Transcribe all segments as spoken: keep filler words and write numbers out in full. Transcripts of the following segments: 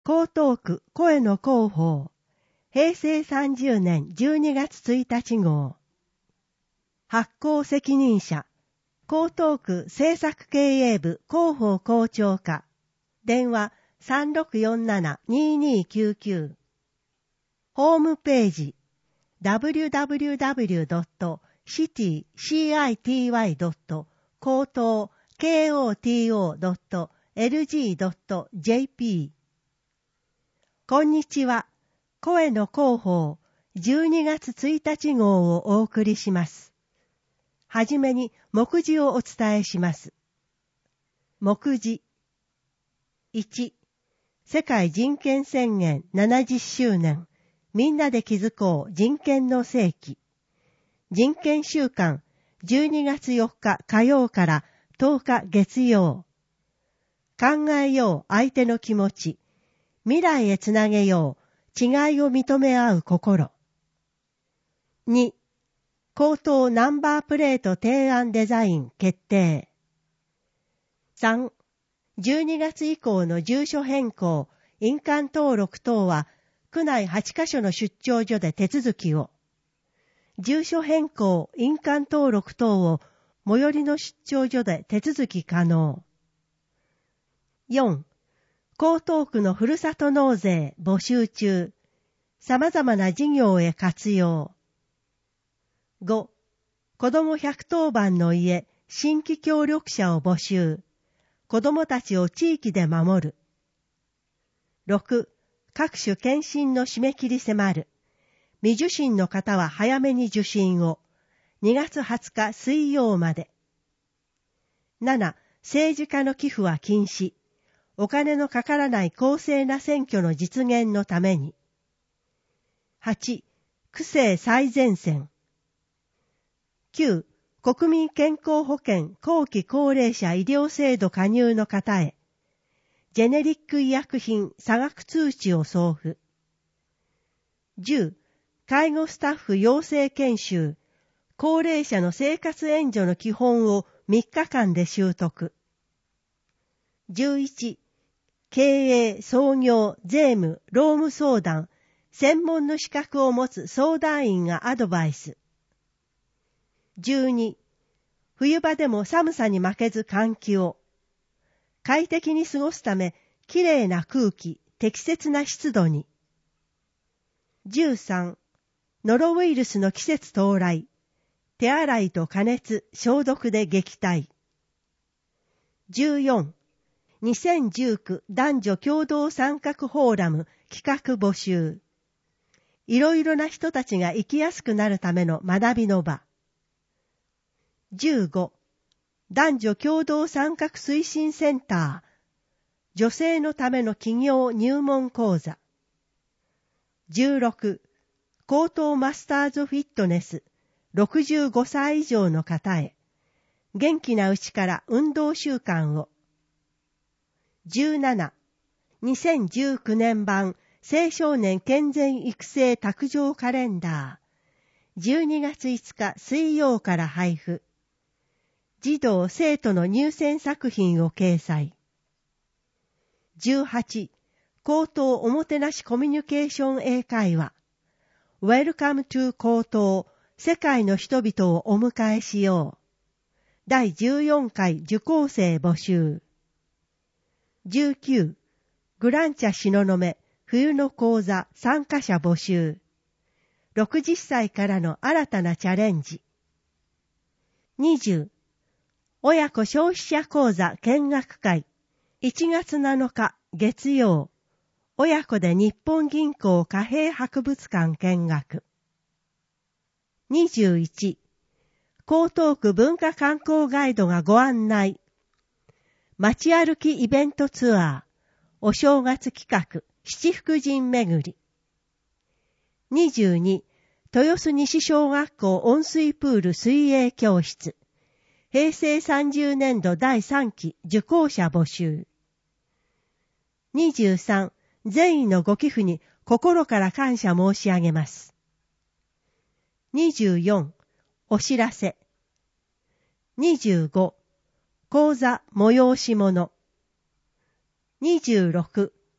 江東区声の広報、へいせいさんじゅうねんじゅうにがつついたち号。発行責任者、江東区政策経営部広報校長課。電話 さんろくよんななにーにーきゅうきゅう。ホームページ ダブリューダブリューダブリュードットシティドット高等 ドットエルジードットジェーピー。こんにちは。声の広報じゅうにがつついたち号をお送りします。はじめに目次をお伝えします。目次いち、世界人権宣言ななじゅっしゅうねん、みんなで築こう人権の世紀。人権週間じゅうにがつよっか火曜からとおか月曜。考えよう相手の気持ち。未来へつなげよう違いを認め合う心。に、口頭ナンバープレート提案デザイン決定。さん、じゅうにがつ以降の住所変更、印鑑登録等は、区内はちカ所の出張所で手続きを。住所変更、印鑑登録等を、最寄りの出張所で手続き可能。よん、江東区のふるさと納税募集中。様々な事業へ活用。ご、子どもひゃくとおばんの家、新規協力者を募集。子どもたちを地域で守る。ろく、各種検診の締め切り迫る。未受診の方は早めに受診を。にがつはつか水曜まで。なな、政治家の寄付は禁止。お金のかからない公正な選挙の実現のために。はち、区政最前線。きゅう、国民健康保険後期高齢者医療制度加入の方へ、ジェネリック医薬品差額通知を送付。じゅう、介護スタッフ養成研修、高齢者の生活援助の基本をみっかかんで習得。じゅういち、経営、創業、税務、労務相談、専門の資格を持つ相談員がアドバイス。じゅうに、冬場でも寒さに負けず換気を。快適に過ごすため、きれいな空気、適切な湿度に。じゅうさん、ノロウイルスの季節到来。手洗いと加熱、消毒で撃退。じゅうよん、にせんじゅうきゅう男女共同参画フォーラム企画募集。いろいろな人たちが生きやすくなるための学びの場。じゅうご、男女共同参画推進センター。女性のための企業入門講座。じゅうろく、高等マスターズフィットネス。ろくじゅうごさい以上の方へ。元気なうちから運動習慣を。じゅうなな、にせんじゅうきゅうねん版青少年健全育成卓上カレンダー。じゅうにがついつか水曜から配布。児童生徒の入選作品を掲載。じゅうはち、高等おもてなしコミュニケーション英会話。Welcome to 高等、世界の人々をお迎えしよう。だいじゅうよんかい受講生募集。じゅうきゅう、グランチャ東雲冬の講座参加者募集。ろくじゅっさいからの新たなチャレンジ。にじゅう、親子消費者講座見学会。いちがつなのか月曜。親子で日本銀行貨幣博物館見学。にじゅういち、江東区文化観光ガイドがご案内。街歩きイベントツアー。お正月企画、七福神巡り。にじゅうに、豊洲西小学校温水プール水泳教室。へいせいさんじゅうねんどだいさんき受講者募集。にじゅうさん、善意のご寄付に心から感謝申し上げます。にじゅうよん、お知らせ。にじゅうご、講座催し物。にじゅうろく、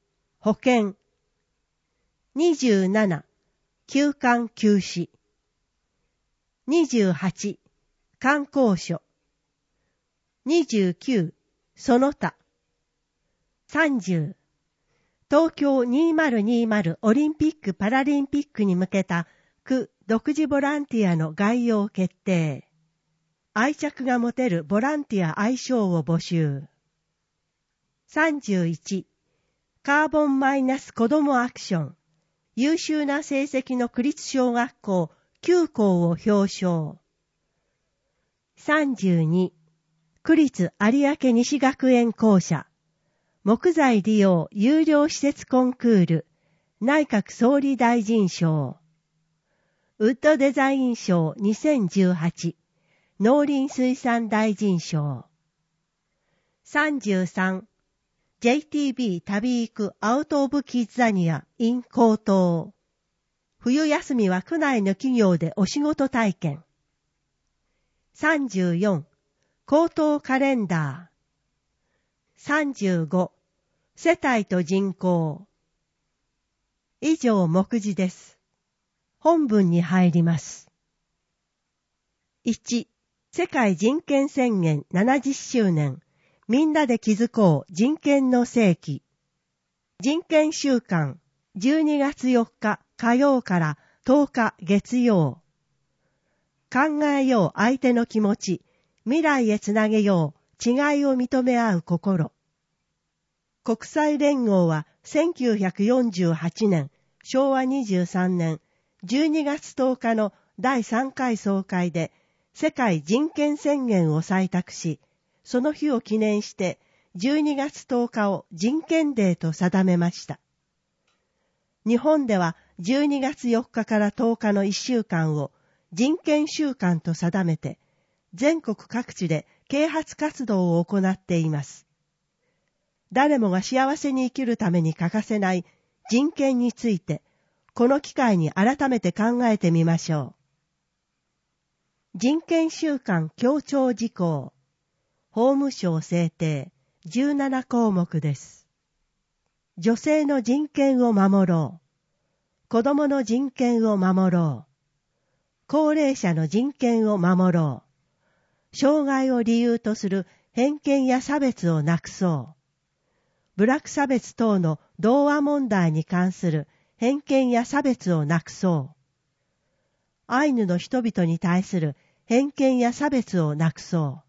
保険。にじゅうなな、休館休止。にじゅうはち、観光所。にじゅうきゅう、その他。さんじゅう、東京にせんにじゅうオリンピック・パラリンピックに向けた区独自ボランティアの概要決定。愛着が持てるボランティア愛称を募集。さんじゅういち、カーボンマイナス子どもアクション。優秀な成績の区立小学校きゅう校を表彰。さんじゅうに、区立有明西学園校舎。木材利用有料施設コンクール。内閣総理大臣賞。ウッドデザイン賞にせんじゅうはち。農林水産大臣賞。さんじゅうさん、ジェイティービー 旅行くアウトオブキッザニア in 高等。冬休みは区内の企業でお仕事体験。さんじゅうよん、高等カレンダー。さんじゅうご、世帯と人口。以上目次です。本文に入ります。いち、世界人権宣言ななじゅっしゅうねん。みんなで築こう人権の世紀。人権週間じゅうにがつよっか火曜からとおか月曜。考えよう相手の気持ち、未来へつなげよう違いを認め合う心。国際連合はせんきゅうひゃくよんじゅうはちねんしょうわにじゅうさんねんじゅうにがつとおかのだいさんかい総会で世界人権宣言を採択し、その日を記念してじゅうにがつとおかを人権デーと定めました。日本ではじゅうにがつよっかからとおかのいっしゅうかんを人権週間と定めて、全国各地で啓発活動を行っています。誰もが幸せに生きるために欠かせない人権について、この機会に改めて考えてみましょう。人権週間協調事項。法務省制定じゅうななこうもくです。女性の人権を守ろう。子供の人権を守ろう。高齢者の人権を守ろう。障害を理由とする偏見や差別をなくそう。部落差別等の同和問題に関する偏見や差別をなくそう。アイヌの人々に対する偏見や差別をなくそう。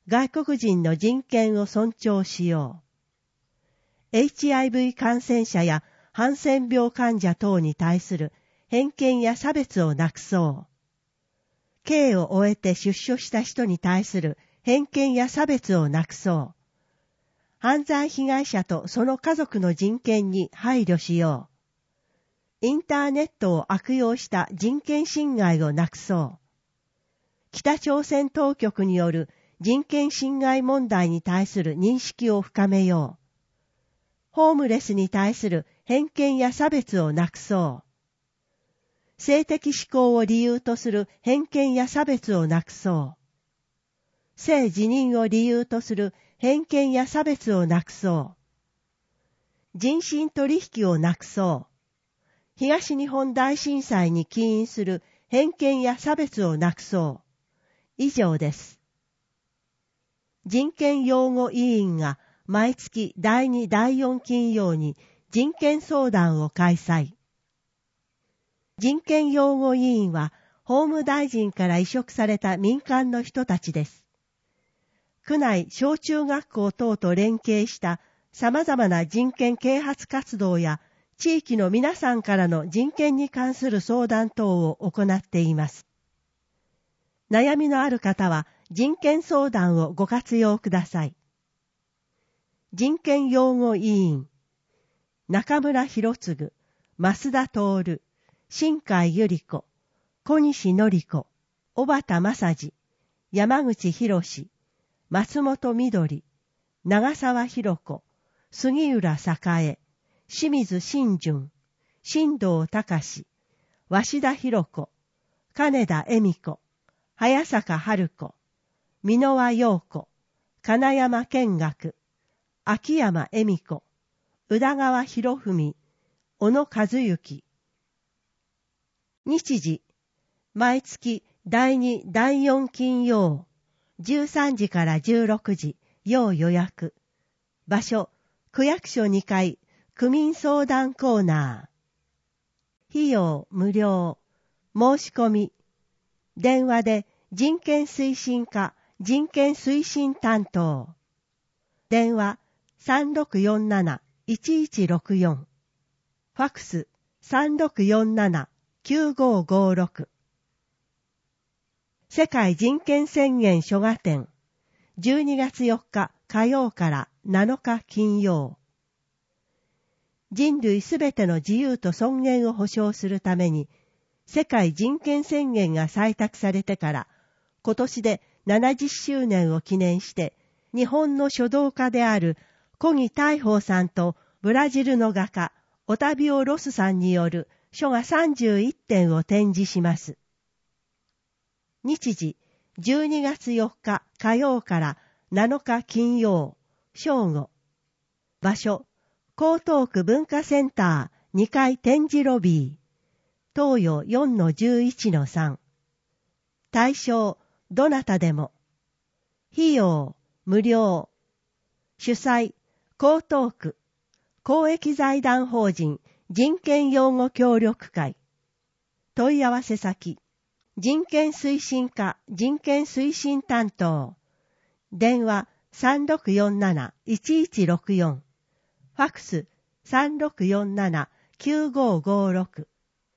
外国人の人権を尊重しよう。エイチアイブイ 感染者やハンセン病患者等に対する偏見や差別をなくそう。刑を終えて出所した人に対する偏見や差別をなくそう。犯罪被害者とその家族の人権に配慮しよう。インターネットを悪用した人権侵害をなくそう。北朝鮮当局による人権侵害問題に対する認識を深めよう。ホームレスに対する偏見や差別をなくそう。性的指向を理由とする偏見や差別をなくそう。性自認を理由とする偏見や差別をなくそう。人身取引をなくそう。東日本大震災に起因する偏見や差別をなくそう。以上です。人権擁護委員が毎月だいに、だいよん金曜に人権相談を開催。人権擁護委員は法務大臣から委嘱された民間の人たちです。区内小中学校等と連携した様々な人権啓発活動や地域の皆さんからの人権に関する相談等を行っています。悩みのある方は人権相談をご活用ください。人権擁護委員、中村博次、増田徹、新海由里子、小西典子、小畑正治、山口博士、松本みどり、長沢博子、杉浦栄、清水真純、新藤隆、鷲田博子、金田恵美子、早坂春子、箕輪陽子、金山見学、秋山恵美子、 宇田川博文、小野和幸。日時、毎月第二、第四金曜、じゅうさんじからじゅうろくじ、要予約。場所、区役所にかい、区民相談コーナー。費用無料。申し込み。電話で人権推進課、人権推進担当。電話 さんろくよんなな いちいちろくよん。ファクス さんろくよんなな きゅうごごろく。世界人権宣言書画展。じゅうにがつよっか火曜からなのか金曜。人類すべての自由と尊厳を保障するために、世界人権宣言が採択されてから今年でななじゅっしゅうねんを記念して、日本の書道家である小木大宝さんとブラジルの画家オタビオ・ロスさんによる書画さんじゅういってんを展示します。日時、じゅうにがつよっか火曜からなのか金曜、正午。場所、江東区文化センターにかい展示ロビー。東洋 よんのじゅういちのさん。対象、どなたでも。費用、無料。主催、江東区、公益財団法人人権擁護協力会。問い合わせ先、人権推進課人権推進担当。電話 さんろくよんなな いちいちろくよん。ファクス さんろくよんなな きゅうごごろく。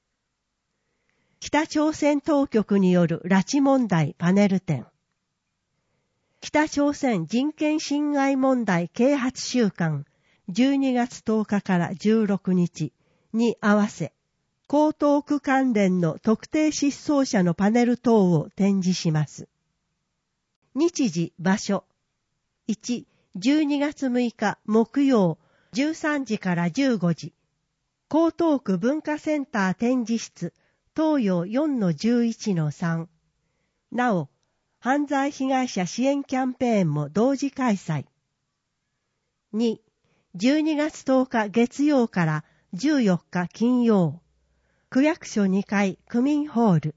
北朝鮮当局による拉致問題パネル展。北朝鮮人権侵害問題啓発週間じゅうにがつとおかからじゅうろくにちに合わせ、江東区関連の特定失踪者のパネル等を展示します。日時、場所。いち、じゅうにがつむいか木曜じゅうさんじからじゅうごじ。江東区文化センター展示室、東洋 よんのじゅういちのさん。なお、犯罪被害者支援キャンペーンも同時開催。に、じゅうにがつとおか月曜からじゅうよっか金曜。区役所にかい区民ホール。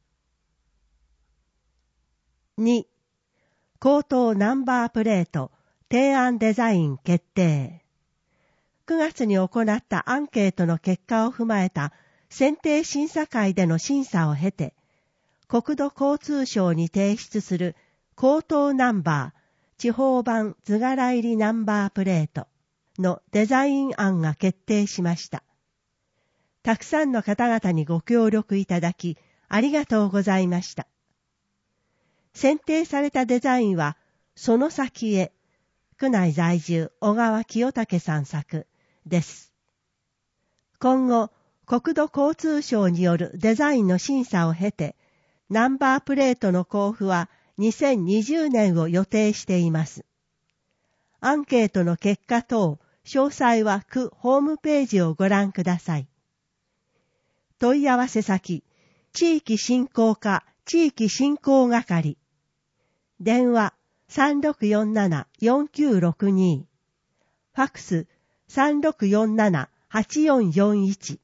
に、口頭ナンバープレート提案デザイン決定。くがつに行ったアンケートの結果を踏まえた選定審査会での審査を経て、国土交通省に提出する口頭ナンバー地方版図柄入りナンバープレートのデザイン案が決定しました。たくさんの方々にご協力いただき、ありがとうございました。選定されたデザインは、その先へ、区内在住小川清武さん作です。今後、国土交通省によるデザインの審査を経て、ナンバープレートの交付はにせんにじゅうねんを予定しています。アンケートの結果等、詳細は区ホームページをご覧ください。問い合わせ先、地域振興課地域振興係。電話 さんろくよんなな よんきゅうろくに。ファクス さんろくよんなな はちよんよんいち。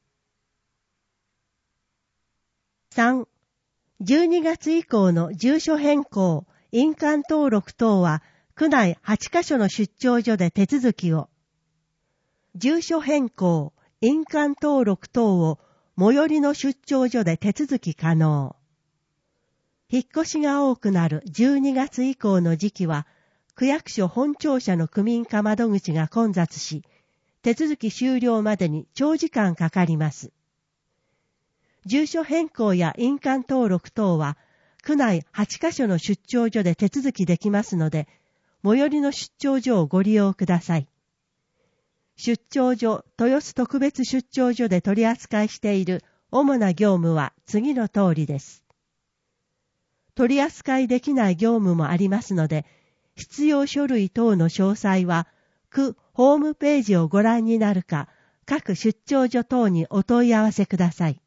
さん、じゅうにがつ以降の住所変更、印鑑登録等は区内はちかしょの出張所で手続きを。住所変更、印鑑登録等を最寄りの出張所で手続き可能。引っ越しが多くなるじゅうにがつ以降の時期は、区役所本庁舎の区民課窓口が混雑し、手続き終了までに長時間かかります。住所変更や印鑑登録等は、区内はちかしょの出張所で手続きできますので、最寄りの出張所をご利用ください。出張所、豊洲特別出張所で取り扱いしている主な業務は次の通りです。取り扱いできない業務もありますので、必要書類等の詳細は、区ホームページをご覧になるか、各出張所等にお問い合わせください。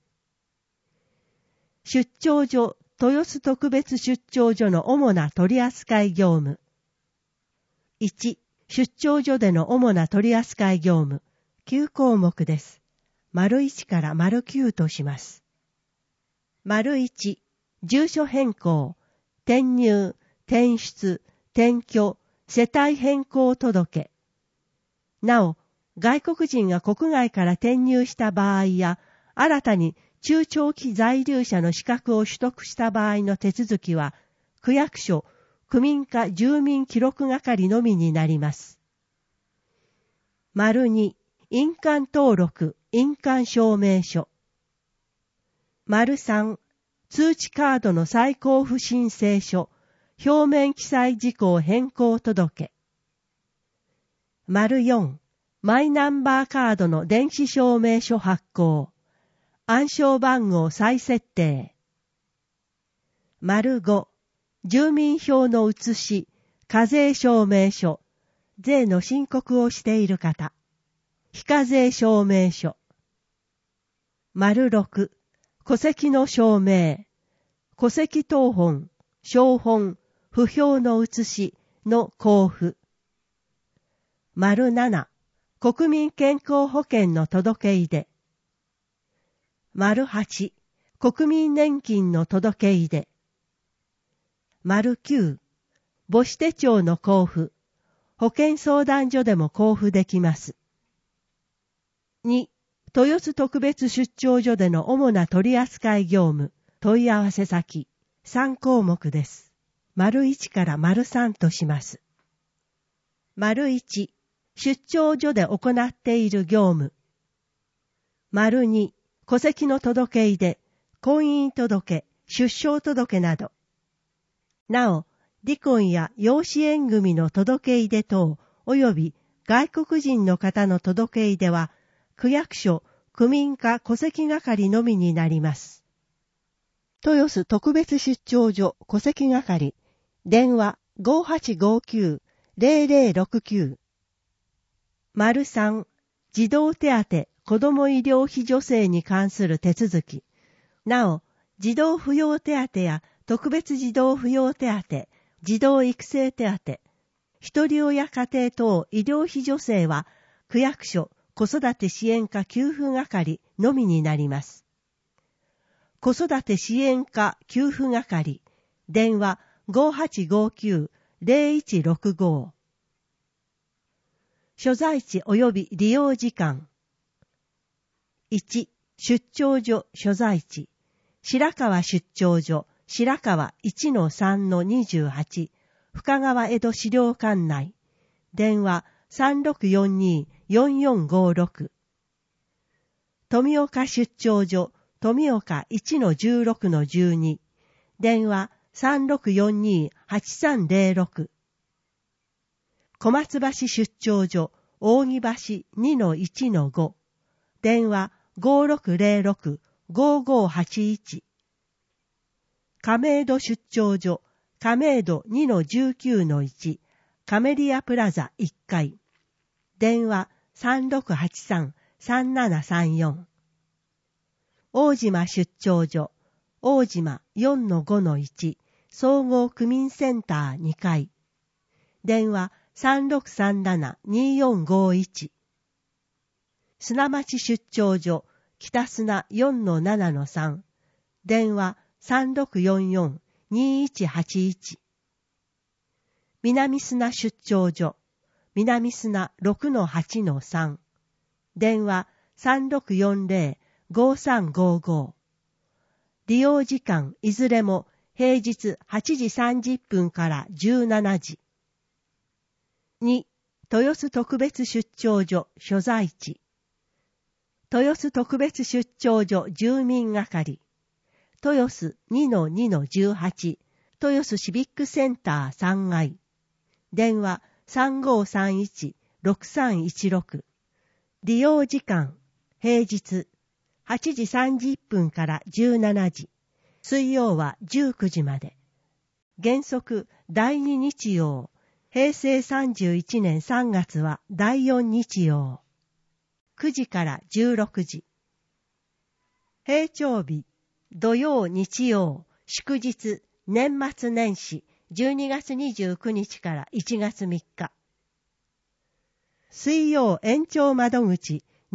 出張所、豊洲特別出張所の主な取扱業務。いち、出張所での主な取扱業務。 きゅうこうもくです。丸いちから丸きゅうとします。丸いち、住所変更、転入、転出、転居、世帯変更届。なお、外国人が国外から転入した場合や、新たに中長期在留者の資格を取得した場合の手続きは、区役所、区民課住民記録係のみになります。丸に、印鑑登録、印鑑証明書。丸さん、通知カードの再交付申請書、表面記載事項変更届。丸よん、マイナンバーカードの電子証明書発行、暗証番号再設定。丸ご、住民票の写し、課税証明書、税の申告をしている方、非課税証明書。丸ろく、戸籍の証明、戸籍謄本、証本、不評の写しの交付。丸なな、国民健康保険の届け出。丸はち、国民年金の届け出。丸きゅう、母子手帳の交付。保健相談所でも交付できます。に、豊洲特別出張所での主な取扱業務、問い合わせ先、さんこうもくです。丸いちから丸さんとします。丸いち、出張所で行っている業務。丸に、戸籍の届け出、婚姻届、出生届など。なお、離婚や養子縁組の届け出等、及び外国人の方の届け出は、区役所、区民課戸籍係のみになります。豊洲特別出張所戸籍係、電話 ごーはちごーきゅう ゼロゼロろくきゅう。丸さん、児童手当子ども医療費助成に関する手続き。なお、児童扶養手当や特別児童扶養手当、児童育成手当、一人親家庭等医療費助成は、区役所、子育て支援課給付係のみになります。子育て支援課給付係、電話 ごーはちごーきゅう ゼロいちろくご。所在地及び利用時間。いち、出張所所在地。白川出張所、白川 いちのさんのにじゅうはち、深川江戸資料館内。電話 さんろくよんにーよんよんごーろく。富岡出張所、富岡 いちのじゅうろくのじゅうに。電話 さんろくよんにーはちさんゼロろく。小松橋出張所、扇橋 にのいちのご。電話 ごーろくゼロろく ごーごーはちいち。亀戸出張所、亀戸 にのじゅうきゅうのいち。カメリアプラザいっかい。電話 さんろくはちさん さんななさんよん。大島出張所、大島 よんのごのいち。総合区民センターにかい。電話 さんろくさんなな によんごいち。砂町出張所、北砂 よんのななのさん。電話 さんろくよんよん にいちはちいち。南砂出張所、南砂 ろくのはちのさん。電話 さんろくよんゼロ ごさんごご。利用時間いずれも平日はちじさんじゅっぷんからじゅうしちじ。に、豊洲特別出張所所在地。豊洲特別出張所住民係。豊洲 にのにのじゅうはち。豊洲シビックセンターさんがい。電話 さんごーさんいち ろくさんいちろく。利用時間平日はちじさんじゅっぷんからじゅうしちじ。水曜はじゅうくじまで。原則だいに日曜。平成さんじゅういちねんさんがつはだいよん日曜。くじからじゅうろくじ。平常日、土曜日曜、祝日、年末年始、じゅうにがつにじゅうくにちからいちがつみっか。水曜延長窓口、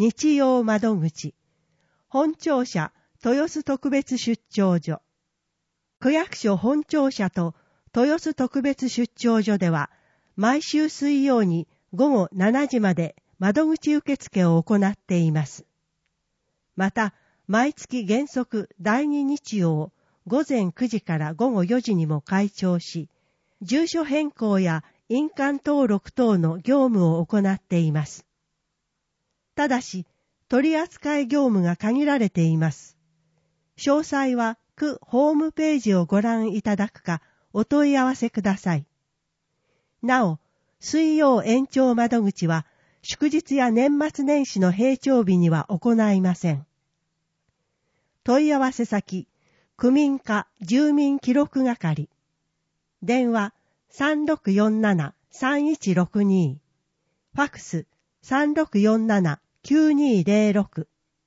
日曜窓口、本庁舎豊洲特別出張所。区役所本庁舎と豊洲特別出張所では、毎週水曜に午後しちじまで窓口受付を行っています。また、毎月原則だいに日曜午前くじから午後よじにも開庁し、住所変更や印鑑登録等の業務を行っています。ただし、取扱業務が限られています。詳細は区ホームページをご覧いただくかお問い合わせください。なお、水曜延長窓口は祝日や年末年始の閉庁日には行いません。問い合わせ先、区民課住民記録係。電話 さんろくよんななさんいちろくに。ファクス さんろくよんななきゅうにゼロろく。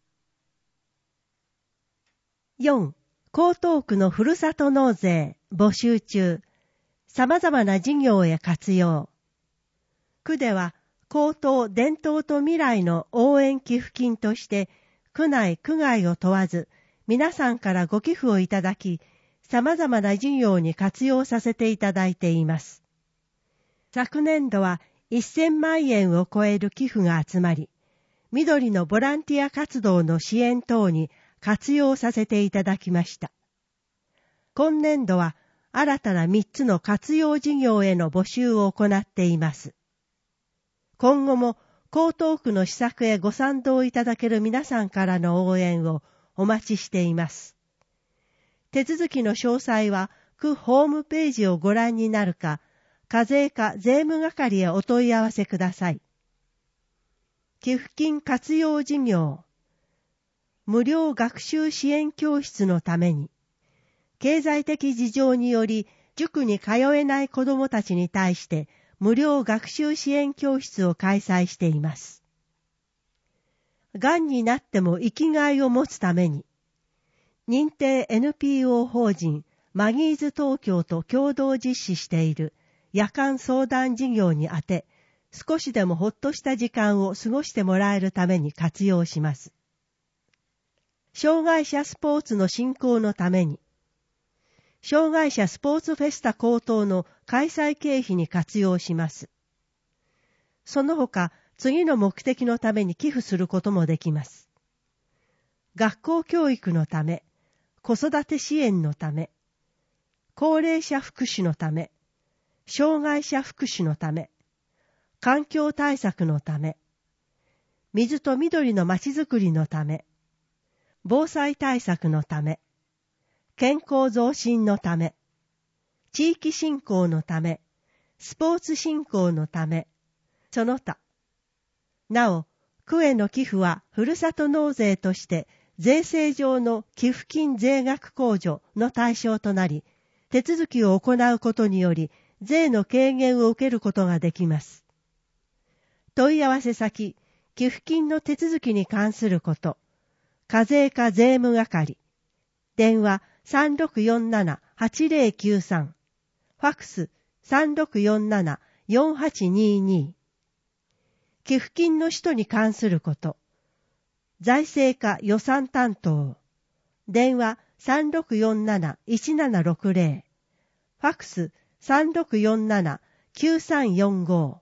よん. 江東区のふるさと納税募集中。様々な事業へ活用。区では、江東伝統と未来の応援寄付金として、区内区外を問わず、皆さんからご寄付をいただき、様々な事業に活用させていただいています。昨年度はせんまんえんを超える寄付が集まり、緑のボランティア活動の支援等に活用させていただきました。今年度は新たなみっつの活用事業への募集を行っています。今後も江東区の施策へご賛同いただける皆さんからの応援をお待ちしています。手続きの詳細は区ホームページをご覧になるか、課税課税務係へお問い合わせください。寄付金活用事業。無料学習支援教室のために、経済的事情により塾に通えない子どもたちに対して無料学習支援教室を開催しています。がんになっても生きがいを持つために、認定 エヌピーオー 法人マギーズ東京と共同実施している夜間相談事業にあて、少しでもほっとした時間を過ごしてもらえるために活用します。障害者スポーツの振興のために、障害者スポーツフェスタ高等の開催経費に活用します。その他、次の目的のために寄付することもできます。学校教育のため、子育て支援のため、高齢者福祉のため、障害者福祉のため、環境対策のため、水と緑のまちづくりのため、防災対策のため、健康増進のため、地域振興のため、スポーツ振興のため、その他。なお、区への寄付はふるさと納税として税制上の寄付金税額控除の対象となり、手続きを行うことにより税の軽減を受けることができます。問い合わせ先、寄付金の手続きに関すること、課税課税務係、電話 さんろくよんななはちゼロきゅうさん、ファクス さんろくよんななよんはちにに。寄付金の使途に関すること、財政課予算担当、電話 さんろくよんなないちななろくゼロ、ファクス さんろくよんななきゅうさんよんご。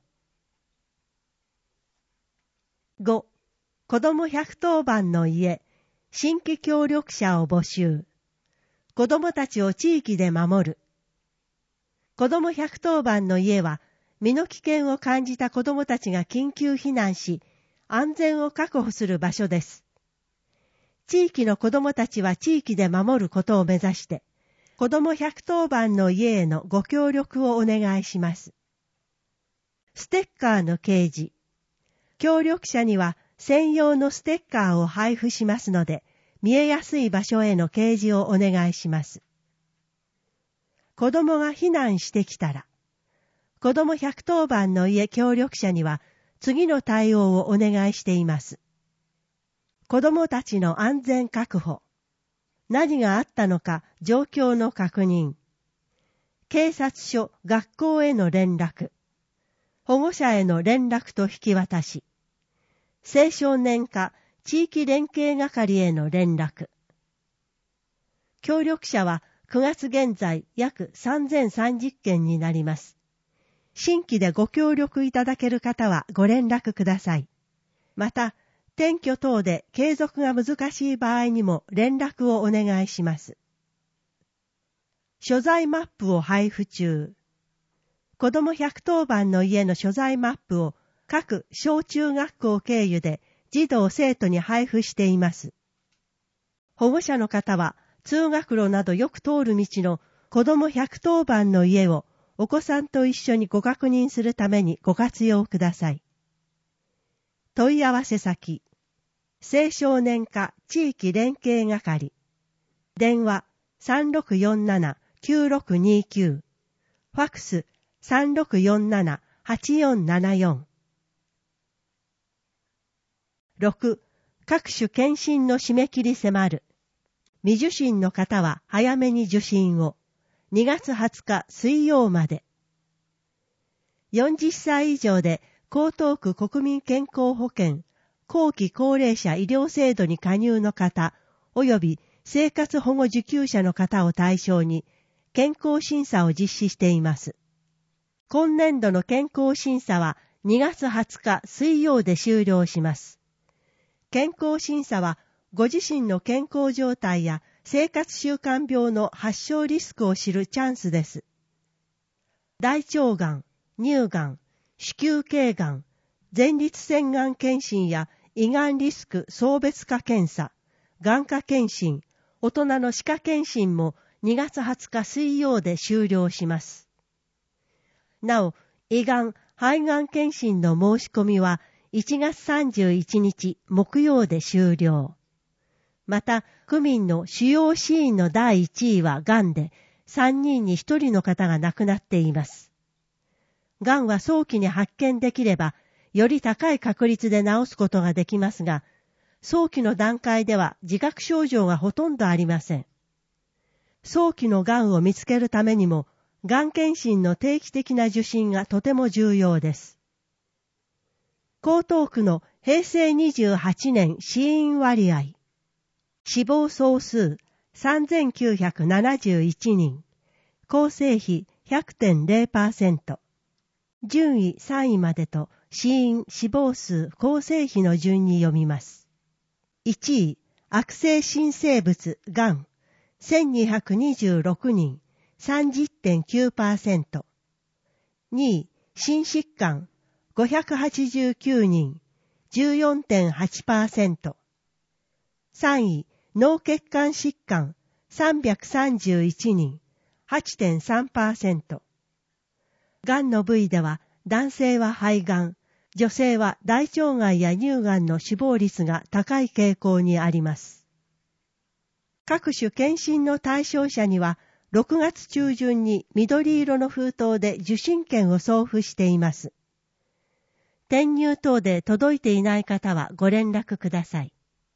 ご. 子どもひゃくとおばんの家、新規協力者を募集。子どもたちを地域で守る。子どもひゃくとおばんの家は、身の危険を感じた子どもたちが緊急避難し、安全を確保する場所です。地域の子どもたちは地域で守ることを目指して、子どもひゃくとおばんの家へのご協力をお願いします。ステッカーの掲示。協力者には専用のステッカーを配布しますので、見えやすい場所への掲示をお願いします。子どもが避難してきたら、子どもひゃくとおばんの家協力者には次の対応をお願いしています。子どもたちの安全確保、何があったのか状況の確認、警察署、学校への連絡、保護者への連絡と引き渡し、 青少年課地域連携係への連絡。協力者はくがつ現在約さんぜんさんじゅっけんになります。新規でご協力いただける方はご連絡ください。また、転居等で継続が難しい場合にも連絡をお願いします。所在マップを配布中。子どもひゃくとおばんの家の所在マップを各小中学校経由で児童生徒に配布しています。保護者の方は通学路などよく通る道の子どもひゃくとおばんの家をお子さんと一緒にご確認するためにご活用ください。問い合わせ先、青少年課地域連携係、電話 さんろくよんななきゅうろくにきゅう、ファクス さんろくよんななはちよんななよん。ろく. 各種検診の締め切り迫る。未受診の方は早めに受診を。にがつはつか水曜まで。よんじゅっさい以上で江東区国民健康保険後期高齢者医療制度に加入の方及び生活保護受給者の方を対象に健康審査を実施しています。今年度の健康審査はにがつはつか水曜で終了します。健康審査はご自身の健康状態や生活習慣病の発症リスクを知るチャンスです。大腸がん、乳がん、子宮頸がん、前立腺がん検診や胃がんリスク相別化検査、眼科検診、大人の歯科検診もにがつはつか水曜で終了します。なお、胃がん、肺がん検診の申し込みはいちがつさんじゅういちにち木曜で終了。また、区民の主要死因のだいいちいはがんで、さんにんにひとりの方が亡くなっています。がんは早期に発見できれば、より高い確率で治すことができますが、早期の段階では自覚症状がほとんどありません。早期のがんを見つけるためにも、がん検診の定期的な受診がとても重要です。江東区のへいせいにじゅうはちねん死因割合。死亡総数 さんぜんきゅうひゃくななじゅういちにん、構成比 ひゃくてんぜろパーセント、順位さんいまでと死因、死亡数、構成比の順に読みます。いちい、悪性新生物、がん、せんにひゃくにじゅうろくにん、さんじゅってんきゅうパーセント。にい、心疾患、ごひゃくはちじゅうきゅうにん、じゅうよんてんはちパーセント。さんい、脳血管疾患、さんびゃくさんじゅういちにん、はちてんさんパーセント。がんの部位では、男性は肺がん、女性は大腸がんや乳がんの死亡率が高い傾向にあります。各種検診の対象者には、ろくがつちゅうじゅんに緑色の封筒で受診券を送付しています。転入等で届いていない方はご連絡ください。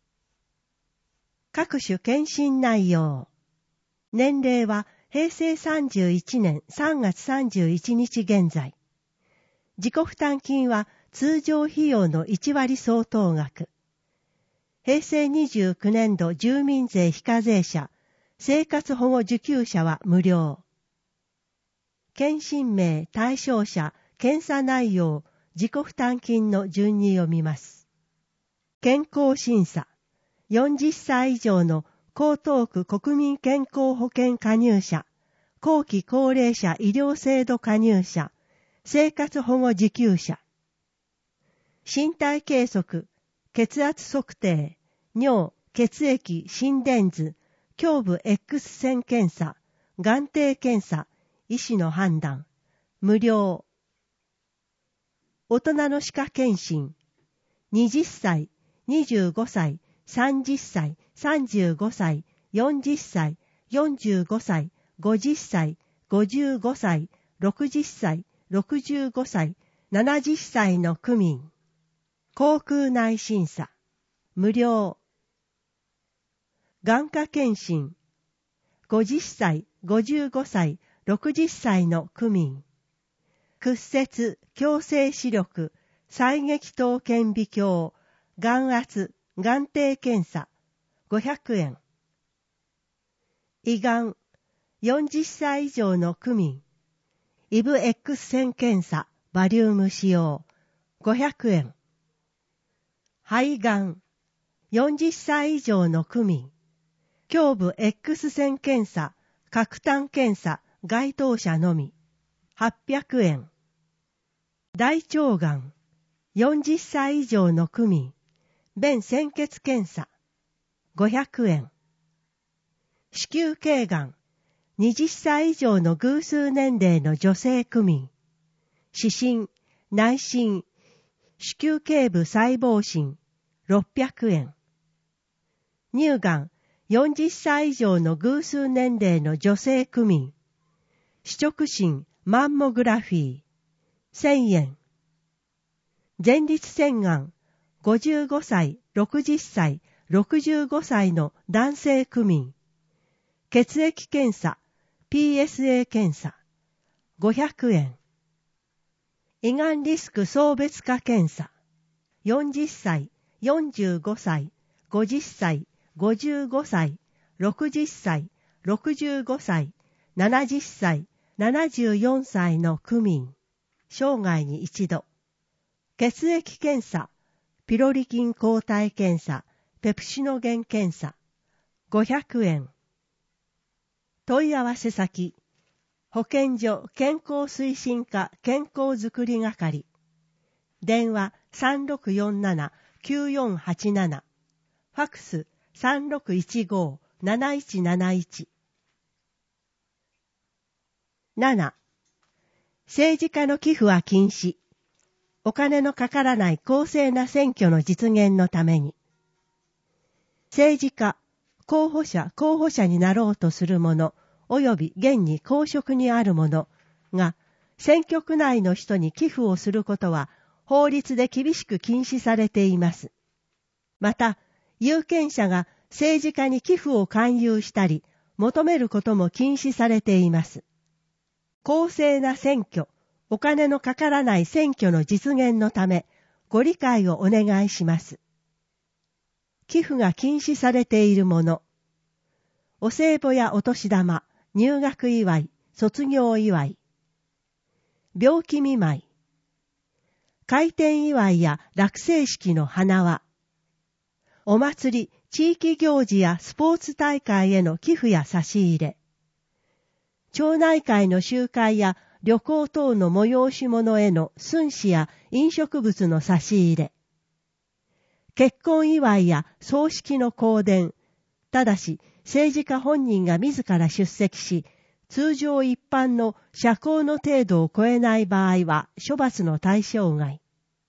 各種検診内容。年齢はへいせいさんじゅういちねんさんがつさんじゅういちにち現在。自己負担金は通常費用のいちわり相当額。へいせいにじゅうきゅうねんど住民税非課税者、生活保護受給者は無料。検診名、対象者、検査内容、自己負担金の順に読みます。健康審査。よんじゅっさい以上の江東区国民健康保険加入者、後期高齢者医療制度加入者、生活保護受給者。身体計測、血圧測定、尿、血液、心電図、胸部 X 線検査、眼底検査、医師の判断、無料。大人の歯科検診、はたち、にじゅうごさい、さんじゅっさい、さんじゅうごさい、よんじゅっさい、よんじゅうごさい、ごじゅっさい、ごじゅうごさい、ろくじゅっさい、ろくじゅうごさい、ななじゅっさいの区民。口腔内審査、無料。眼科検診、ごじゅっさい、ごじゅうごさい、ろくじゅっさいの区民。屈折、矯正視力、細撃刀顕微鏡、 眼圧、眼底検査、ごひゃくえん。胃がん、よんじゅっさい以上の区民、イブ X 線検査、バリウム使用、ごひゃくえん。肺がん、よんじゅっさい以上の区民、胸部 X 線検査、角炭検査、該当者のみ、はっぴゃくえん。大腸がん、よんじゅっさい以上の区民、便潜血検査、ごひゃくえん。子宮頸がん、はたち以上の偶数年齢の女性区民、視診、内診、子宮頸部細胞診、ろっぴゃくえん。乳がん、よんじゅっさい以上の偶数年齢の女性区民、視直診、マンモグラフィー、せんえん。前立腺がん、ごじゅうごさい、ろくじゅっさい、ろくじゅうごさいの男性区民、血液検査、ピーエスエー 検査、ごひゃくえん。胃がんリスク相別化検査、よんじゅっさい、よんじゅうごさい、ごじゅっさい、ごじゅうごさい、ろくじゅっさい、ろくじゅうごさい、ななじゅっさい、ななじゅうよんさいの区民、生涯に一度。血液検査、ピロリ菌抗体検査、ペプシノゲン検査、ごひゃくえん。問い合わせ先、保健所健康推進課健康づくり係。電話 さんろくよんななきゅうよんはちなな。ファックス さんろくいちごなないちなないち。なな. 政治家の寄付は禁止。お金のかからない公正な選挙の実現のために。政治家、候補者、候補者になろうとする者、及び現に公職にある者が、選挙区内の人に寄付をすることは、法律で厳しく禁止されています。また、有権者が政治家に寄付を勧誘したり、求めることも禁止されています。公正な選挙、お金のかからない選挙の実現のため、ご理解をお願いします。寄付が禁止されているもの、お歳暮やお年玉、入学祝い、卒業祝い、病気見舞い、開店祝いや落成式の花輪、お祭り、地域行事やスポーツ大会への寄付や差し入れ、町内会の集会や旅行等の催し物への寸志や飲食物の差し入れ、結婚祝いや葬式の香典、ただし政治家本人が自ら出席し、通常一般の社交の程度を超えない場合は処罰の対象外。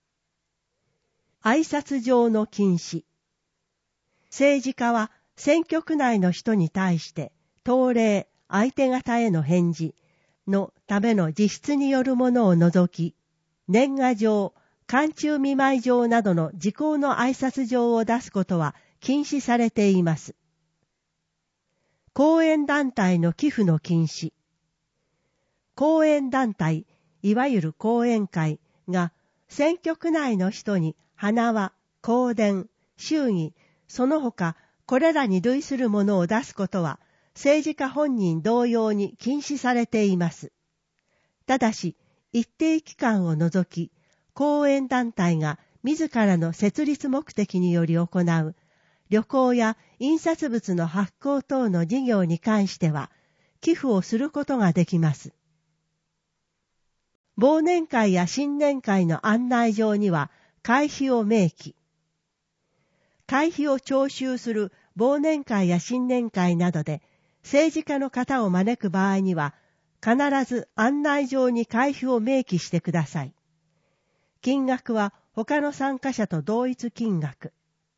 挨拶上の禁止。政治家は選挙区内の人に対して当礼、相手方への返事のための実質によるものを除き、年賀状、寒中見舞い状などの時効の挨拶状を出すことは禁止されています。後援団体の寄付の禁止。後援団体、いわゆる後援会が選挙区内の人に花輪、香典、祝儀、その他これらに類するものを出すことは政治家本人同様に禁止されています。ただし、一定期間を除き、後援団体が自らの設立目的により行う旅行や印刷物の発行等の事業に関しては、寄付をすることができます。忘年会や新年会の案内状には会費を明記。会費を徴収する忘年会や新年会などで政治家の方を招く場合には、必ず案内状に会費を明記してください。金額は他の参加者と同一金額。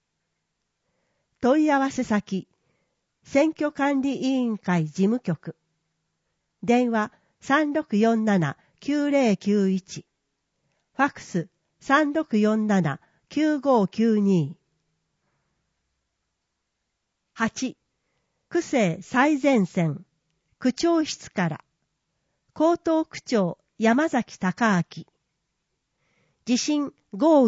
問い合わせ先、選挙管理委員会事務局。電話 さんろくよんななきゅうぜろきゅういち。ファックス さんろくよんななきゅうごきゅうに。はち. 区政最前線、区長室から、江東区長山崎隆明。地震、豪雨、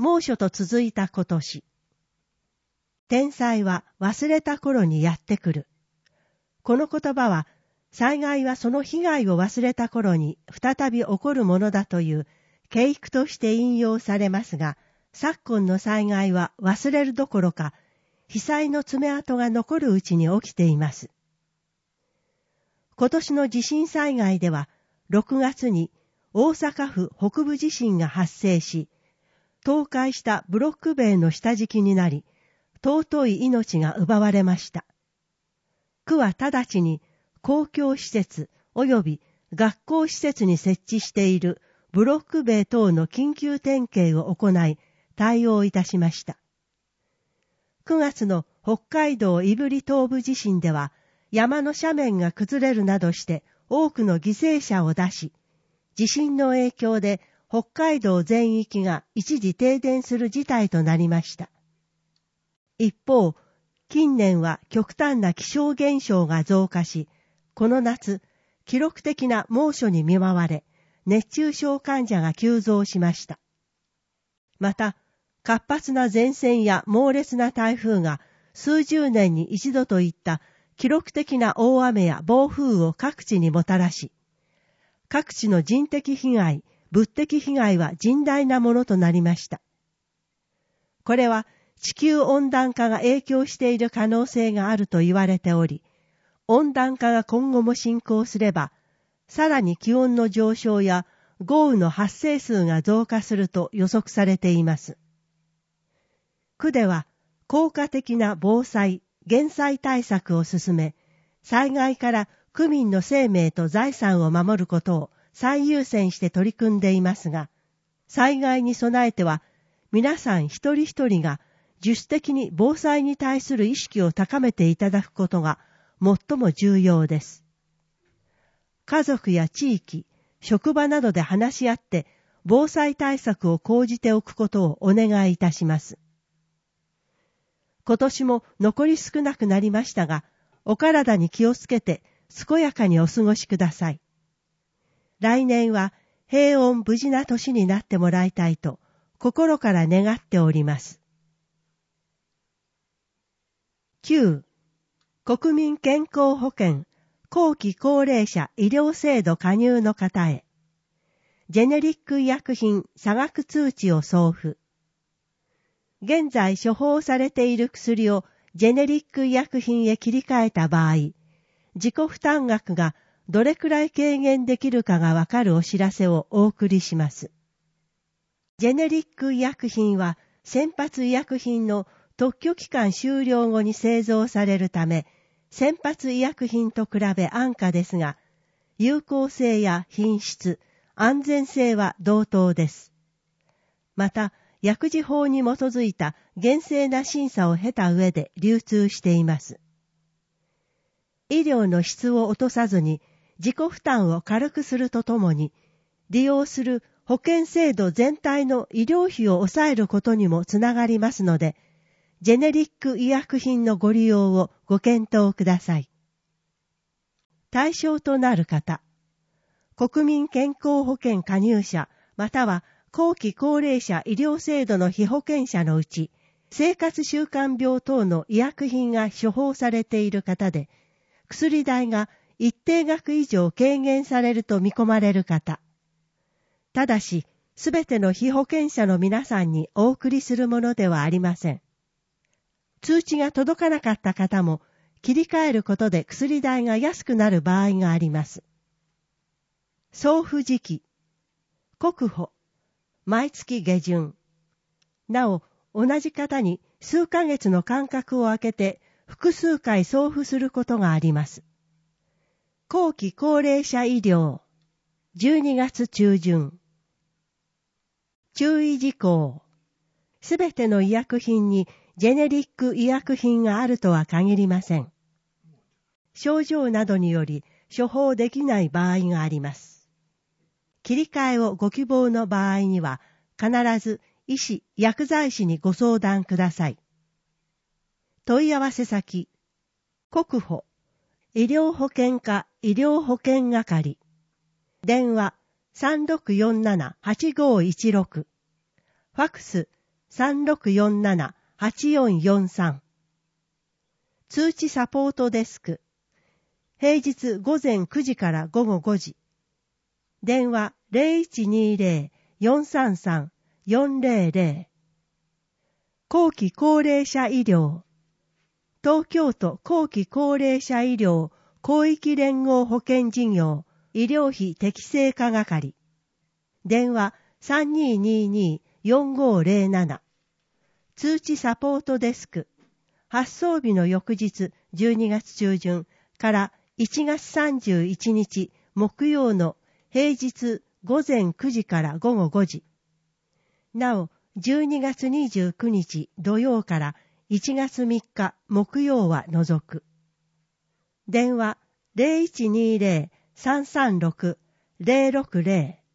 猛暑と続いた今年。天災は忘れた頃にやってくる。この言葉は、災害はその被害を忘れた頃に再び起こるものだという警句として引用されますが、昨今の災害は忘れるどころか、被災の爪痕が残るうちに起きています。今年の地震災害では、ろくがつに大阪府北部地震が発生し、倒壊したブロック塀の下敷きになり、尊い命が奪われました。区は直ちに公共施設及び学校施設に設置しているブロック塀等の緊急点検を行い、対応いたしました。くがつの北海道胆振東部地震では、山の斜面が崩れるなどして多くの犠牲者を出し、地震の影響で北海道全域が一時停電する事態となりました。一方、近年は極端な気象現象が増加し、この夏、記録的な猛暑に見舞われ、熱中症患者が急増しました。また、活発な前線や猛烈な台風が数十年に一度といった記録的な大雨や暴風を各地にもたらし、各地の人的被害、物的被害は甚大なものとなりました。これは地球温暖化が影響している可能性があると言われており、温暖化が今後も進行すれば、さらに気温の上昇や豪雨の発生数が増加すると予測されています。区では効果的な防災・減災対策を進め、災害から区民の生命と財産を守ることを最優先して取り組んでいますが、災害に備えては皆さん一人一人が自主的に防災に対する意識を高めていただくことが最も重要です。家族や地域、職場などで話し合って防災対策を講じておくことをお願いいたします。今年も残り少なくなりましたが、お体に気をつけて健やかにお過ごしください。来年は平穏無事な年になってもらいたいと心から願っております。きゅう. 国民健康保険後期高齢者医療制度加入の方へ、ジェネリック医薬品差額通知を送付。現在処方されている薬をジェネリック医薬品へ切り替えた場合、自己負担額がどれくらい軽減できるかがわかるお知らせをお送りします。ジェネリック医薬品は先発医薬品の特許期間終了後に製造されるため、先発医薬品と比べ安価ですが、有効性や品質、安全性は同等です。また、薬事法に基づいた厳正な審査を経た上で流通しています。医療の質を落とさずに自己負担を軽くするとともに、利用する保険制度全体の医療費を抑えることにもつながりますので、ジェネリック医薬品のご利用をご検討ください。対象となる方、国民健康保険加入者または後期高齢者医療制度の被保険者のうち、生活習慣病等の医薬品が処方されている方で、薬代が一定額以上軽減されると見込まれる方。ただし、すべての被保険者の皆さんにお送りするものではありません。通知が届かなかった方も、切り替えることで薬代が安くなる場合があります。送付時期、国保、毎月下旬。なお、同じ方に数ヶ月の間隔を空けて複数回送付することがあります。後期高齢者医療、じゅうにがつ中旬。注意事項。すべての医薬品にジェネリック医薬品があるとは限りません。症状などにより処方できない場合があります。切り替えをご希望の場合には、必ず医師・薬剤師にご相談ください。問い合わせ先、国保、医療保険課医療保険係。電話 さんろくよんななはちごいちろく。ファクスさんろくよんなな はちよんよんさん。通知サポートデスク。平日午前くじから午後ごじ。電話 ゼロいちにゼロ よんさんさん よんゼロゼロ。後期高齢者医療。東京都後期高齢者医療広域連合保険事業医療費適正化係。電話 さんにーにーにー よんごゼロなな。通知サポートデスク。発送日の翌日じゅうにがつ中旬からいちがつさんじゅういちにち木曜の平日午前くじから午後ごじ。なお、じゅうにがつにじゅうくにち土曜からいちがつみっか木曜は除く。電話 ゼロいちにゼロ さんさんろく ゼロろくゼロ。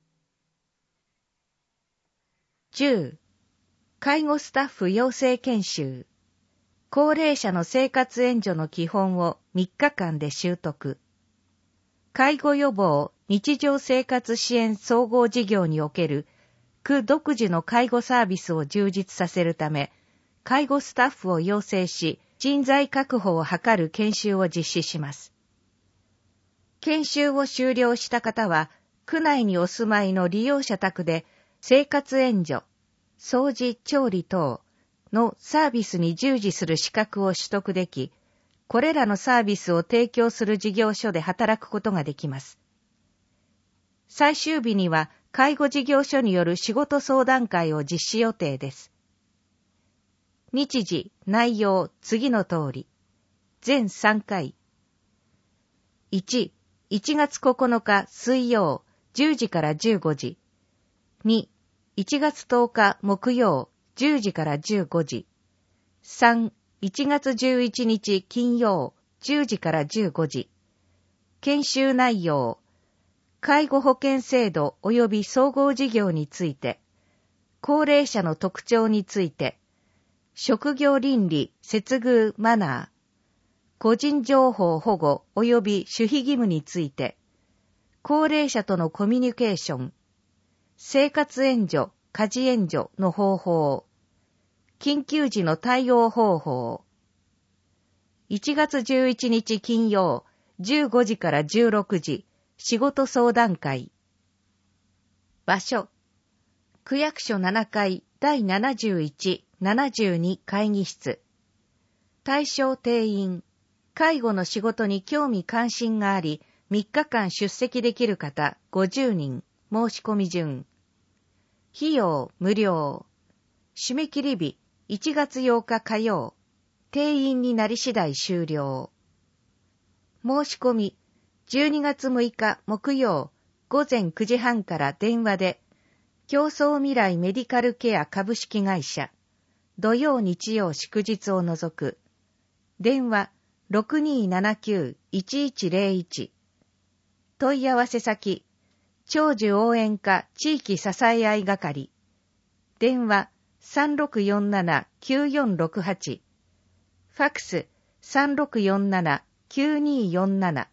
じゅう. 介護スタッフ養成研修。高齢者の生活援助の基本をみっかかんで習得。介護予防日常生活支援総合事業における区独自の介護サービスを充実させるため、介護スタッフを養成し、人材確保を図る研修を実施します。研修を修了した方は、区内にお住まいの利用者宅で生活援助、掃除、調理等のサービスに従事する資格を取得でき、これらのサービスを提供する事業所で働くことができます。最終日には介護事業所による仕事相談会を実施予定です。日時、内容、次の通り。全さんかい。いち、いちがつここのか水曜じゅうじからじゅうごじ。に、いちがつとおか木曜じゅうじからじゅうごじ。さん、いちがつじゅういちにち金曜じゅうじからじゅうごじ。研修内容、介護保険制度及び総合事業について、高齢者の特徴について、職業倫理、接遇、マナー、個人情報保護及び守秘義務について、高齢者とのコミュニケーション、生活援助、家事援助の方法、緊急時の対応方法。いちがつじゅういちにち金曜、じゅうごじからじゅうろくじ、仕事相談会。場所、区役所ななかいだいななじゅういち、ななじゅうに会議室。対象定員、介護の仕事に興味関心があり、みっかかん出席できる方ごじゅうにん、申し込み順。費用無料。締め切り日いちがつようか火曜。定員になり次第終了。申し込みじゅうにがつむいか木曜ごぜんくじはんから電話で、競争未来メディカルケア株式会社、土曜日曜祝日を除く。電話 ろくにーななきゅう いちいちゼロいち。問い合わせ先、長寿応援課地域支え合い係。電話 さんろくよんなな きゅうよんろくはち。ファックス さんろくよんなな きゅうにーよんなな。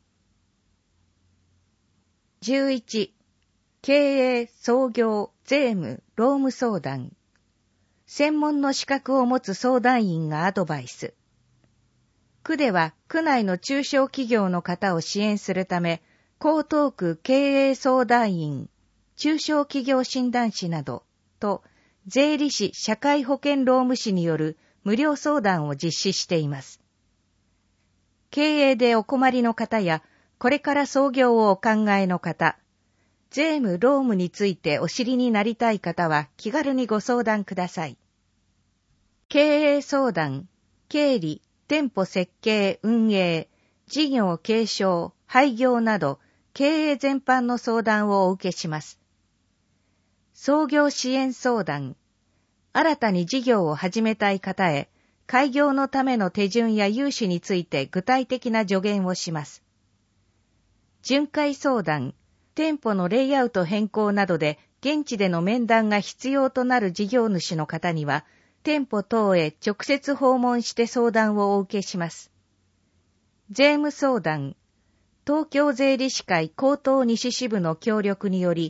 じゅういち. 経営、創業、税務、労務相談。専門の資格を持つ相談員がアドバイス。区では区内の中小企業の方を支援するため、江東区経営相談員、中小企業診断士などと税理士社会保険労務士による無料相談を実施しています。経営でお困りの方や、これから創業をお考えの方、税務労務についてお知りになりたい方は気軽にご相談ください。経営相談、経理、店舗設計運営、事業継承、廃業など経営全般の相談をお受けします。創業支援相談、新たに事業を始めたい方へ、開業のための手順や融資について具体的な助言をします。巡回相談、店舗のレイアウト変更などで現地での面談が必要となる事業主の方には、店舗等へ直接訪問して相談をお受けします。税務相談、東京税理士会江東西支部の協力により、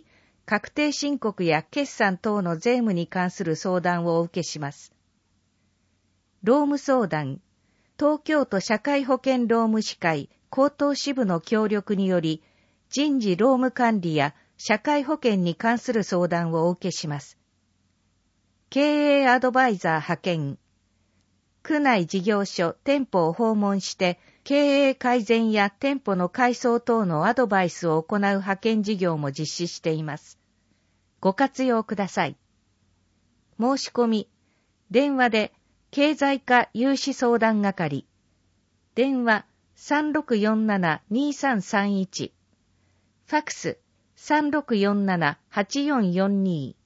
確定申告や決算等の税務に関する相談をお受けします。労務相談、東京都社会保険労務士会高等支部の協力により、人事労務管理や社会保険に関する相談をお受けします。経営アドバイザー派遣、区内事業所、店舗を訪問して、経営改善や店舗の改装等のアドバイスを行う派遣事業も実施しています。ご活用ください。申し込み、電話で経済課融資相談係、電話 さんろくよんななにさんさんいち、ファックス さんろくよんななはちよんよんに。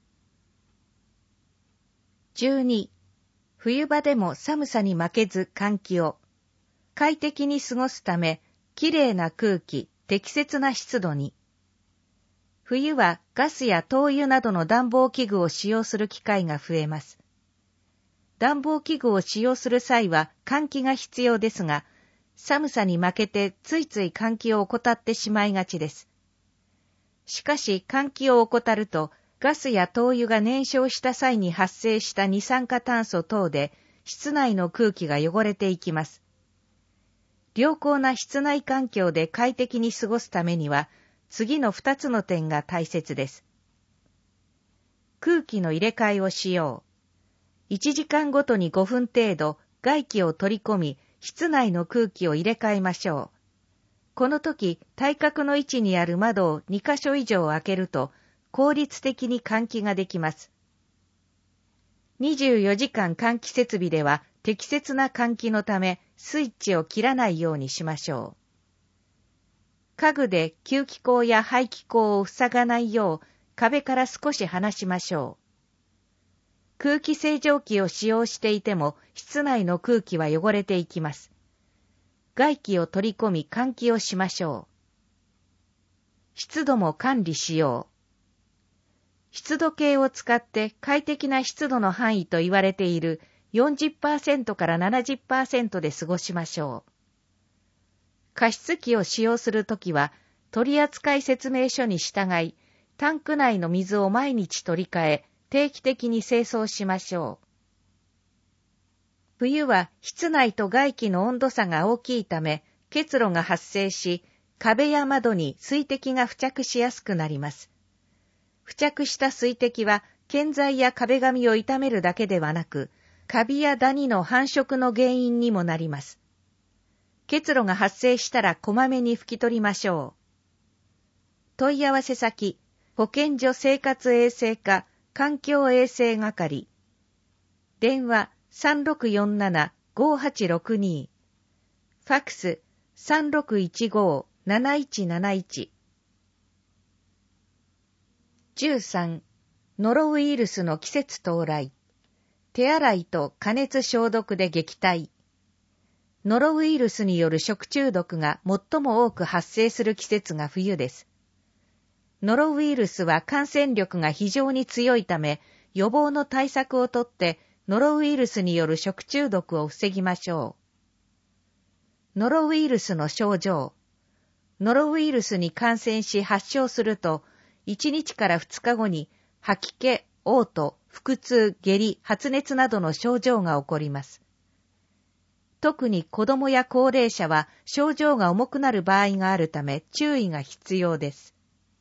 じゅうに、冬場でも寒さに負けず換気を。快適に過ごすため、きれいな空気、適切な湿度に。冬はガスや灯油などの暖房器具を使用する機会が増えます。暖房器具を使用する際は換気が必要ですが、寒さに負けてついつい換気を怠ってしまいがちです。しかし換気を怠ると、ガスや灯油が燃焼した際に発生した二酸化炭素等で、室内の空気が汚れていきます。良好な室内環境で快適に過ごすためには、次の二つの点が大切です。空気の入れ替えをしよう。いちじかんごとにごふん程度、外気を取り込み、室内の空気を入れ替えましょう。この時、対角の位置にある窓をにかしょ以上開けると、効率的に換気ができます。にじゅうよじかん換気設備では、適切な換気のため、スイッチを切らないようにしましょう。家具で吸気口や排気口を塞がないよう、壁から少し離しましょう。空気清浄機を使用していても、室内の空気は汚れていきます。外気を取り込み換気をしましょう。湿度も管理しよう。湿度計を使って快適な湿度の範囲と言われている よんじゅっパーセント から ななじゅっパーセント で過ごしましょう。加湿器を使用するときは、取扱説明書に従い、タンク内の水を毎日取り替え、定期的に清掃しましょう。冬は室内と外気の温度差が大きいため、結露が発生し、壁や窓に水滴が付着しやすくなります。付着した水滴は、建材や壁紙を傷めるだけではなく、カビやダニの繁殖の原因にもなります。結露が発生したらこまめに拭き取りましょう。問い合わせ先、保健所生活衛生課環境衛生係。電話 さんろくよんななごはちろくに。ファックス さんろくいちごなないちなないち。じゅうさん. ノロウイルスの季節到来。手洗いと加熱消毒で撃退。ノロウイルスによる食中毒が最も多く発生する季節が冬です。ノロウイルスは感染力が非常に強いため、予防の対策をとってノロウイルスによる食中毒を防ぎましょう。ノロウイルスの症状。ノロウイルスに感染し発症すると、いちにちからふつかごに吐き気、嘔吐、腹痛、下痢、発熱などの症状が起こります。特に子どもや高齢者は症状が重くなる場合があるため注意が必要です。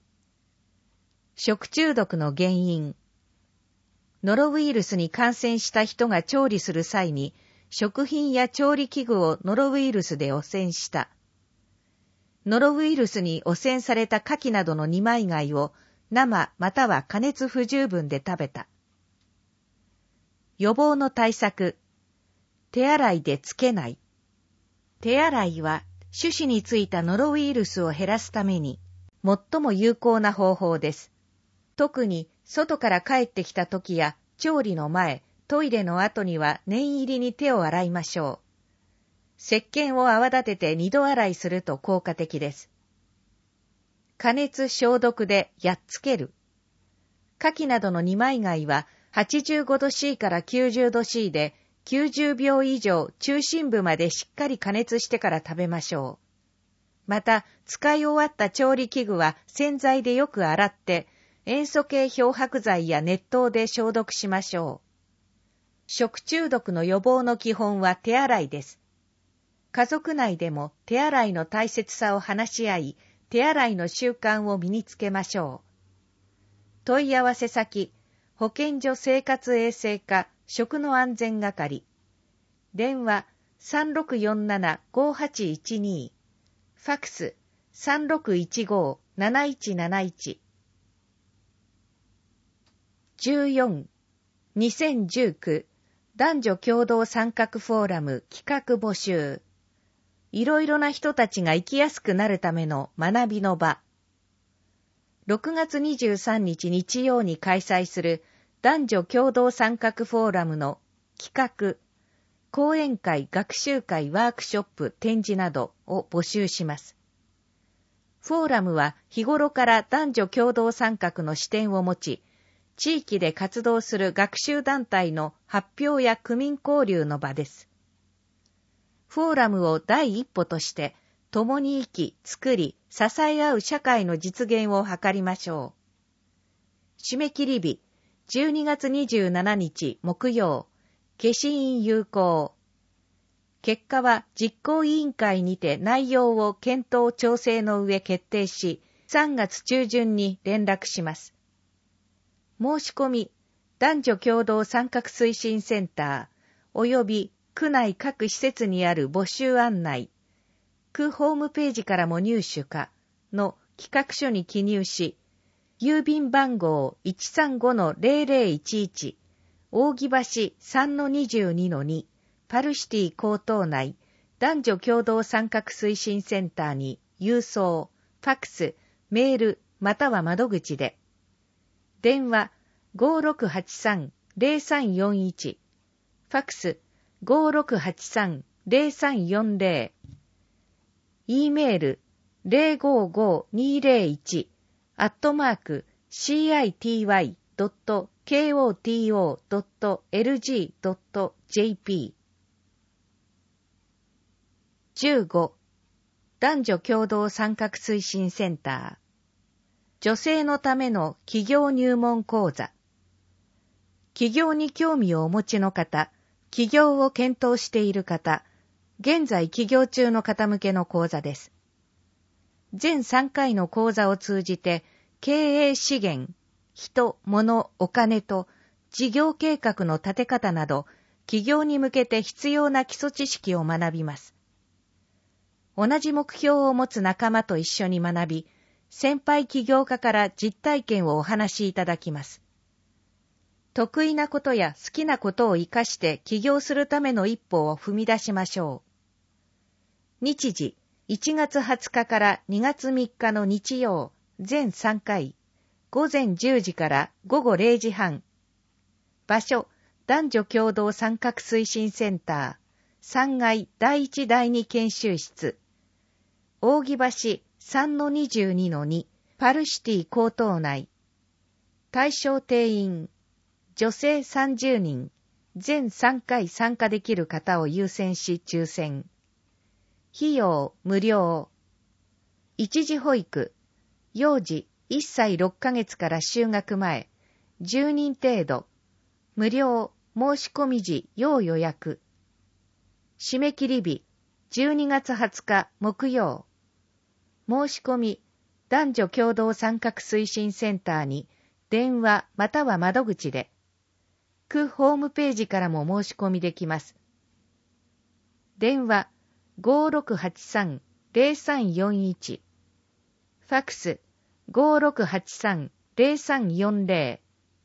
食中毒の原因。ノロウイルスに感染した人が調理する際に、食品や調理器具をノロウイルスで汚染した。ノロウイルスに汚染された牡蠣などの二枚貝を生または加熱不十分で食べた。予防の対策。手洗いでつけない。手洗いは手指についたノロウイルスを減らすために最も有効な方法です。特に外から帰ってきた時や調理の前、トイレの後には念入りに手を洗いましょう。石鹸を泡立てて二度洗いすると効果的です。加熱消毒でやっつける。牡蠣などの二枚貝ははちじゅうごど C からきゅうじゅうど C できゅうじゅうびょう以上中心部までしっかり加熱してから食べましょう。また、使い終わった調理器具は洗剤でよく洗って、 塩素系漂白剤や熱湯で消毒しましょう。食中毒の予防の基本は手洗いです。家族内でも手洗いの大切さを話し合い、手洗いの習慣を身につけましょう。問い合わせ先、保健所生活衛生課食の安全係。電話 さんろくよんななごはちいちに、ファックス さんろくいちごなないちなないち。じゅうよん、にせんじゅうきゅう男女共同参画フォーラム企画募集。いろいろな人たちが生きやすくなるための学びの場。ろくがつにじゅうさんにち日曜に開催する男女共同参画フォーラムの企画、講演会、学習会、ワークショップ、展示などを募集します。フォーラムは日頃から男女共同参画の視点を持ち、地域で活動する学習団体の発表や区民交流の場です。フォーラムを第一歩として、共に生き、作り、支え合う社会の実現を図りましょう。締め切り日、じゅうにがつにじゅうしちにち木曜、消印有効。結果は実行委員会にて内容を検討調整の上決定し、さんがつちゅうじゅんに連絡します。申し込み、男女共同参画推進センター、及び区内各施設にある募集案内、区ホームページからも入手可の企画書に記入し、郵便番号 いちさんごのゼロゼロいちいち、扇橋 さんのにじゅうにのに、パルシティ江東内男女共同参画推進センターに郵送、ファックス、メールまたは窓口で。電話 ごろくはちさんゼロさんよんいち、ファックス ごろくはちさんゼロさんよんゼロ、E メール ゼロごごにゼロいち アットマーク シーアイティーワイドットケーオーティーオードットエルジードットジェーピー。 じゅうご、男女共同参画推進センター、女性のための企業入門講座。起業に興味をお持ちの方、起業を検討している方、現在起業中の方向けの講座です。全さんかいの講座を通じて、経営資源、人、物、お金と事業計画の立て方など、起業に向けて必要な基礎知識を学びます。同じ目標を持つ仲間と一緒に学び、先輩起業家から実体験をお話しいただきます。得意なことや好きなことを活かして起業するための一歩を踏み出しましょう。日時、いちがつはつかからにがつみっかの日曜、全さんかい、ごぜんじゅうじからごごれいじはん。場所、男女共同参画推進センター、さんがいだいいちだいに研修室、扇橋 さんのにじゅうにのに、パルシティ江東内。対象定員、女性さんじゅうにん、全さんかい参加できる方を優先し抽選。費用無料。一時保育、幼児いっさいろっかげつから就学前、じゅうにん程度。無料、申し込み時要予約。締め切り日、じゅうにがつはつか木曜。申し込み、男女共同参画推進センターに電話または窓口で。区ホームページからも申し込みできます。電話 ごろくはちさんゼロさんよんいち、ファックス ごろくはちさんゼロさんよんゼロ。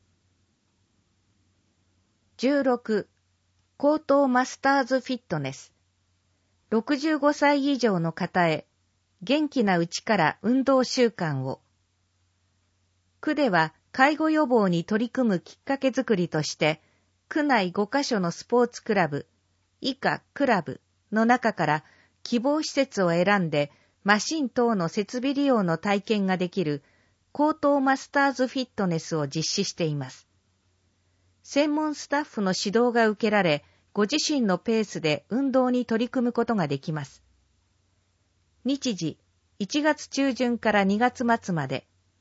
じゅうろく、高等マスターズフィットネス。ろくじゅうごさい以上の方へ、元気なうちから運動習慣を。区では介護予防に取り組むきっかけづくりとして、区内ごかしょのスポーツクラブ、以下クラブの中から希望施設を選んで、マシン等の設備利用の体験ができる高等マスターズフィットネスを実施しています。専門スタッフの指導が受けられ、ご自身のペースで運動に取り組むことができます。日時、いちがつちゅうじゅんからにがつまつまで。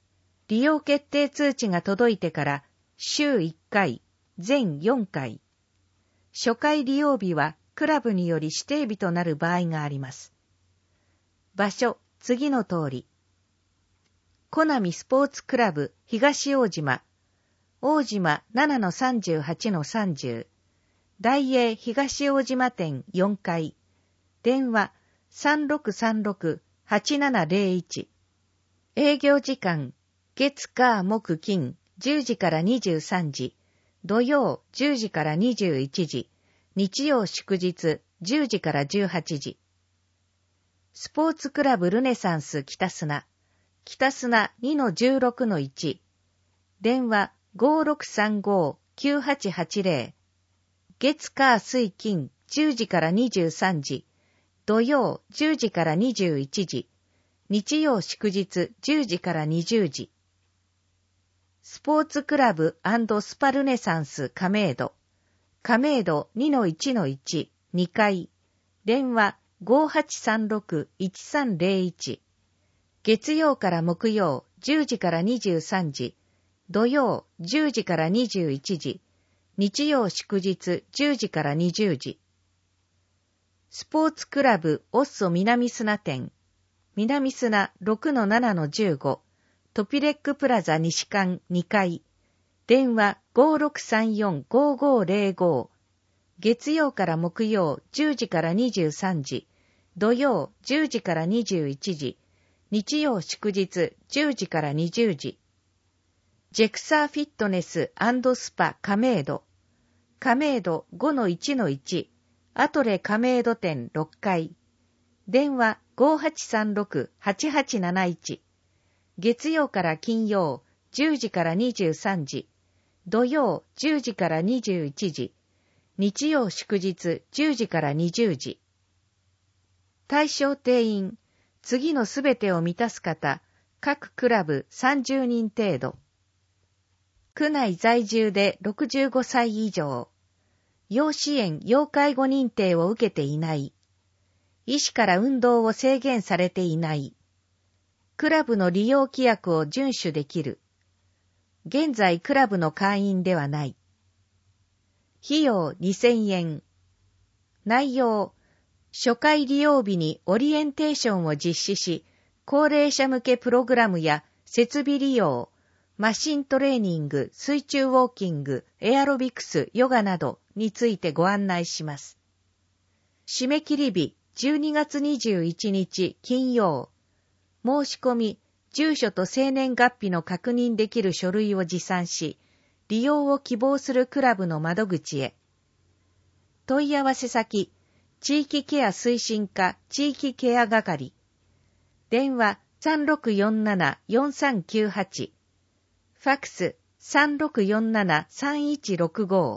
利用決定通知が届いてから週いっかい、全よんかい。初回利用日はクラブにより指定日となる場合があります。場所、次の通り。コナミスポーツクラブ東大島、大島 ななのさんじゅうはちのさんじゅう、大英東大島店よんかい、電話 さんろくさんろくはちななゼロいち、営業時間、月火木金じゅうじからにじゅうさんじ、土曜じゅうじからにじゅういちじ、日曜祝日じゅうじからじゅうはちじ。スポーツクラブルネサンス北砂、北砂 にのじゅうろくのいち、電話 ごろくさんごきゅうはちはちゼロ、月火水金じゅうじからにじゅうさんじ、土曜じゅうじからにじゅういちじ、日曜祝日じゅうじからにじゅうじ。スポーツクラブ&スパルネサンス亀戸、亀戸 にのいちのいち、にかい、電話 ごはちさんろくいちさんゼロいち、月曜から木曜じゅうじからにじゅうさんじ、土曜じゅうじからにじゅういちじ、日曜祝日じゅうじからにじゅうじ。スポーツクラブオッソ南砂店、南砂 ろくのななのじゅうご、トピレックプラザ西館にかい、電話 ごろくさんよんごごゼロご、月曜から木曜じゅうじからにじゅうさんじ、土曜じゅうじからにじゅういちじ、日曜祝日じゅうじからにじゅうじ。ジェクサーフィットネス&スパ亀戸、亀戸 ごのいちのいち、アトレ亀戸店ろっかい、電話 ごはちさんろくはちはちなないち、月曜から金曜じゅうじからにじゅうさんじ、土曜じゅうじからにじゅういちじ、日曜祝日じゅうじからにじゅうじ。対象定員、次のすべてを満たす方、各クラブさんじゅうにん程度。区内在住でろくじゅうごさい以上。要支援・要介護認定を受けていない。医師から運動を制限されていない。クラブの利用規約を遵守できる。現在クラブの会員ではない。費用にせんえん。内容、初回利用日にオリエンテーションを実施し、高齢者向けプログラムや設備利用、マシントレーニング、水中ウォーキング、エアロビクス、ヨガなどについてご案内します。締め切り日じゅうにがつにじゅういちにち金曜。申し込み、住所と生年月日の確認できる書類を持参し、利用を希望するクラブの窓口へ。問い合わせ先、地域ケア推進課地域ケア係。電話 さんろくよんななよんさんきゅうはち。ファックス さんろくよんななさんいちろくご。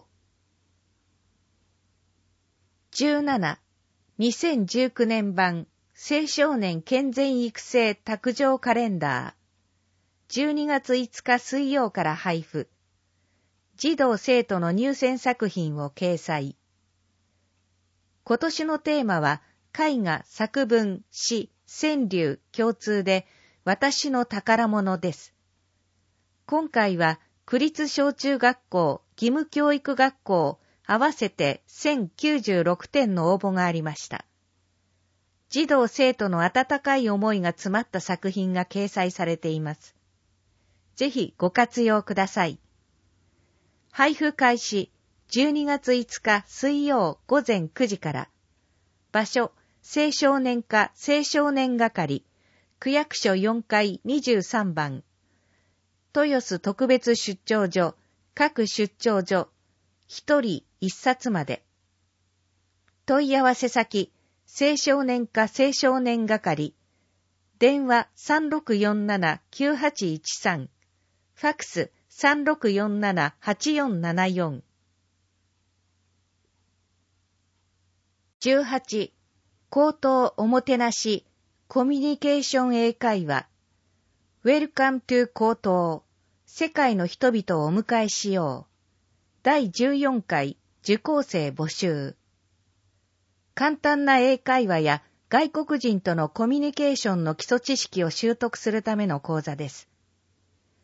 じゅうなな、にせんじゅうきゅうねん版青少年健全育成卓上カレンダー。じゅうにがついつか水曜から配布。児童生徒の入選作品を掲載。今年のテーマは絵画、作文、詩、川柳共通で私の宝物です。今回は区立小中学校、義務教育学校合わせてせんきゅうじゅうろくてんの応募がありました。児童生徒の温かい思いが詰まった作品が掲載されています。ぜひご活用ください。配布開始じゅうにがついつか水曜ごぜんくじから。場所、青少年課青少年係、区役所よんかいにじゅうさんばん。豊洲特別出張所、各出張所、ひとりいっさつまで。問い合わせ先、青少年課青少年係、電話 さんろくよんななきゅうはちいちさん、ファックス さんろくよんななはちよんななよん。じゅうはち、口頭おもてなし、コミュニケーション英会話。Welcome to 口頭。世界の人々をお迎えしよう。だいじゅうよんかい受講生募集。簡単な英会話や外国人とのコミュニケーションの基礎知識を習得するための講座です。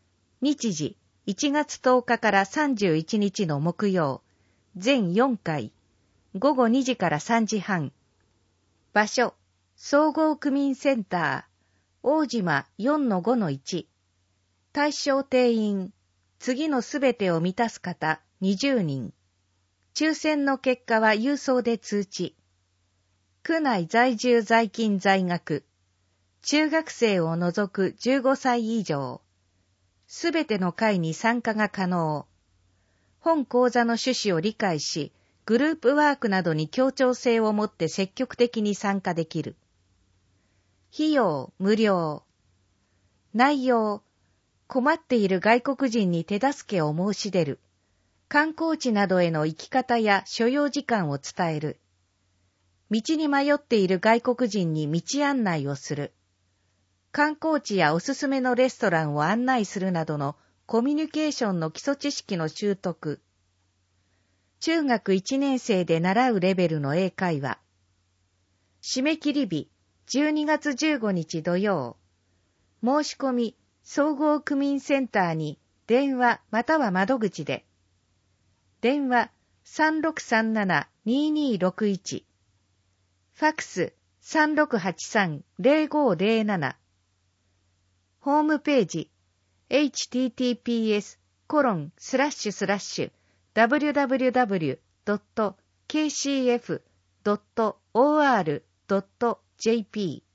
日時いちがつとおかからさんじゅういちにちの木曜、全よんかい、ごごにじからさんじはん。場所、総合区民センター、大島 よんのごのいち。対象定員、次のすべてを満たす方にじゅうにん。抽選の結果は郵送で通知。区内在住在勤在学。中学生を除くじゅうごさい以上。すべての会に参加が可能。本講座の趣旨を理解し、グループワークなどに協調性を持って積極的に参加できる。費用無料。内容、困っている外国人に手助けを申し出る。観光地などへの行き方や所要時間を伝える。道に迷っている外国人に道案内をする。観光地やおすすめのレストランを案内するなどのコミュニケーションの基礎知識の習得。中学いちねん生で習うレベルの英会話。締め切り日、じゅうにがつじゅうごにち土曜。申し込み、総合区民センターに電話または窓口で。電話 さんろくさんななにーにーろくいち。ファクス さんろくはちさんぜろごぜろなな。ホームページ エイチティーティーピーエスコロンスラッシュスラッシュダブリューダブリューダブリュードットケーシーエフドットオーアールドットジェーピー。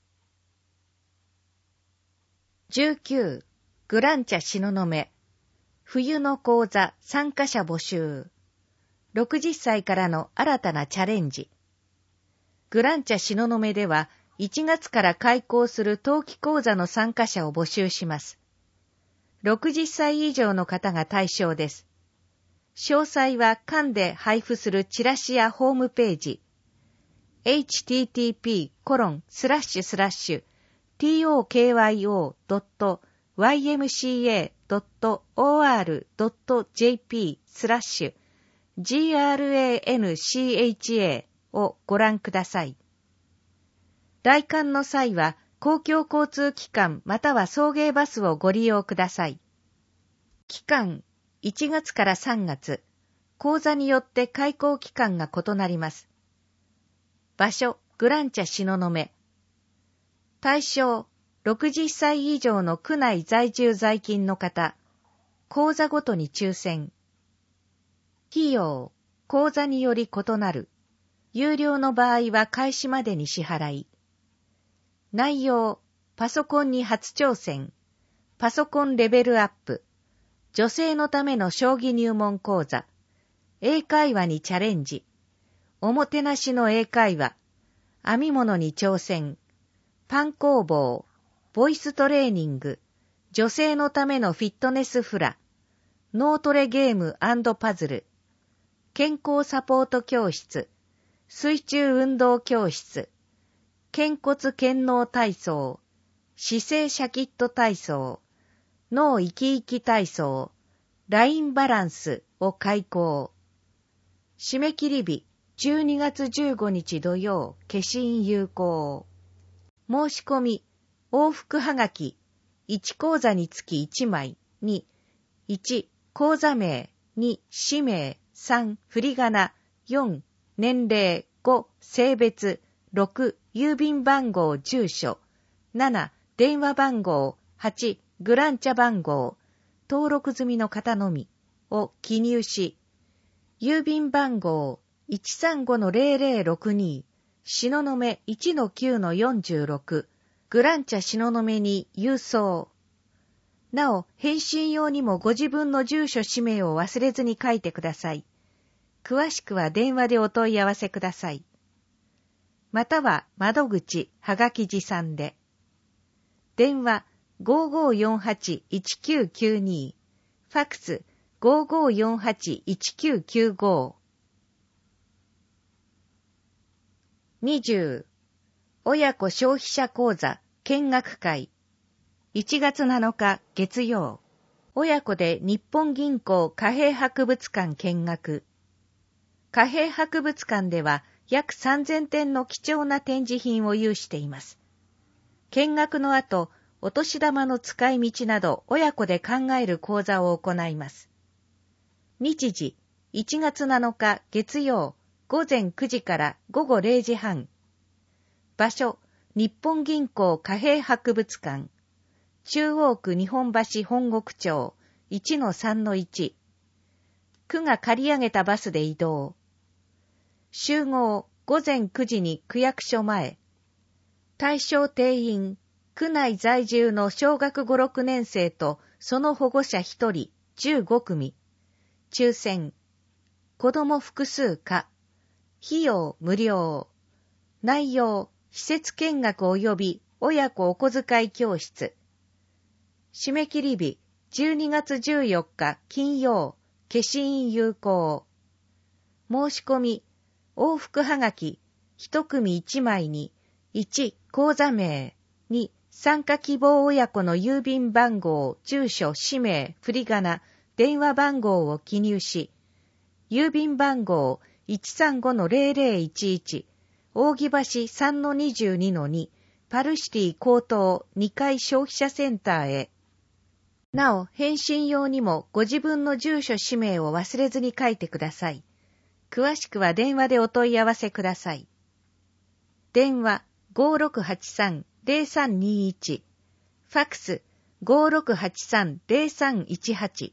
じゅうきゅうグランチャ東雲冬の講座参加者募集。ろくじゅっさいからの新たなチャレンジ。グランチャ東雲ではいちがつから開講する冬季講座の参加者を募集します。ろくじゅっさい以上の方が対象です。詳細は館で配布するチラシやホームページ エイチティーティーピーコロンスラッシュスラッシュトクヨドットワイエムシーエードットオーアールドットジェーピースラッシュジーアールエーエヌシーエイチエー をご覧ください。来館の際は公共交通機関または送迎バスをご利用ください。期間いちがつからさんがつ、講座によって開講期間が異なります。場所、グランチャ東雲。対象、ろくじゅっさい以上の区内在住在勤の方。講座ごとに抽選。費用、講座により異なる。有料の場合は開始までに支払い。内容、パソコンに初挑戦。パソコンレベルアップ。女性のための将棋入門講座。英会話にチャレンジ。おもてなしの英会話。編み物に挑戦。パン工房。ボイストレーニング。女性のためのフィットネスフラ。脳トレゲーム&パズル。健康サポート教室。水中運動教室。肩骨健脳体操。姿勢シャキット体操。脳生き生き体操。ラインバランスを開講。締め切り日じゅうにがつじゅうごにち土曜、消印有効。申し込み、往復はがき、いち講座につきいちまい、に、いち講座名、に氏名、さん振り仮名、よん年齢、ご性別、ろく郵便番号住所、なな電話番号、はちグランチャ番号、登録済みの方のみを記入し、郵便番号 いちさんごのゼロゼロろくに 東雲 いちのきゅうのよんじゅうろくグランチャ東雲に郵送。なお、返信用にもご自分の住所氏名を忘れずに書いてください。詳しくは電話でお問い合わせください。または窓口はがき持参で。電話 ごーごーよんはちいちきゅうきゅうに ファクス ごーごーよんはちいちきゅうきゅうご。にじゅう親子消費者講座見学会いちがつなのか月曜。親子で日本銀行貨幣博物館見学。貨幣博物館では約さんぜんてんの貴重な展示品を有しています。見学の後、 お年玉の使い道など親子で考える講座を行います。日時、いちがつなのか月曜、午前くじから午後れいじはん。場所、日本銀行貨幣博物館。中央区日本橋本国町 いちのさんのいち。区が借り上げたバスで移動。集合、午前くじに区役所前。対象定員、区内在住の小学ご、ろくねん生とその保護者ひとり、じゅうごくみ。抽選。子供複数可。費用無料。内容、施設見学及び親子お小遣い教室。締め切り日、じゅうにがつじゅうよっか金曜、消印有効。申し込み、往復はがき、一組いちまいに、いち、口座名、に、参加希望親子の郵便番号、住所、氏名、振り仮名、電話番号を記入し、郵便番号 いちさんごのゼロゼロいちいち、扇橋 さんのにじゅうにのに、パルシティ高等にかい消費者センターへ。なお、返信用にもご自分の住所氏名を忘れずに書いてください。詳しくは電話でお問い合わせください。電話 ごろくはちさんゼロさんにいち、ファクス ごろくはちさんゼロさんいちはち。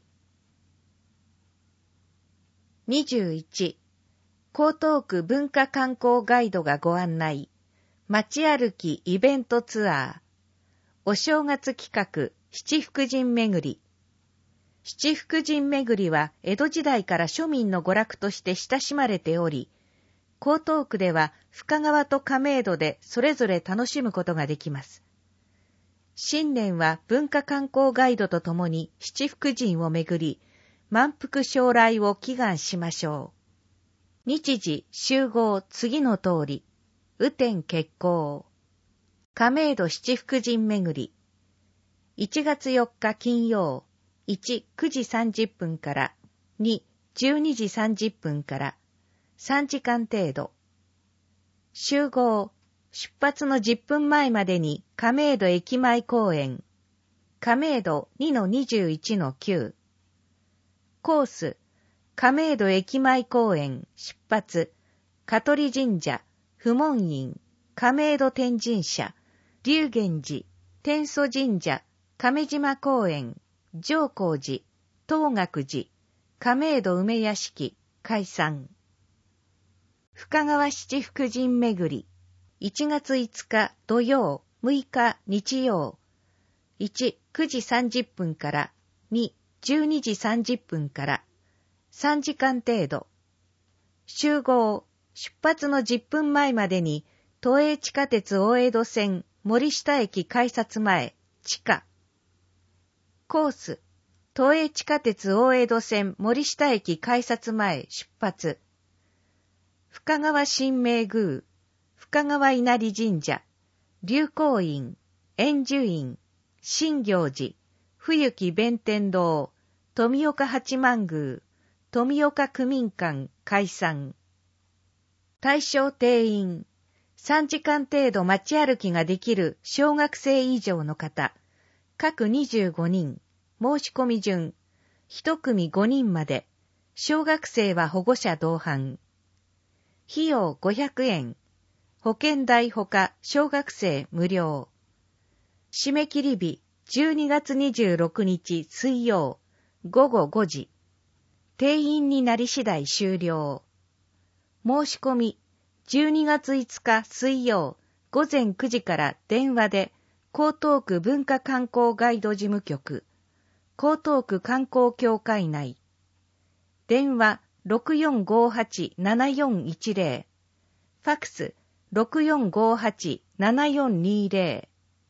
にじゅういち、江東区文化観光ガイドがご案内。街歩きイベントツアー。お正月企画、七福神巡り。七福神巡りは江戸時代から庶民の娯楽として親しまれており、江東区では深川と亀戸でそれぞれ楽しむことができます。新年は文化観光ガイドとともに七福神を巡り、満腹将来を祈願しましょう。日時、集合、次の通り。雨天決行。亀戸七福神巡り。いちがつよっか金曜。いち、くじさんじゅっぷんから。に、じゅうにじさんじゅっぷんから。さんじかん程度。集合。出発のじゅっぷんまえまでに亀戸駅前公園。亀戸 にのにじゅういちのきゅう。コース。亀戸駅前公園出発。香取神社、不門院、亀戸天神社、龍源寺、天祖神社、亀島公園、上光寺、東岳寺、亀戸梅屋敷、解散。深川七福神巡り。いちがついつか土曜、むいか日曜。いち、くじさんじゅっぷんから。に、じゅうにじさんじゅっぷんから。さんじかん程度。集合。出発のじゅっぷんまえまでに、都営地下鉄大江戸線森下駅改札前、地下。コース。都営地下鉄大江戸線森下駅改札前出発。深川神明宮、深川稲荷神社、龍光院、円寿院、新行寺、冬木弁天堂、富岡八幡宮、富岡区民館解散。対象定員、さんじかん程度街歩きができる小学生以上の方、各にじゅうごにん、申し込み順、一組ごにんまで、小学生は保護者同伴。費用ごひゃくえん、保険代ほか小学生無料。締め切り日、じゅうにがつにじゅうろくにち水曜、ごごごじ。定員になり次第終了。申し込み、じゅうにがついつか水曜、ごぜんくじから電話で、江東区文化観光ガイド事務局、江東区観光協会内。電話 ろくよんごはちななよんいちゼロ、ファクス ろくよんごはちななよんにゼ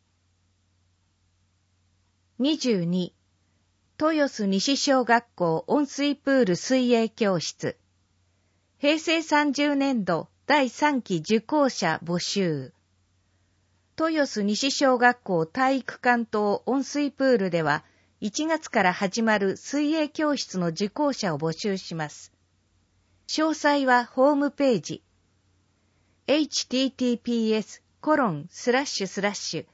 ロ。にじゅうに、豊洲西小学校温水プール水泳教室。平成さんじゅうねんどだいさんき受講者募集。豊洲西小学校体育館等温水プールでは、いちがつから始まる水泳教室の受講者を募集します。詳細はホームページ。エイチティーティーピーエスコロンスラッシュスラッシュ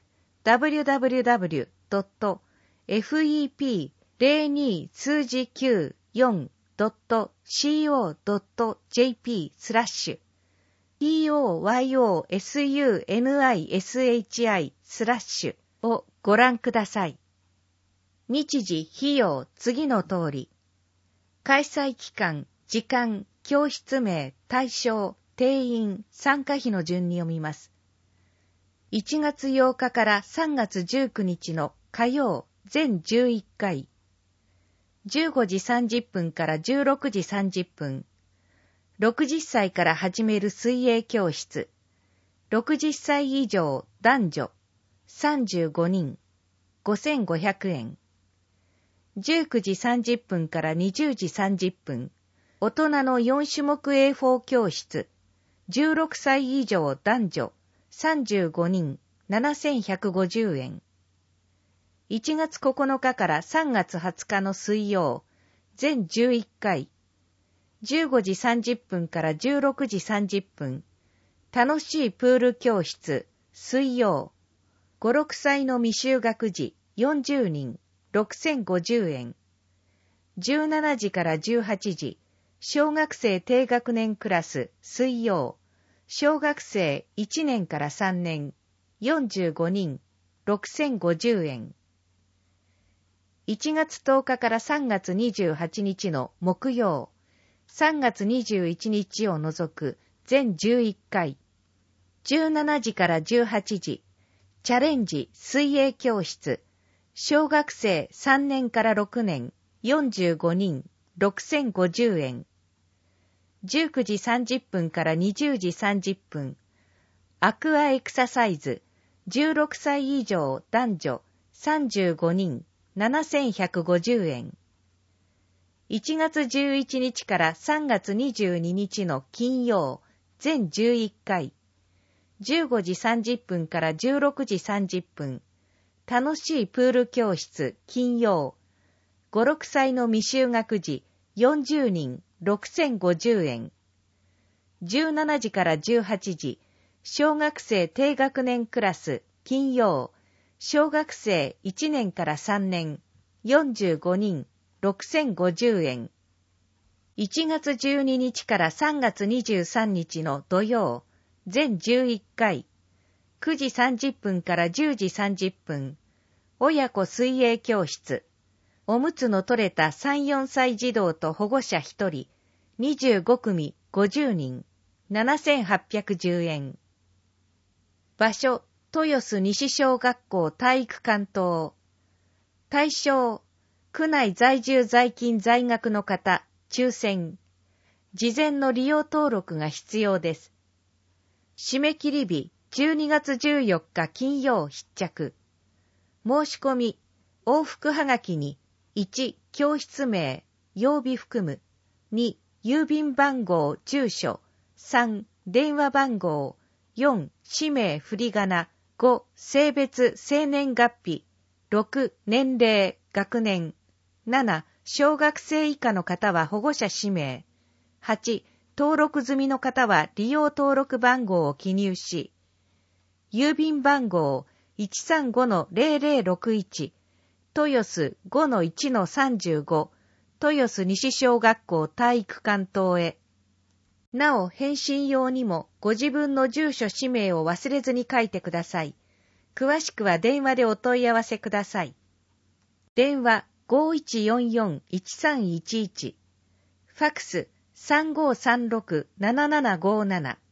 ダブリューダブリューダブリュードットエフイーピーゼロに数字きゅうよんドットシーオードットジェーピー スラッシュ ピーオーワイオーエスユーエヌアイエスエイチアイ スラッシュをご覧ください。日時、費用、次の通り。開催期間、時間、教室名、対象、定員、参加費の順に読みます。いちがつようかからさんがつじゅうくにちの火曜、全じゅういっかい。じゅうごじさんじゅっぷんからじゅうろくじさんじゅっぷん。ろくじゅっさいから始める水泳教室。ろくじゅっさい以上男女さんじゅうごにん。ごせんごひゃくえん。じゅうくじさんじゅっぷんからにじゅうじさんじゅっぷん。大人のよんしゅもく エーフォー 教室。じゅうろくさい以上男女さんじゅうごにん。ななせんひゃくごじゅうえん。いちがつここのかからさんがつはつかの水曜、全じゅういっかい。じゅうごじさんじゅっぷんからじゅうろくじさんじゅっぷん。楽しいプール教室、水曜。ご、ろくさいの未就学児、よんじゅうにん、ろくせんごじゅうえん。じゅうしちじからじゅうはちじ、小学生低学年クラス、水曜。小学生いちねんからさんねん、よんじゅうごにん、ろくせんごじゅうえん。いちがつとおかからさんがつにじゅうはちにちの木曜、さんがつにじゅういちにちを除く全じゅういっかい、じゅうしちじからじゅうはちじ、チャレンジ水泳教室、小学生さんねんからろくねん、よんじゅうごにん、ろくせんごじゅうえん。じゅうくじさんじゅっぷんからにじゅうじさんじゅっぷん、アクアエクササイズ、じゅうろくさい以上男女さんじゅうごにん、ななせんひゃくごじゅうえん。いちがつじゅういちにちからさんがつにじゅうににちの金曜、全じゅういっかい。じゅうごじさんじゅっぷんからじゅうろくじさんじゅっぷん。楽しいプール教室、金曜。ご、ろくさいの未就学児、よんじゅうにん、ろくせんごじゅうえん。じゅうしちじからじゅうはちじ、小学生低学年クラス、金曜。小学生いちねんからさんねん、よんじゅうごにん、ろくせんごじゅうえん。いちがつじゅうににちからさんがつにじゅうさんにちの土曜、全じゅういっかい。くじさんじゅっぷんからじゅうじさんじゅっぷん。親子水泳教室。おむつの取れたさん、よんさい児童と保護者ひとり。にじゅうごくみごじゅうにん。ななせんはっぴゃくじゅうえん。場所、豊洲西小学校体育館等。対象、区内在住在勤在学の方、抽選。事前の利用登録が必要です。締め切り日、じゅうにがつじゅうよっか金曜必着。申し込み、往復はがきに、いち、教室名、曜日含む。に、郵便番号、住所。さん、電話番号。よん、氏名、振り仮名。ご、性別、生年月日。ろく、年齢、学年。なな、小学生以下の方は保護者氏名。はち、登録済みの方は利用登録番号を記入し、郵便番号 いちさんごのゼロゼロろくいち、豊洲 ごのいちのさんじゅうご、豊洲西小学校体育館等へ。なお、返信用にもご自分の住所氏名を忘れずに書いてください。詳しくは電話でお問い合わせください。電話 ごいちよんよんいちさんいちいち、ファクス さんごさんろくななななごなな。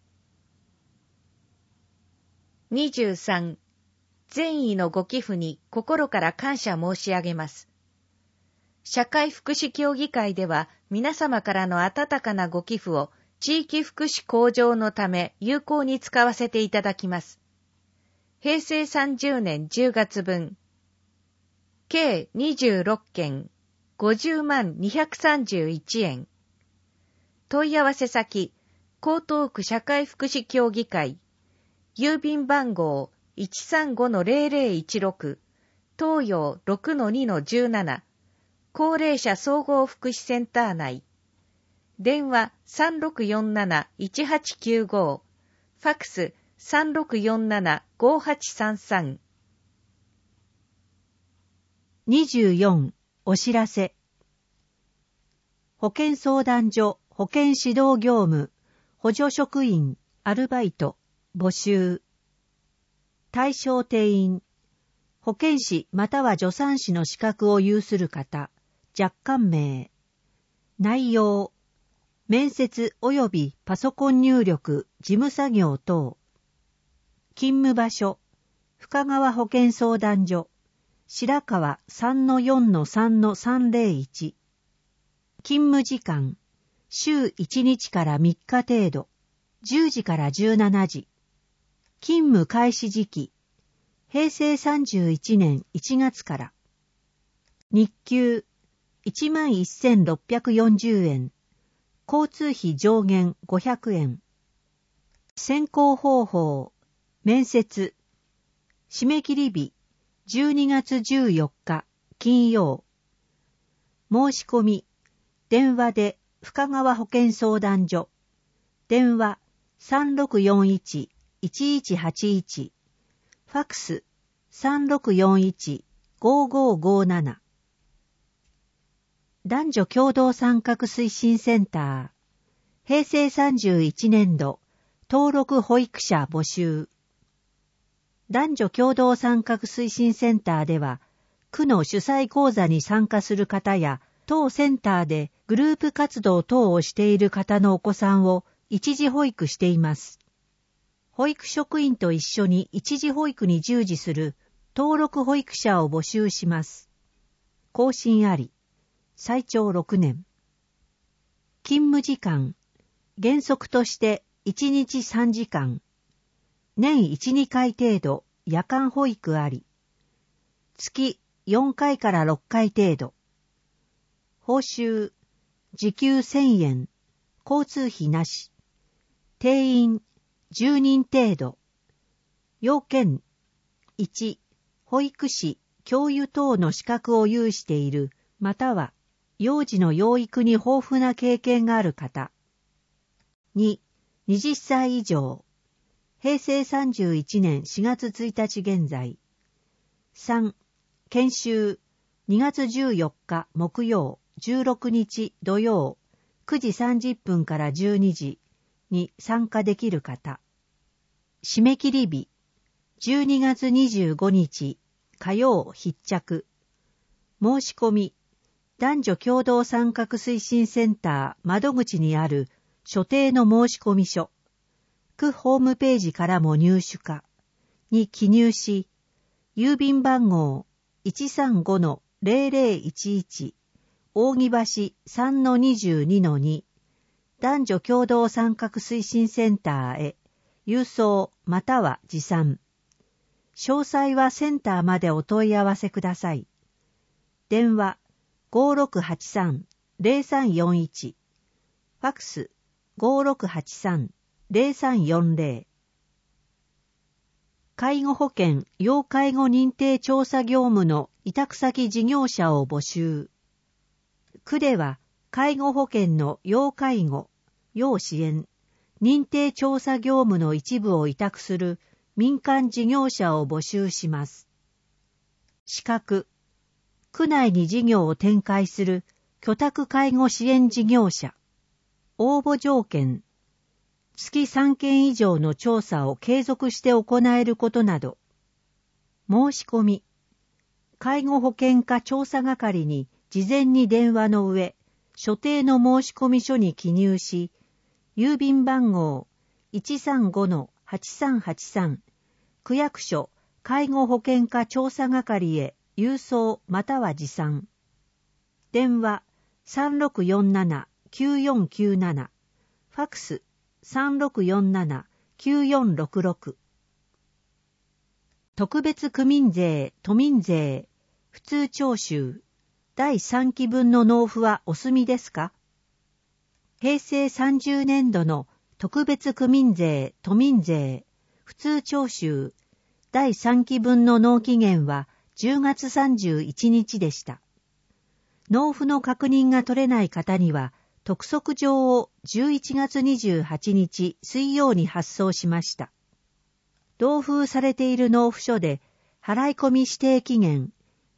にじゅうさん、善意のご寄付に心から感謝申し上げます。社会福祉協議会では皆様からの温かなご寄付を地域福祉向上のため有効に使わせていただきます。へいせいさんじゅうねんじゅうがつぶん、計にじゅうろっけん、ごじゅうまんにひゃくさんじゅういちえん。問い合わせ先、江東区社会福祉協議会、郵便番号 いちさんごのゼロゼロいちろく、東洋 ろくのにのじゅうなな、高齢者総合福祉センター内。電話 さんろくよんなないちはちきゅうご、ファクス さんろくよんななごはちさんさん。 にじゅうよん、お知らせ。保健相談所、保健指導業務、補助職員、アルバイト、募集。対象定員、保健師または助産師の資格を有する方、若干名。内容、面接及びパソコン入力、事務作業等。勤務場所、深川保健相談所、白川 さんのよんのさんのさんぜろいち。勤務時間、週いちにちからみっか程度、じゅうじからじゅうしちじ。勤務開始時期、へいせいさんじゅういちねんいちがつから。日給、いちまんせんろっぴゃくよんじゅうえん。交通費上限ごひゃくえん。選考方法、面接。締め切り日、じゅうにがつじゅうよっか、金曜。申し込み、電話で深川保健相談所。電話 さんろくよんいち いちいちはちいち。ファックス さんろくよんいち ごごごなな。男女共同参画推進センター。へいせいさんじゅういちねんど、登録保育者募集。男女共同参画推進センターでは、区の主催講座に参加する方や、当センターでグループ活動等をしている方のお子さんを一時保育しています。保育職員と一緒に一時保育に従事する登録保育者を募集します。更新あり。最長ろくねん。勤務時間、原則としていちにちさんじかん。年いち、にかい程度夜間保育あり。月よんかいからろっかい程度。報酬、時給せんえん、交通費なし。定員、じゅうにん程度。要件、いち、保育士、教諭等の資格を有している、または、幼児の養育に豊富な経験がある方。に、はたち以上。へいせいさんじゅういちねんしがつついたち現在。さん、研修、にがつじゅうよっか木曜、じゅうろくにち土曜、くじさんじゅっぷんからじゅうにじに参加できる方。締め切り日、じゅうにがつにじゅうごにち火曜必着。申し込み、男女共同参画推進センター窓口にある所定の申込書、区ホームページからも入手可に記入し、郵便番号 いちさんごのぜろぜろいちいち 扇橋 さんのにじゅうにのに 男女共同参画推進センターへ郵送または持参。詳細はセンターまでお問い合わせください。電話ごろくはちさん ぜろさんよんいち、ファックスごろくはちさん ぜろさんよんぜろ。介護保険要介護認定調査業務の委託先事業者を募集。区では介護保険の要介護、要支援、認定調査業務の一部を委託する民間事業者を募集します。資格、区内に事業を展開する居宅介護支援事業者。応募条件、月さんけん以上の調査を継続して行えることなど。申し込み、介護保険課調査係に事前に電話の上、所定の申込書に記入し、郵便番号 いちさんごのはちさんはちさん、区役所介護保険課調査係へ郵送または持参。電話さんろくよんなな きゅうよんきゅうなな、ファックスさんろくよんなな きゅうよんろくろく。特別区民税、都民税、普通徴収、だいさんき分の納付はお済みですか？へいせいさんじゅうねんどの特別区民税、都民税、普通徴収、だいさんき分の納期限はじゅうがつさんじゅういちにちでした。納付の確認が取れない方には、督促状をじゅういちがつにじゅうはちにち水曜に発送しました。同封されている納付書で、払い込み指定期限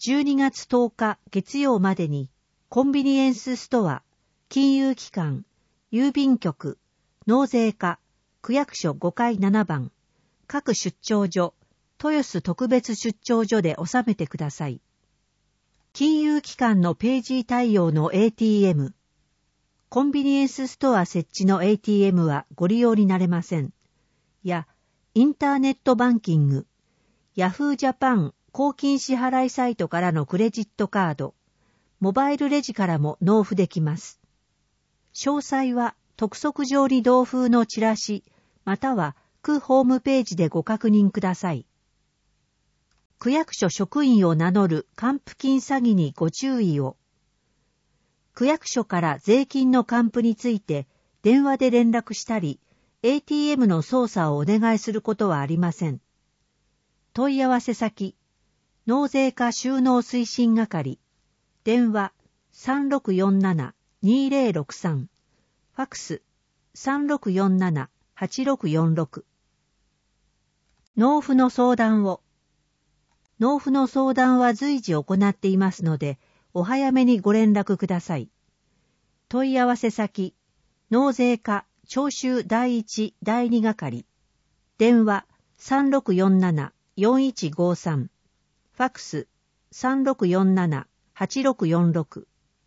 じゅうにがつとおか月曜までに、コンビニエンスストア、金融機関、郵便局、納税課、区役所ごかいななばん、各出張所、豊洲特別出張所で納めてください。金融機関のページ対応の エーティーエム、コンビニエンスストア設置の エーティーエム はご利用になれません。や、インターネットバンキング、ヤフージャパン公金支払いサイトからのクレジットカード、モバイルレジからも納付できます。詳細は督促状に同封のチラシ、または区ホームページでご確認ください。区役所職員を名乗る還付金詐欺にご注意を。区役所から税金の還付について電話で連絡したり、エーティーエム の操作をお願いすることはありません。問い合わせ先、納税課収納推進係、電話 さんろくよんななにぜろろくさん、ファックス さんろくよんななはちろくよんろく。納付の相談を。納付の相談は随時行っていますので、お早めにご連絡ください。問い合わせ先、納税課徴収だいいちだいに係、電話 さんろくよんななよんいちごさん、ファックス さんろくよんななはちろくよんろく。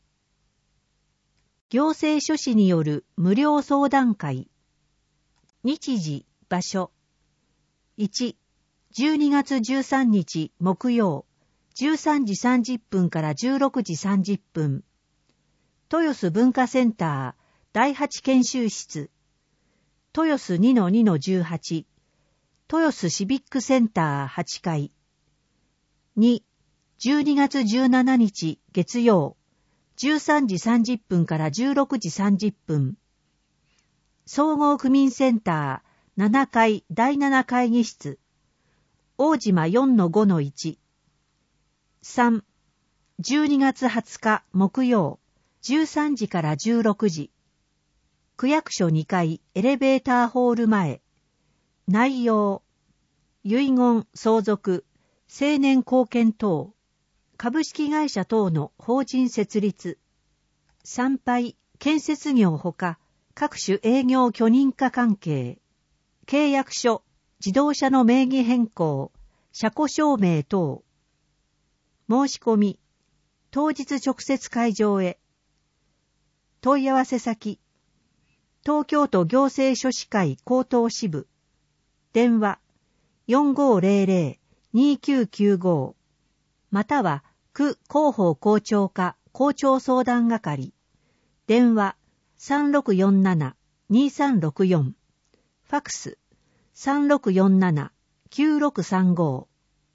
行政書士による無料相談会。日時、場所。いち、じゅうにがつじゅうさんにち木曜、じゅうさんじさんじゅっぷんからじゅうろくじさんじゅっぷん。豊洲文化センターだいはち研修室。豊洲 にのにのじゅうはち。豊洲シビックセンターはちかい。に、じゅうにがつじゅうしちにち月曜、じゅうさんじさんじゅっぷんからじゅうろくじさんじゅっぷん。総合区民センターななかいだいなな会議室。大島 よんのごのいち。さん、じゅうにがつはつか木曜、じゅうさんじからじゅうろくじ。区役所にかいエレベーターホール前。内容、遺言、相続、青年貢献等、株式会社等の法人設立、参拝、建設業ほか、各種営業許認可関係、契約書、自動車の名義変更、車庫証明等、申し込み、当日直接会場へ、問い合わせ先、東京都行政書士会高等支部、電話 よんごーぜろぜろにきゅうきゅうご または区広報校長課校長相談係、電話 さんろくよんななにさんろくよん、ファックス さんろくよんななきゅうろくさんご。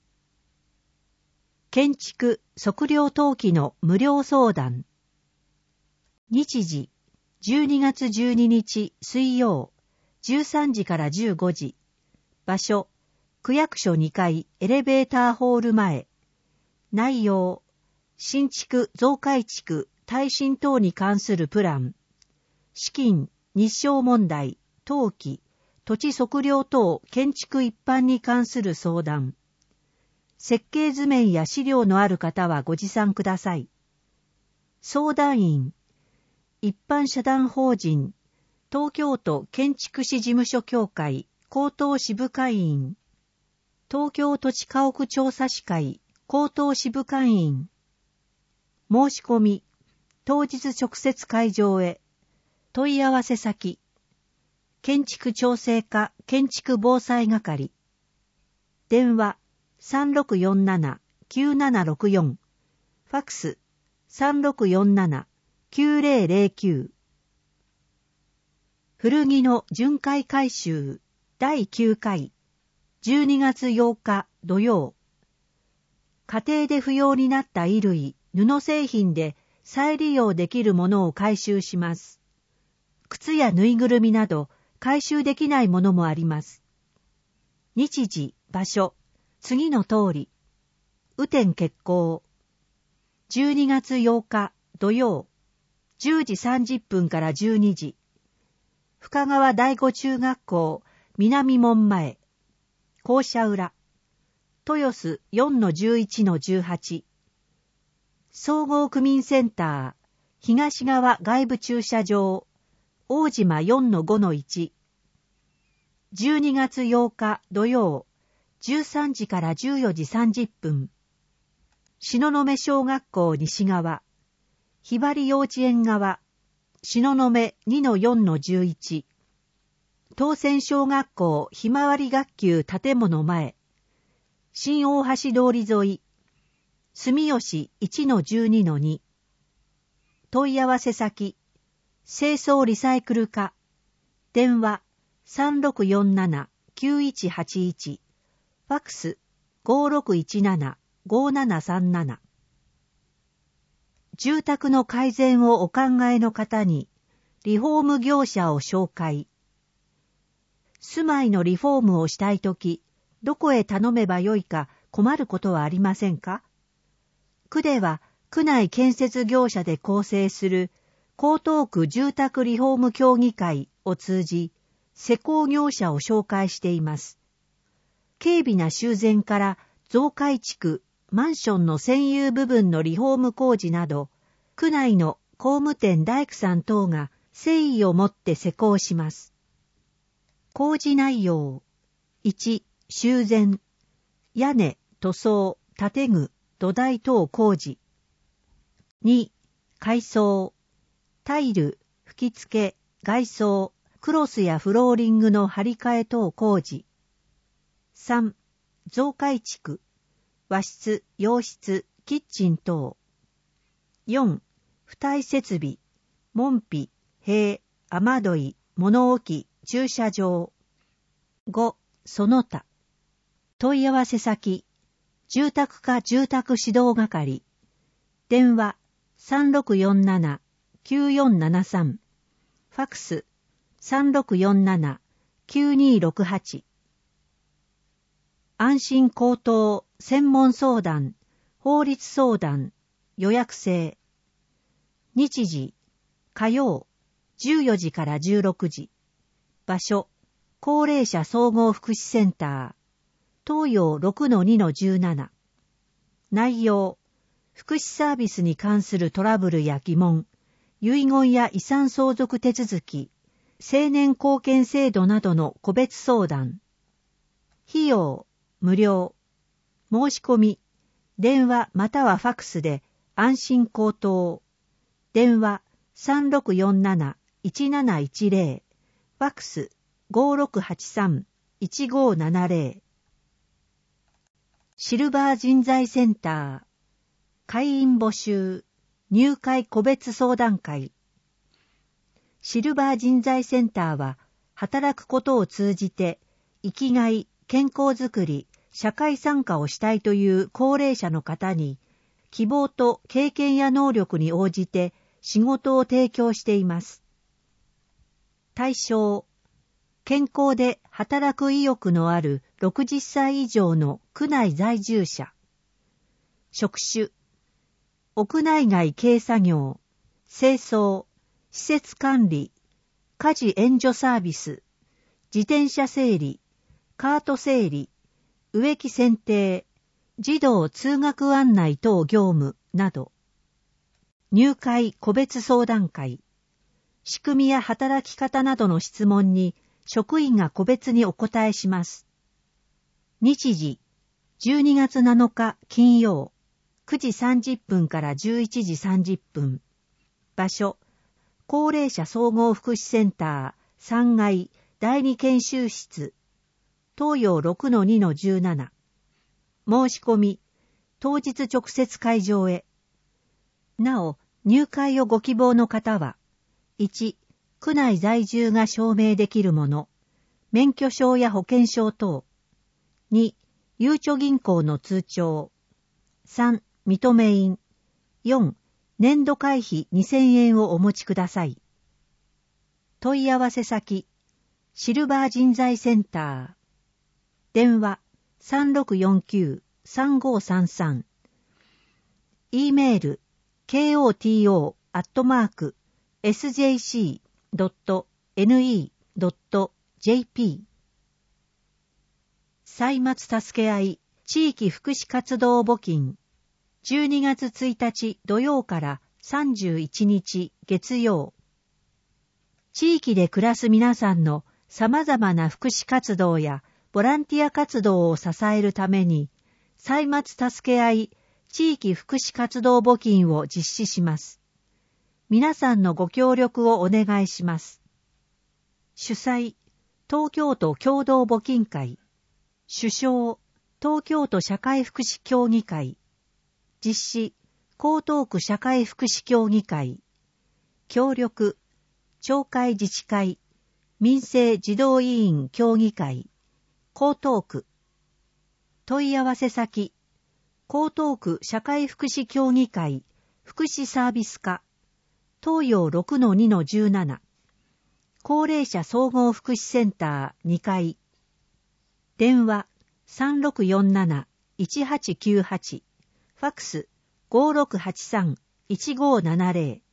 建築測量登記の無料相談。日時、じゅうにがつじゅうににち水曜、じゅうさんじからじゅうごじ。場所、区役所にかいエレベーターホール前。内容、新築増改築耐震等に関するプラン。資金、日照問題、登記、土地測量等建築一般に関する相談。設計図面や資料のある方はご持参ください。相談員、一般社団法人、東京都建築士事務所協会高等支部会員、東京土地家屋調査士会高等支部会員。申し込み、当日直接会場へ。問い合わせ先、建築調整課建築防災係。電話 さんろくよんななきゅうななろくよん、ファックス さんろくよんななきゅうぜろぜろきゅう。古着の巡回回収だいきゅうかい、じゅうにがつようか土曜。家庭で不要になった衣類、布製品で再利用できるものを回収します。靴やぬいぐるみなど回収できないものもあります。日時、場所、次の通り。雨天決行。じゅうにがつようか土曜、じゅうじさんじゅっぷんからじゅうにじ。深川第五中学校南門前。校舎裏。豊洲 よんのじゅういちのじゅうはち。 総合区民センター、東側外部駐車場、大島 よんのごのいち。じゅうにがつようか土曜、じゅうさんじからじゅうよじさんじゅっぷん。東雲小学校西側、ひばり幼稚園側、東雲 にのよんのじゅういち。東泉小学校ひまわり学級建物前、新大橋通り沿い、住吉 いちのじゅうにのに。問い合わせ先、清掃リサイクル課、電話 さんろくよんななきゅういちはちいち、ファックス ごろくいちななごななさんなな。住宅の改善をお考えの方に、リフォーム業者を紹介。住まいのリフォームをしたいとき、どこへ頼めばよいか困ることはありませんか？区では、区内建設業者で構成する江東区住宅リフォーム協議会を通じ、施工業者を紹介しています。軽微な修繕から増改築、マンションの占有部分のリフォーム工事など、区内の工務店大工さん等が誠意を持って施工します。工事内容。いち、修繕。屋根、塗装、建具、土台等工事。に、改装。タイル、吹き付け、外装、クロスやフローリングの張り替え等工事。さん、増改築。和室、洋室、キッチン等。よん、付帯設備、門扉、塀、雨どい、物置、駐車場。ご、その他。問い合わせ先、住宅課住宅指導係。電話 さんろくよんななきゅうよんななさん。ファックス さんろくよんななきゅうにろくはち。安心高等専門相談、法律相談、予約制。日時、火曜、じゅうよじからじゅうろくじ。場所、高齢者総合福祉センター、東洋 ろくのにのじゅうなな。内容、福祉サービスに関するトラブルや疑問、遺言や遺産相続手続き、青年貢献制度などの個別相談。費用、無料。申し込み、電話またはファックスで安心高等。電話 さんろくよんなないちなないちぜろ。ファックス ごろくはちさんいちごななぜろ。シルバー人材センター。会員募集。入会個別相談会。シルバー人材センターは、働くことを通じて、生きがい、健康づくり、社会参加をしたいという高齢者の方に、希望と経験や能力に応じて仕事を提供しています。対象、健康で働く意欲のあるろくじゅっさい以上の区内在住者。職種、屋内外軽作業、清掃、施設管理、家事援助サービス、自転車整理、カート整理、植木剪定、児童通学案内等業務など。入会個別相談会。仕組みや働き方などの質問に職員が個別にお答えします。日時、じゅうにがつなのか金曜、くじさんじゅっぷんからじゅういちじさんじゅっぷん。場所、高齢者総合福祉センターさんがいだいに研修室。東洋 ろくのにのじゅうなな。申し込み、当日直接会場へ。なお、入会をご希望の方は、いち、区内在住が証明できるもの、免許証や保険証等。に、ゆうちょ銀行の通帳。さん、認め印。よん、年度会費にせんえんをお持ちください。問い合わせ先、シルバー人材センター。電話 さんろくよんきゅうさんごさんさん。e メール ケーオーティーオー アットマーク エスジェーシー ドット エヌイー ドット ジェーピー。歳末助け合い地域福祉活動募金。 じゅうにがつついたち土曜からさんじゅういちにち月曜。地域で暮らす皆さんの様々な福祉活動やボランティア活動を支えるために、歳末助け合い地域福祉活動募金を実施します。皆さんのご協力をお願いします。主催、東京都共同募金会。主賞、東京都社会福祉協議会。実施、江東区社会福祉協議会。協力、町会自治会、民生児童委員協議会、江東区。問い合わせ先、江東区社会福祉協議会、福祉サービス課、東洋 ろくのにのじゅうなな、高齢者総合福祉センターにかい。電話 さんろくよんなないちはちきゅうはち、ファックス ごろくはちさんいちごななぜろ。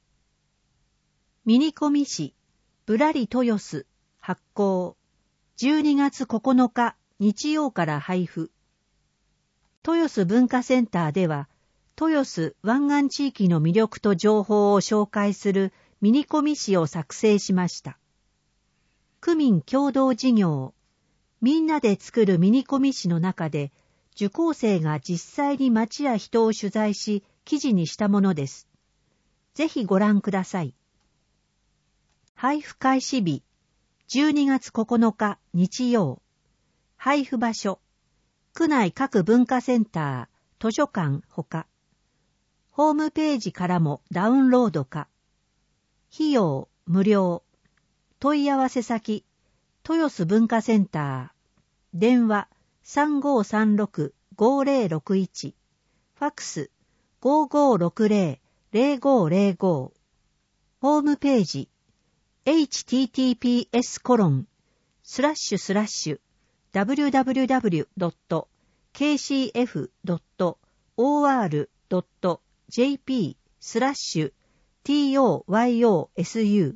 ミニコミ誌ぶらり豊洲発行。じゅうにがつここのか日曜から配布。豊洲文化センターでは、豊洲湾岸地域の魅力と情報を紹介するミニコミ誌を作成しました。区民共同事業、みんなで作るミニコミ誌の中で、受講生が実際に街や人を取材し、記事にしたものです。ぜひご覧ください。配布開始日、じゅうにがつここのか日曜。配布場所、区内各文化センター、図書館ほか。ホームページからもダウンロードか。費用無料。問い合わせ先、豊洲文化センター。電話 さんごさんろくごぜろろくいち。ファックス ごごろくぜろぜろごぜろご。ホームページ、エイチティーティーピーエスコロンスラッシュスラッシュダブリュダブリュダブリュドットケーシーエフドットオーアールドットジェーピースラッシュティーオーワイオーエスユー。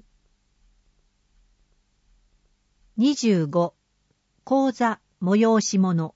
にじゅうご講座催し物。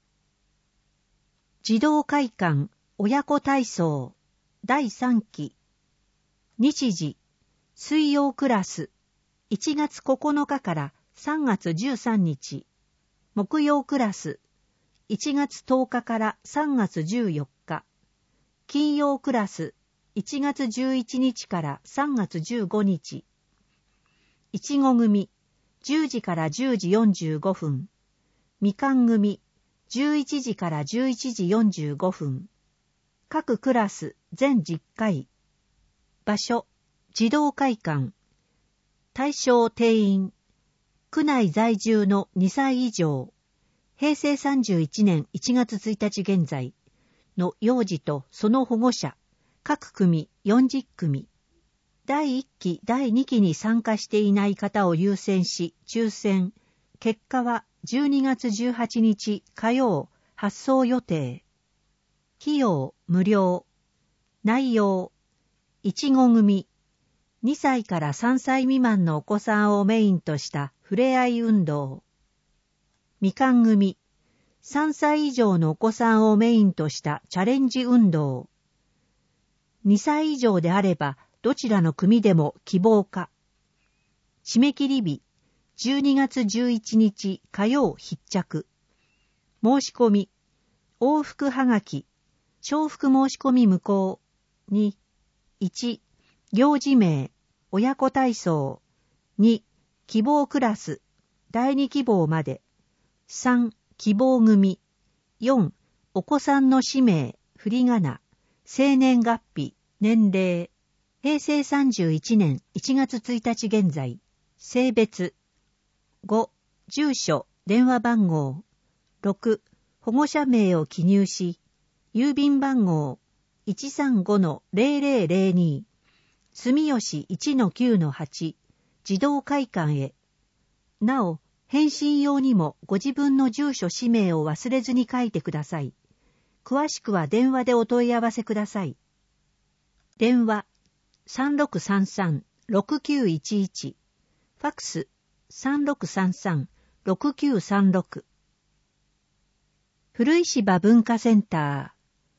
児童会館親子体操だいさんき。日時水曜クラスいちがつここのかからさんがつじゅうさんにち。木曜クラスいちがつとおかからさんがつじゅうよっか。金曜クラスいちがつじゅういちにちからさんがつじゅうごにち。いちご組じゅうじからじゅうじよんじゅうごふん。みかん組じゅういちじからじゅういちじよんじゅうごふん。各クラス全じゅっかい。場所児童会館。対象定員区内在住のにさい以上、平成さんじゅういちねんいちがつついたち現在の幼児とその保護者、各組よんじゅっくみ。だいいっき、だいにきに参加していない方を優先し、抽選。結果はじゅうにがつじゅうはちにち火曜、発送予定。費用無料。内容、いちご組。にさいからさんさい未満のお子さんをメインとしたふれあい運動。みかん組。さんさい以上のお子さんをメインとしたチャレンジ運動。にさい以上であればどちらの組でも希望か。締め切り日じゅうにがつじゅういちにち火曜必着。申し込み往復はがき重複申し込み無効。に、いち行事名親子体操。に希望クラスだいに希望まで。さん希望組。よんお子さんの氏名振り仮名生年月日年齢。平成さんじゅういちねんいちがつついたち現在。性別。ご住所電話番号。ろく保護者名を記入し、郵便番号 いちさんごのぜろぜろぜろに 住吉 いちのきゅうのはち 児童会館へ。なお、返信用にもご自分の住所氏名を忘れずに書いてください。詳しくは電話でお問い合わせください。電話 さんろくさんさんろくきゅういちいち ファックス さんろくさんさんろくきゅうさんろく。古石場文化センター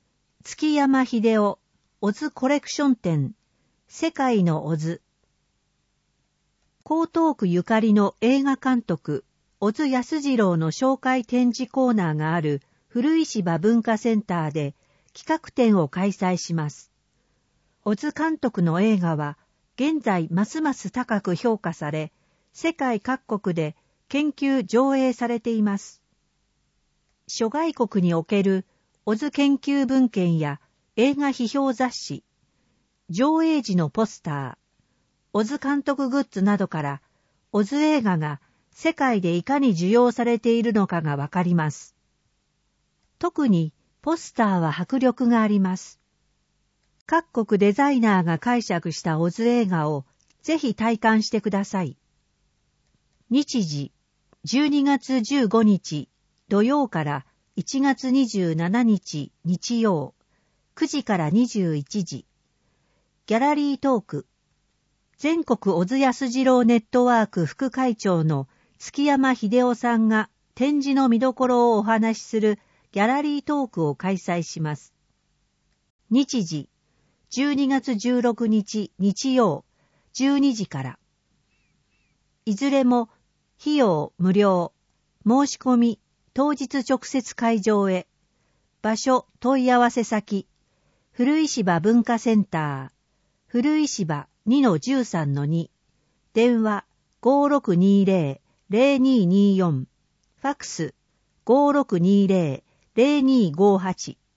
築山秀夫オズコレクション展世界のオズ。江東区ゆかりの映画監督小津安二郎の紹介展示コーナーがある古石場文化センターで企画展を開催します。小津監督の映画は現在ますます高く評価され、世界各国で研究上映されています。諸外国における小津研究文献や映画批評雑誌、上映時のポスター、小津監督グッズなどから小津映画が世界でいかに受容されているのかがわかります。特にポスターは迫力があります。各国デザイナーが解釈した小津映画をぜひ体感してください。日時、じゅうにがつじゅうごにち土曜からいちがつにじゅうしちにち日曜、くじからにじゅういちじ。ギャラリートーク。全国小津安二郎ネットワーク副会長の築山秀夫さんが展示の見どころをお話しするギャラリートークを開催します。日時、じゅうにがつじゅうろくにち日曜、じゅうにじから。いずれも費用無料、申し込み当日直接会場へ。場所問い合わせ先、古石場文化センター、古石場 にのじゅうさんのに、電話 ごーろくにーぜろ ぜろにーにーよん、ファックス ごーろくにーぜろ ぜろにーごーはち。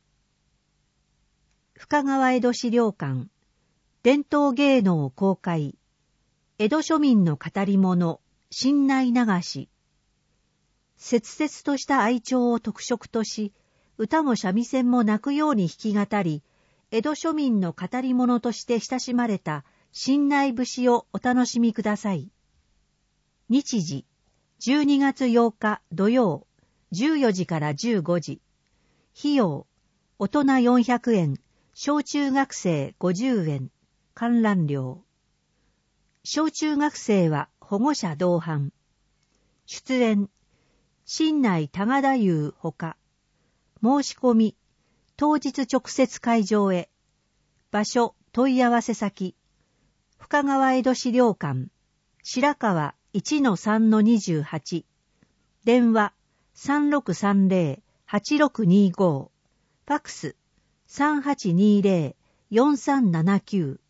深川江戸資料館、伝統芸能公開、江戸庶民の語り物、新内流し。切々とした愛情を特色とし、歌も三味線も泣くように弾き語り、江戸庶民の語り物として親しまれた新内節をお楽しみください。日時、じゅうにがつようか土曜、じゅうよじからじゅうごじ。費用、大人よんひゃくえん、小中学生ごじゅうえん、観覧料。小中学生は保護者同伴。出演、新内高田優ほか。申し込み、当日直接会場へ。場所、問い合わせ先。深川江戸資料館、白川 いちのさんのにじゅうはち。電話 さんろくさんぜろ はちろくにーご。ファックス さんはちにーぜろ よんさんななきゅう。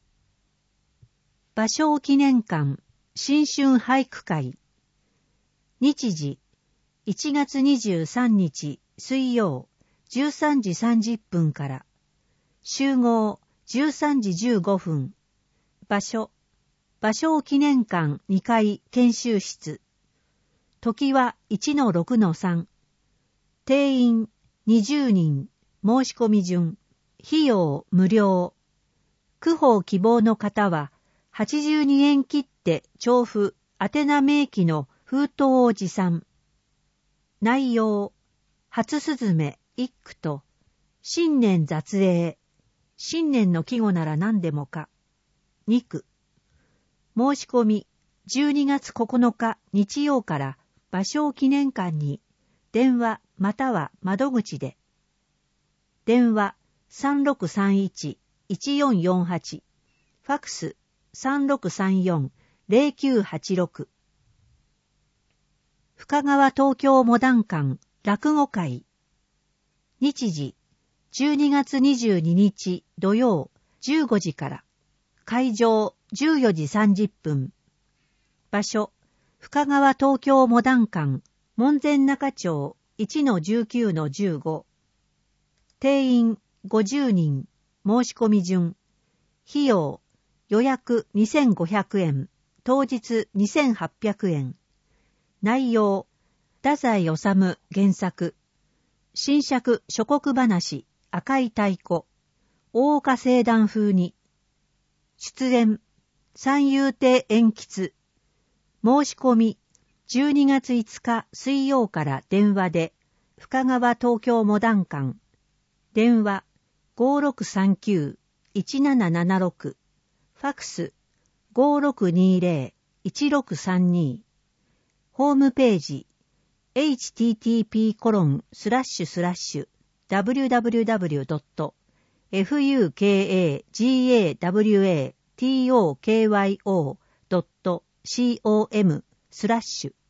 芭蕉記念館新春俳句会。日時、いちがつにじゅうさんにち水曜、じゅうさんじさんじゅっぷんから。集合じゅうさんじじゅうごふん。場所、芭蕉記念館にかい研修室。時はいちのろくのさん。定員にじゅうにん、申し込み順。費用無料。句報希望の方は、はちじゅうにえん切って調布宛名明記の封筒を持参。内容、初すずめ一句と、新年雑詠、新年の季語なら何でもか、二句。申し込み、じゅうにがつここのか日曜から芭蕉記念館に、電話または窓口で。電話 さんろくさんいち いちよんよんはち、ファックス さんろくさんよん ぜろきゅうはちろく。深川東京モダン館落語会。日時、じゅうにがつにじゅうににち土曜じゅうごじから。会場じゅうよじさんじゅっぷん。場所、深川東京モダン館門前仲町 いちのじゅうきゅうのじゅうご。定員ごじゅうにん、申し込み順。費用、予約にせんごひゃくえん、当日にせんはっぴゃくえん。内容、太宰治原作。新釈諸国話、赤い太鼓。大岡聖団風に。出演、三遊亭円吉。申し込み、じゅうにがついつか水曜から電話で、深川東京モダン館。電話 ごーろくさんきゅう いちななななろく。ファックス ごーろくにーぜろ いちろくさんに。ホームページ エイチティーティーピーコロンスラッシュスラッシュダブリューダブリューダブリュードットフユーケーエージーエーダブリューエーティーオーケーワイオードットコム スラッシュ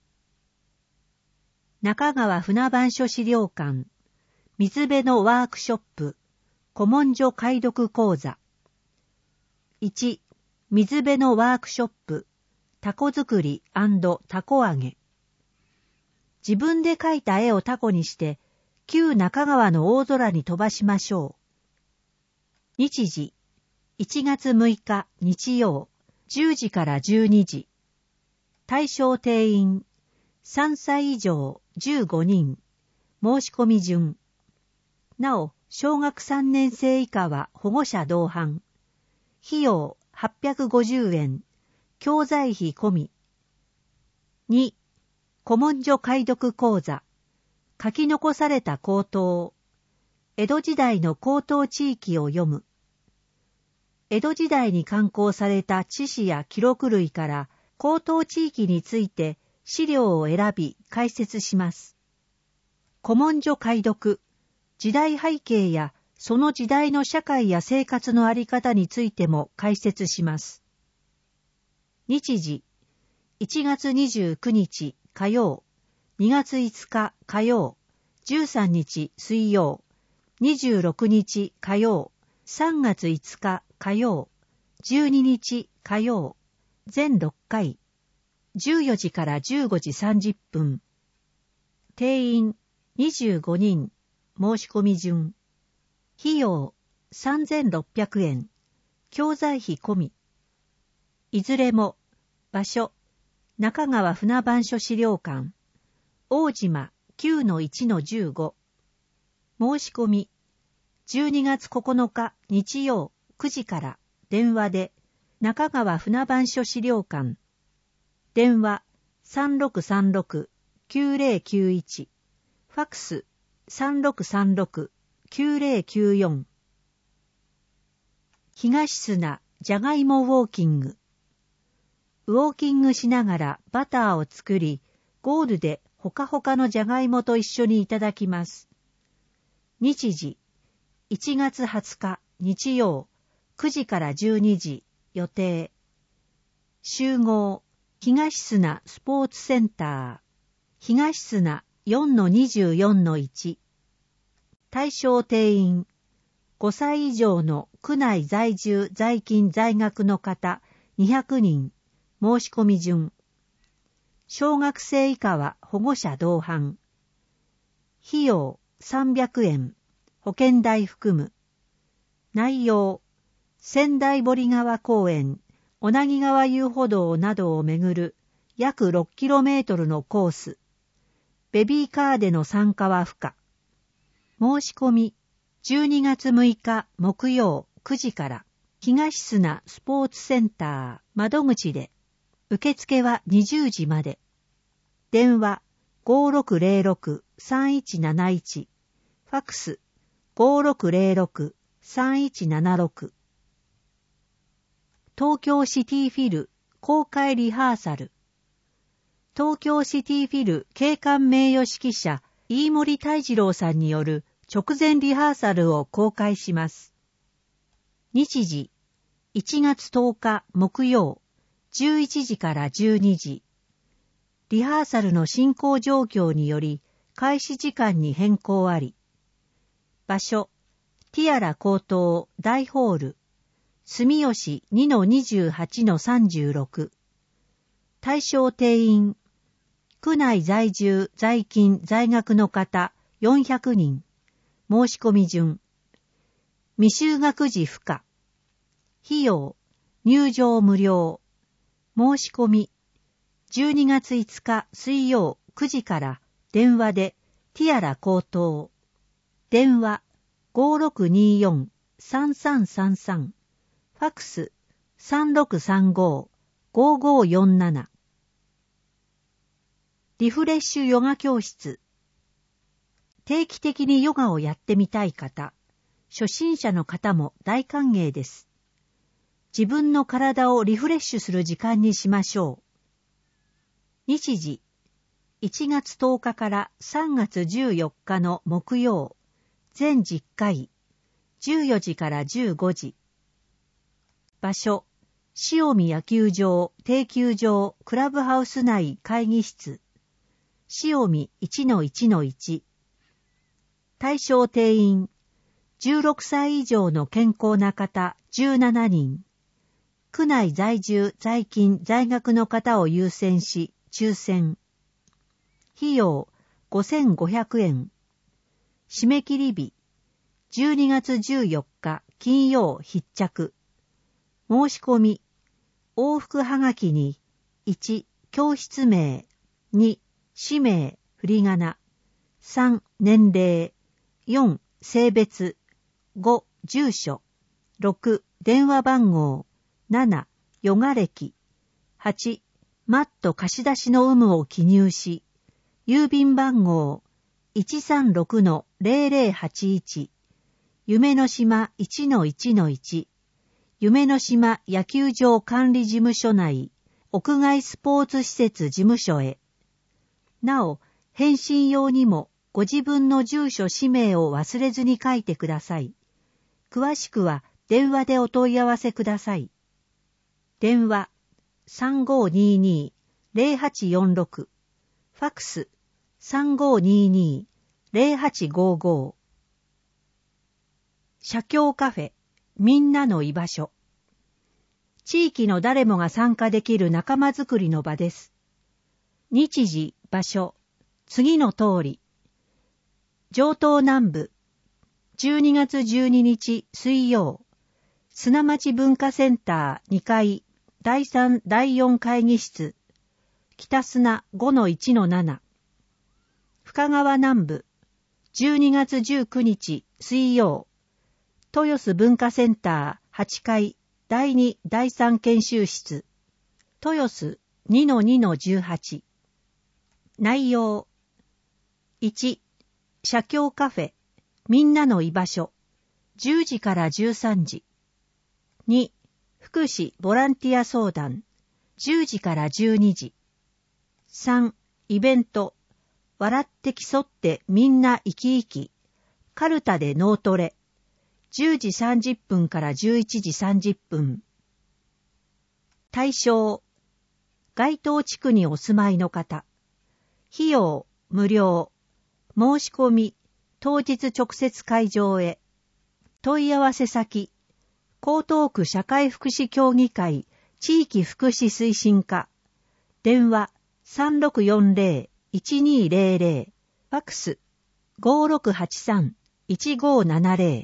中川船番所資料館水辺のワークショップ古文書解読講座いち水辺のワークショップタコ作り&タコ揚げ自分で描いた絵をタコにして旧中川の大空に飛ばしましょう。日時いちがつむいか日曜じゅうじからじゅうにじ対象定員さんさい以上じゅうごにん申し込み順なお小学さんねん生以下は保護者同伴費用はっぴゃくごじゅうえん教材費込みに古文書解読講座書き残された口頭江戸時代の口頭地域を読む江戸時代に刊行された知史や記録類から口頭地域について資料を選び解説します。古文書解読、時代背景やその時代の社会や生活のあり方についても解説します。日時、いちがつにじゅうくにち火曜、にがついつか火曜、じゅうさんにち水曜、にじゅうろくにち火曜、さんがついつか火曜、じゅうににち火曜、全ろっかい、じゅうよじからじゅうごじさんじゅっぷん。定員にじゅうごにん、申し込み順。費用さんぜんろっぴゃくえん、教材費込み。いずれも、場所、中川船番所資料館、大島 きゅうのいちのじゅうご。申し込み、じゅうにがつここのか日曜くじから電話で中川船番所資料館電話 さんろくさんろくきゅうぜろきゅういち ファックス さんろくさんろくきゅうぜろきゅうよん東砂じゃがいもウォーキングウォーキングしながらバターを作りゴールでほかほかのじゃがいもと一緒にいただきます。日時いちがつはつか日曜くじからじゅうにじ予定集合東砂スポーツセンター東砂 よんのにじゅうよんのいち 対象定員ごさい以上の区内在住在勤在学の方にひゃくにん申し込み順小学生以下は保護者同伴費用さんびゃくえん保険代含む。内容、仙台堀川公園、小名木川遊歩道などをめぐる約ろっキロメートルのコース。ベビーカーでの参加は不可。申し込み、じゅうにがつむいか木曜くじから東砂スポーツセンター窓口で、受付はにじゅうじまで。電話 ごろくぜろろくさんいちなないち、ファックスごろくぜろろくさんいちななろく東京シティフィル公開リハーサル東京シティフィル景観名誉指揮者飯森泰次郎さんによる直前リハーサルを公開します。日時いちがつとおか木曜じゅういちじからじゅうにじリハーサルの進行状況により開始時間に変更あり場所、ティアラ高等大ホール、住吉 にのにじゅうはちのさんじゅうろく。対象定員、区内在住在勤在学の方よんひゃくにん。申し込み順。未就学児不可。費用、入場無料。申し込み、じゅうにがついつか水曜くじから電話でティアラ高等。電話 ごろくによんさんさんさんさん ファックス さんろくさんご ごごよんななリフレッシュヨガ教室定期的にヨガをやってみたい方、初心者の方も大歓迎です。自分の体をリフレッシュする時間にしましょう。日時いちがつとおかからさんがつじゅうよっかの木曜全じゅっかい、じゅうよじからじゅうごじ。場所、塩見野球場、定休場、クラブハウス内会議室。塩見 いちのいちのいち。対象定員、じゅうろくさい以上の健康な方じゅうななにん。区内在住、在勤、在学の方を優先し、抽選。費用ごせんごひゃくえん。締め切り日、じゅうにがつじゅうよっか金曜必着。申し込み、往復はがきに、いち、教室名、に、氏名、振り仮名、さん、年齢、よん、性別、ご、住所、ろく、電話番号、なな、ヨガ歴、はち、マット貸し出しの有無を記入し、郵便番号 いちさんろくのぜろぜろはちいち、夢の島 いちのいちのいち、夢の島野球場管理事務所内、屋外スポーツ施設事務所へ。なお、返信用にもご自分の住所氏名を忘れずに書いてください。詳しくは電話でお問い合わせください。電話 さんごーにーにーぜろはちよんろく、ファックス さんごーにーにーぜろはちごーごー。社協カフェ、みんなの居場所。地域の誰もが参加できる仲間づくりの場です。日時、場所、次の通り。城東南部、じゅうにがつじゅうににち水曜、砂町文化センターにかい、だいさんだいよん会議室、北砂 ごのいちのなな。深川南部、じゅうにがつじゅうくにち水曜、豊洲文化センターはちかい、だいにだいさん研修室、豊洲 にのにのじゅうはち。内容、いち、社協カフェ、みんなの居場所、じゅうじからじゅうさんじ。に、福祉ボランティア相談、じゅうじからじゅうにじ。さん、イベント、笑って競ってみんな生き生き、カルタで脳トレ、じゅうじさんじゅっぷんからじゅういちじさんじゅっぷん。対象、該当地区にお住まいの方。費用、無料。申し込み、当日直接会場へ。問い合わせ先、江東区社会福祉協議会地域福祉推進課。電話 さんろくよんぜろいちにーぜろぜろ、ファックス ごろくはちさんいちごななぜろ。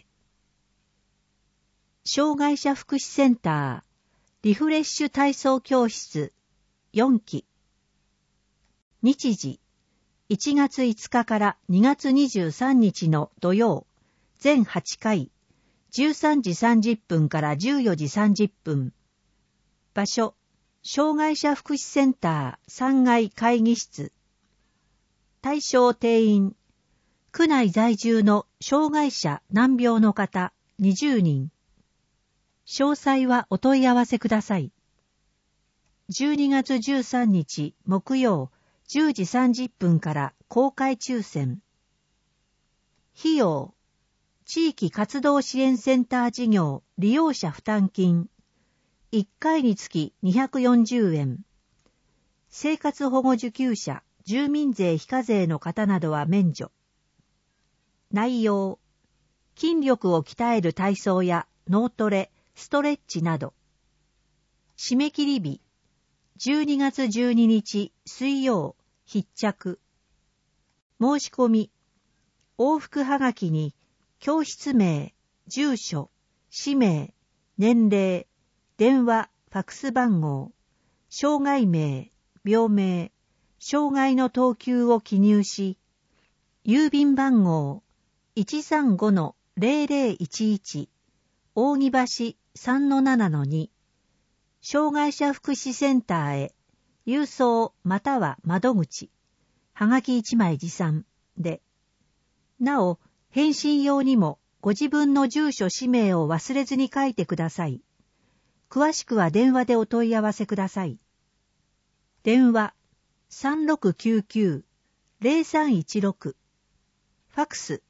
障害者福祉センターリフレッシュ体操教室よんき。日時いちがついつかからにがつにじゅうさんにちの土曜、全はちかい、じゅうさんじさんじゅっぷんからじゅうよじさんじゅっぷん。場所、障害者福祉センターさんがい会議室。対象定員、区内在住の障害者難病の方にじゅうにん。詳細はお問い合わせください。じゅうにがつじゅうさんにち木曜じゅうじさんじゅっぷんから公開抽選。費用、地域活動支援センター事業利用者負担金、いっかいにつきにひゃくよんじゅうえん。生活保護受給者、住民税非課税の方などは免除。内容、筋力を鍛える体操や脳トレ、ストレッチなど。締め切り日、じゅうにがつじゅうににち水曜必着。申し込み、往復はがきに教室名、住所、氏名、年齢、電話、ファックス番号、障害名、病名、障害の等級を記入し、郵便番号 いちさんごのぜろぜろいちいち、扇橋 さんのななのに、障害者福祉センターへ、郵送または窓口、はがきいちまい持参で、なお、返信用にもご自分の住所氏名を忘れずに書いてください。詳しくは電話でお問い合わせください。電話 さんろくきゅうきゅうぜろさんいちろく、ファックス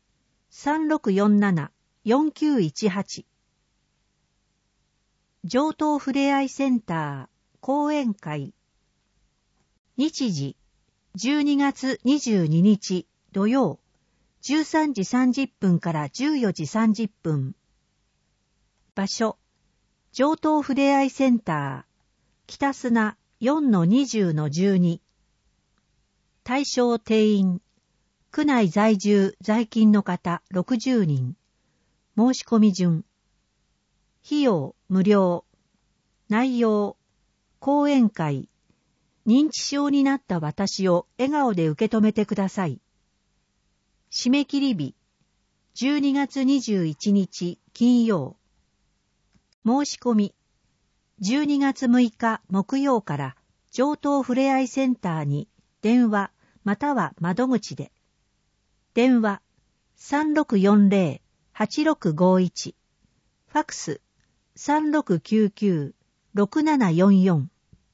さんろくよんなな よんきゅういちはち。上東ふれあいセンター講演会。日時じゅうにがつにじゅうににち土曜じゅうさんじさんじゅっぷんからじゅうよじさんじゅっぷん。場所上東ふれあいセンター北砂 よんのにじゅうのじゅうに。対象定員区内在住在勤の方ろくじゅうにん。申し込み順。費用無料。内容講演会。認知症になった私を笑顔で受け止めてください。締め切り日じゅうにがつにじゅういちにち金曜。申し込みじゅうにがつむいか木曜から上東ふれあいセンターに電話または窓口で。電話 さんろくよんぜろ はちろくごいち。ファクス さんろくきゅうきゅう ろくななよんよん。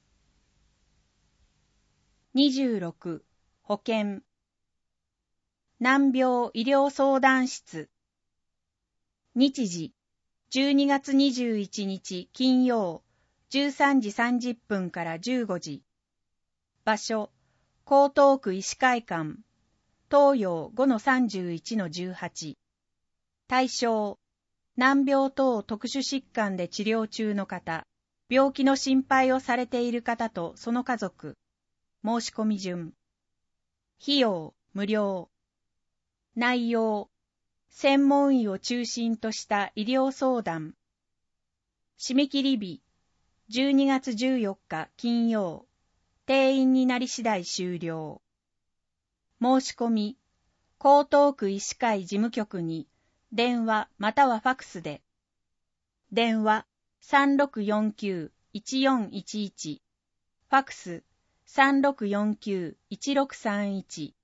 にじゅうろく保健難病医療相談室。日時じゅうにがつにじゅういちにち金曜じゅうさんじさんじゅっぷんからじゅうごじ。場所江東区医師会館東洋 ごのさんじゅういちのじゅうはち。対象難病等特殊疾患で治療中の方、病気の心配をされている方とその家族。申し込み順。費用無料。内容専門医を中心とした医療相談。締め切り日じゅうにがつじゅうよっか金曜。定員になり次第終了。申し込み江東区医師会事務局に電話またはファクスで。電話 さんろくよんきゅう いちよんいちいち。ファクス さんろくよんきゅう いちろくさんいち。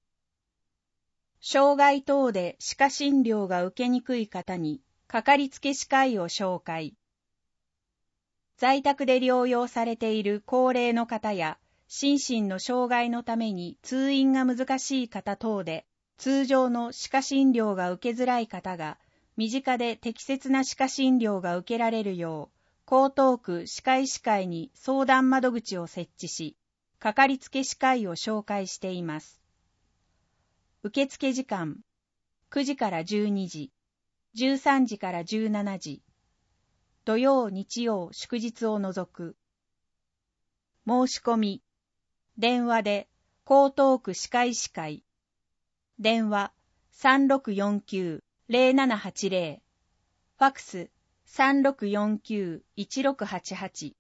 障害等で歯科診療が受けにくい方にかかりつけ歯科医を紹介。在宅で療養されている高齢の方や心身の障害のために通院が難しい方等で通常の歯科診療が受けづらい方が身近で適切な歯科診療が受けられるよう江東区歯科医師会に相談窓口を設置しかかりつけ歯科医を紹介しています。受付時間くじからじゅうにじ、じゅうさんじからじゅうしちじ、土曜日曜祝日を除く。申し込み電話で江東区歯科医師会電話 さんろくよんきゅう ぜろななはちぜろ。ファクス さんろくよんきゅう いちろくはちはち。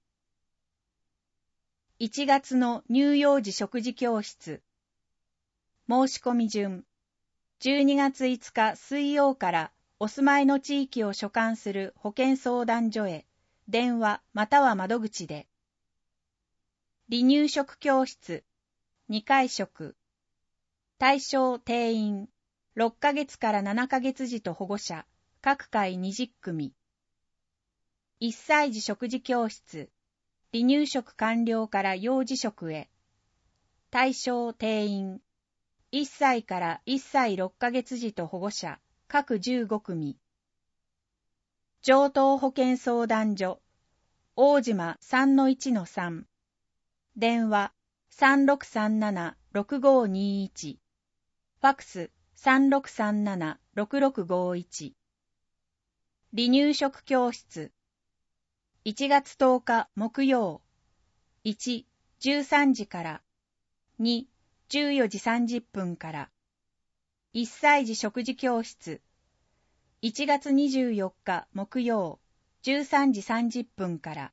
いちがつの乳幼児食事教室。申し込み順。じゅうにがついつか水曜からお住まいの地域を所管する保健相談所へ電話または窓口で。離乳食教室。にかい食。対象定員ろっかげつからななかげつ児と保護者各回にじゅっくみ。いっさい児食事教室離乳食完了から幼児食へ。対象定員いっさいからいっさいろっかげつ児と保護者各じゅうごくみ。上東保健相談所大島 さんのいちのさん。電話 さんろくさんなな ろくごにいち。ファクス さんろくさんなな ろくろくごいち。離乳食教室いちがつとおか木曜いち、じゅうさんじからに、じゅうよじさんじゅっぷんからいっさい児食事教室いちがつにじゅうよっか木曜じゅうさんじさんじゅっぷんから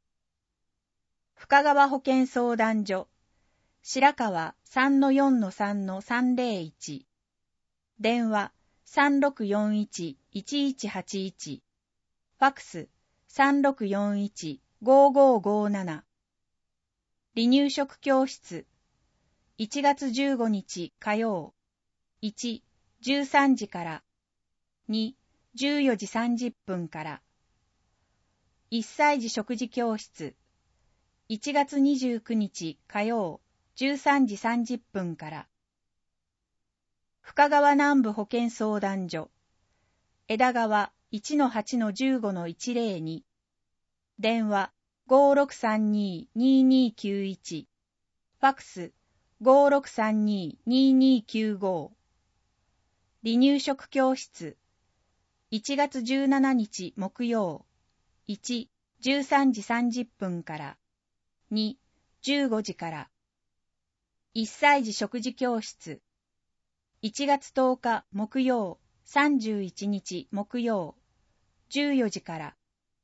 深川保健相談所白川 さんのよんのさんのさんぜろいち。電話 さんろくよんいち いちいちはちいち。ファクス さんろくよんいち ごごごなな。離乳食教室いちがつじゅうごにち火曜いち、じゅうさんじからに、じゅうよじさんじゅっぷんからいっさい児食事教室いちがつにじゅうくにち火曜じゅうさんじさんじゅっぷんから深川南部保健相談所、枝川 いちのはちのじゅうごのいちぜろに、電話 ごーろくさんにーにーにーきゅういち、ファックス ごーろくさんにーにーにーきゅうご、離乳食教室、いちがつじゅうしちにち木曜、いち、じゅうさんじさんじゅっぷんから、に、じゅうごじから、いっさい児食事教室、いちがつとおか木曜、さんじゅういちにち木曜、じゅうよじから、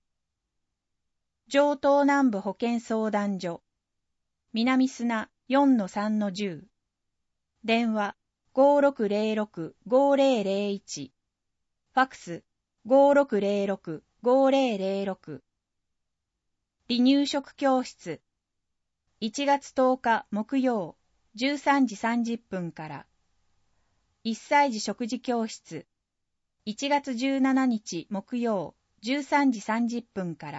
城東南部保健相談所、南砂 よんのさんのじゅう、電話 ごーろくぜろろくごーぜろぜろいち、ファックス ごーろくぜろろくごーぜろぜろろく、離乳食教室、いちがつとおか木曜、じゅうさんじさんじゅっぷんから、いっさい児食事教室、いちがつじゅうしちにち木曜、じゅうさんじさんじゅっぷんから。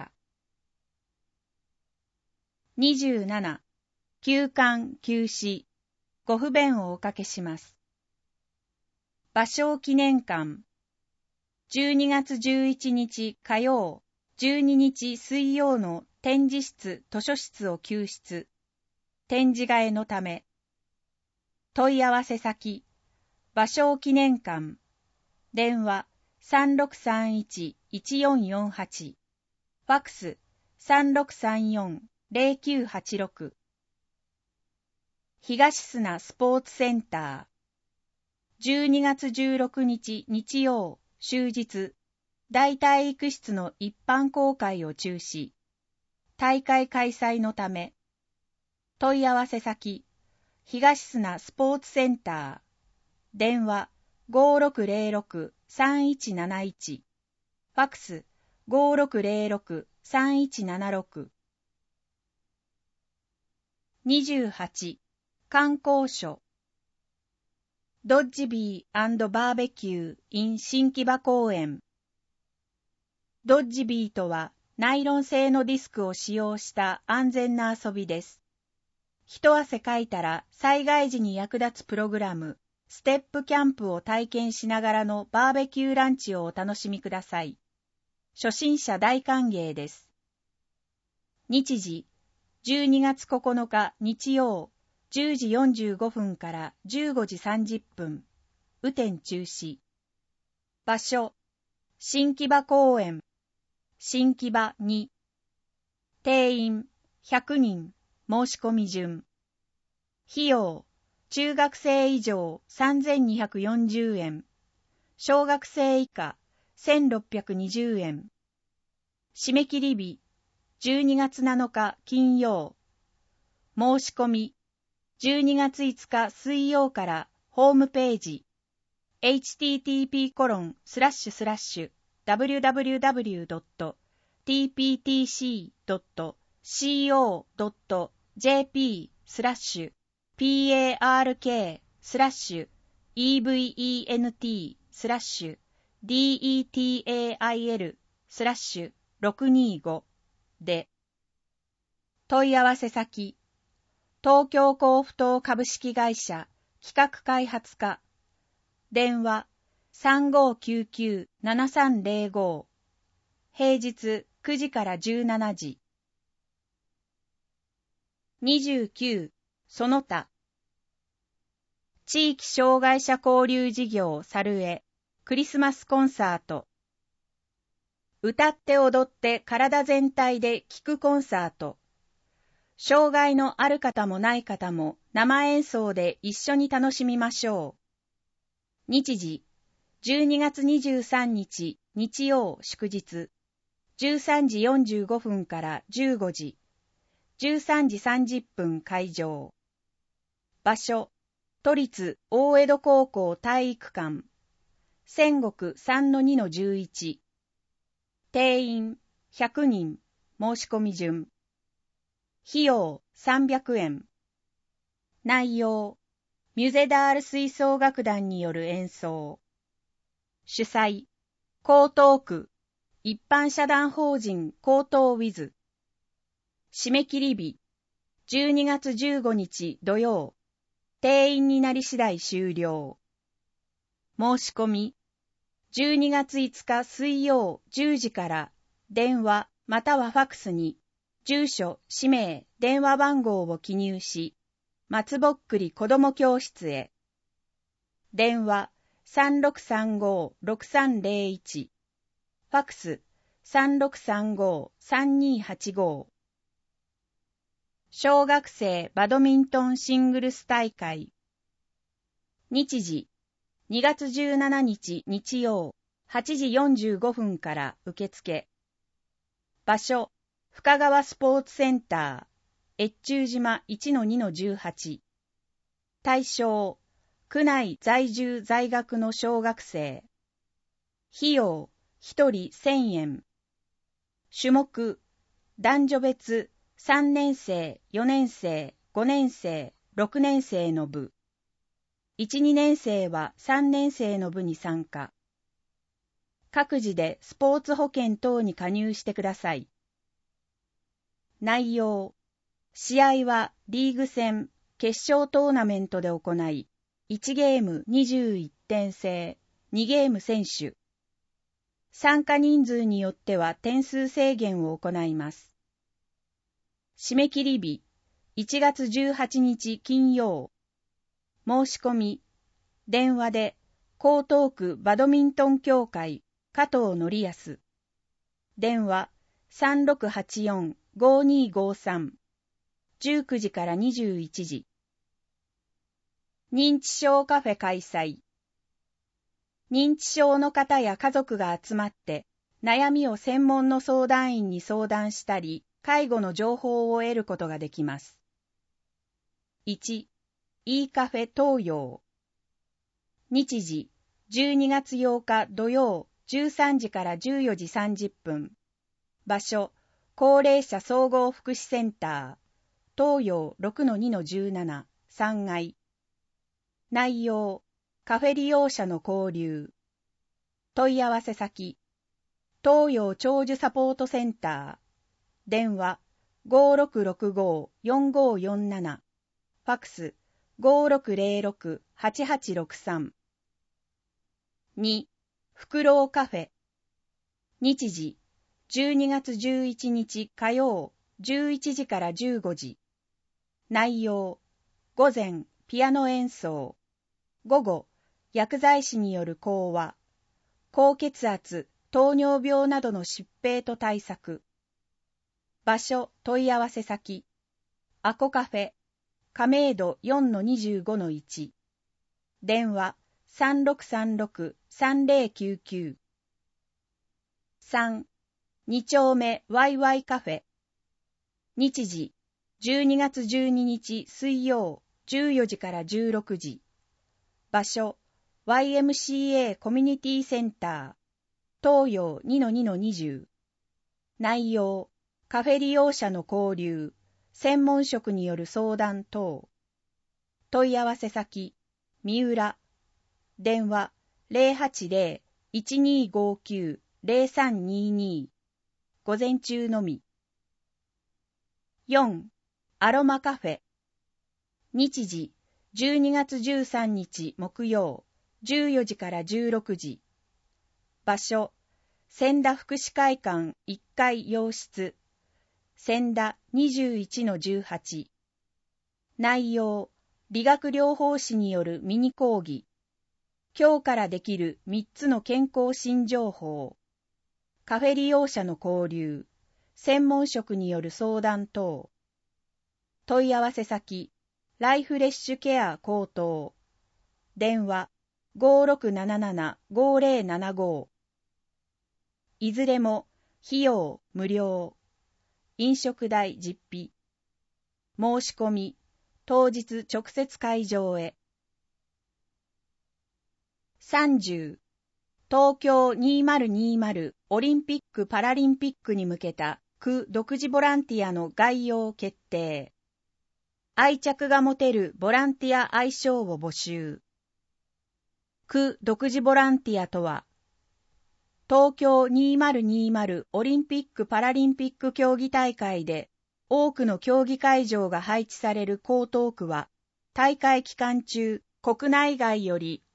にじゅうなな、休館休止、ご不便をおかけします。芭蕉記念館、じゅうにがつじゅういちにち火曜、じゅうににち水曜の展示室図書室を休室、展示替えのため。問い合わせ先、芭蕉記念館、電話 さんろくさんいちいちよんよんはち、ファックス さんろくさんよんぜろきゅうはちろく、東砂スポーツセンター、じゅうにがつじゅうろくにち日曜、終日、大体育室の一般公開を中止、大会開催のため。問い合わせ先、東砂スポーツセンター、電話 ごーろくぜろろくさんいちなないち、ファックス ごーろくぜろろくさんいちななろく。にじゅうはち、観光所、ドッジビー&バーベキュー in 新木場公園。ドッジビーとはナイロン製のディスクを使用した安全な遊びです。一汗かいたら災害時に役立つプログラム、ステップキャンプを体験しながらのバーベキューランチをお楽しみください。初心者大歓迎です。日時、じゅうにがつここのか日曜、じゅうじよんじゅうごふんからじゅうごじさんじゅっぷん、雨天中止。場所、新木場公園、新木場に。定員ひゃくにん、申し込み順。費用、中学生以上さんぜんにひゃくよんじゅうえん、小学生以下せんろっぴゃくにじゅうえん。締め切り日、じゅうにがつなのか金曜。申し込み、じゅうにがついつか水曜からホームページ、エイチティーティーピーコロンスラッシュスラッシュダブリューダブリューダブリュードットティーピーティーシードットコドットジェーピースラッシュピーエーアールケースラッシュイーブイイーエヌティースラッシュディーイーティーエーアイエルスラッシュろくにーごで。問い合わせ先、東京甲府島株式会社企画開発課、電話 さんごーきゅうきゅうななさんぜろご、平日くじからじゅうしちじ。にじゅうきゅう、その他。地域障害者交流事業さるえ、クリスマスコンサート。歌って踊って体全体で聴くコンサート。障害のある方もない方も生演奏で一緒に楽しみましょう。日時、じゅうにがつにじゅうさんにち日曜祝日、じゅうさんじよんじゅうごふんからじゅうごじ、じゅうさんじさんじゅっぷん会場。場所、都立大江戸高校体育館、仙石 さんのにのじゅういち。定員ひゃくにん、申し込み順。費用さんびゃくえん。内容、ミュゼダール吹奏楽団による演奏。主催、江東区、一般社団法人江東ウィズ。締め切り日、じゅうにがつじゅうごにち土曜。定員になり次第終了。 申し込み、じゅうにがついつか水曜じゅうじから電話またはファクスに住所、氏名、電話番号を記入し、松ぼっくり子ども教室へ。電話 さんろくさんごーろくさんぜろいち、ファクス さんろくさんごーさんにーはちご。小学生バドミントンシングルス大会。日時にがつじゅうしちにち日曜はちじよんじゅうごふんから受付。場所深川スポーツセンター、越中島 いちのにのじゅうはち。対象、区内在住在学の小学生。費用、ひとりせんえん。種目、男女別さんねんせい、よねんせい、ごねんせい、ろくねんせいの部。いち、にねんせいはさんねんせいの部に参加。各自でスポーツ保険等に加入してください。内容、試合はリーグ戦、決勝トーナメントで行い、いちゲームにじゅういってん制、にゲーム先取。参加人数によっては点数制限を行います。締め切り日、いちがつじゅうはちにち金曜。申し込み、電話で、江東区バドミントン協会、加藤則康。電話、さんろくはちよんーごにーごさん。じゅうくじからにじゅういちじ。認知症カフェ開催。認知症の方や家族が集まって、悩みを専門の相談員に相談したり、介護の情報を得ることができます。いち、e カフェ東洋。日時、じゅうにがつようか土曜じゅうさんじからじゅうよじさんじゅっぷん。場所、高齢者総合福祉センター、東洋 ろくのにのじゅうなな、さんがい。内容、カフェ利用者の交流。問い合わせ先、東洋長寿サポートセンター。電話 ごーろくろくごーよんごーよんなな。ファクス ごーろくぜろろくはちはちろくさん。に、フクロウカフェ。日時、じゅうにがつじゅういちにち火曜じゅういちじからじゅうごじ。内容、午前ピアノ演奏、午後薬剤師による講話、高血圧、糖尿病などの疾病と対策。場所、問い合わせ先、アコカフェ、亀戸 よんのにじゅうごのいち。電話 さんろくさんろくさんぜろきゅうきゅう。さん、に丁目ワイワイカフェ。日時、じゅうにがつじゅうににち水曜じゅうよじからじゅうろくじ。場所、ワイエムシーエー コミュニティセンター、東洋 にのにのにじゅう。内容、カフェ利用者の交流、専門職による相談等。問い合わせ先、三浦。電話 ゼロはちゼロ いちにーごきゅう ゼロさんにーにー。午前中のみ。よん、アロマカフェ。日時、じゅうにがつじゅうさんにち木曜、じゅうよじからじゅうろくじ。場所、千田福祉会館いっかい洋室、千田 にじゅういちのじゅうはち。内容、理学療法士によるミニ講義。今日からできるみっつの健康新情報。カフェ利用者の交流、専門職による相談等。問い合わせ先、ライフレッシュケア高等。電話 ごーろくなななな ごーぜろななご。いずれも費用無料。飲食代実費。申し込み、当日直接会場へ。さんじゅう、東京にせんにじゅうオリンピック・パラリンピックに向けた区独自ボランティアの概要決定。愛着が持てるボランティア愛称を募集。区独自ボランティアとは、東京にせんにじゅうオリンピック・パラリンピック競技大会で多くの競技会場が配置される江東区は、大会期間中、国内外より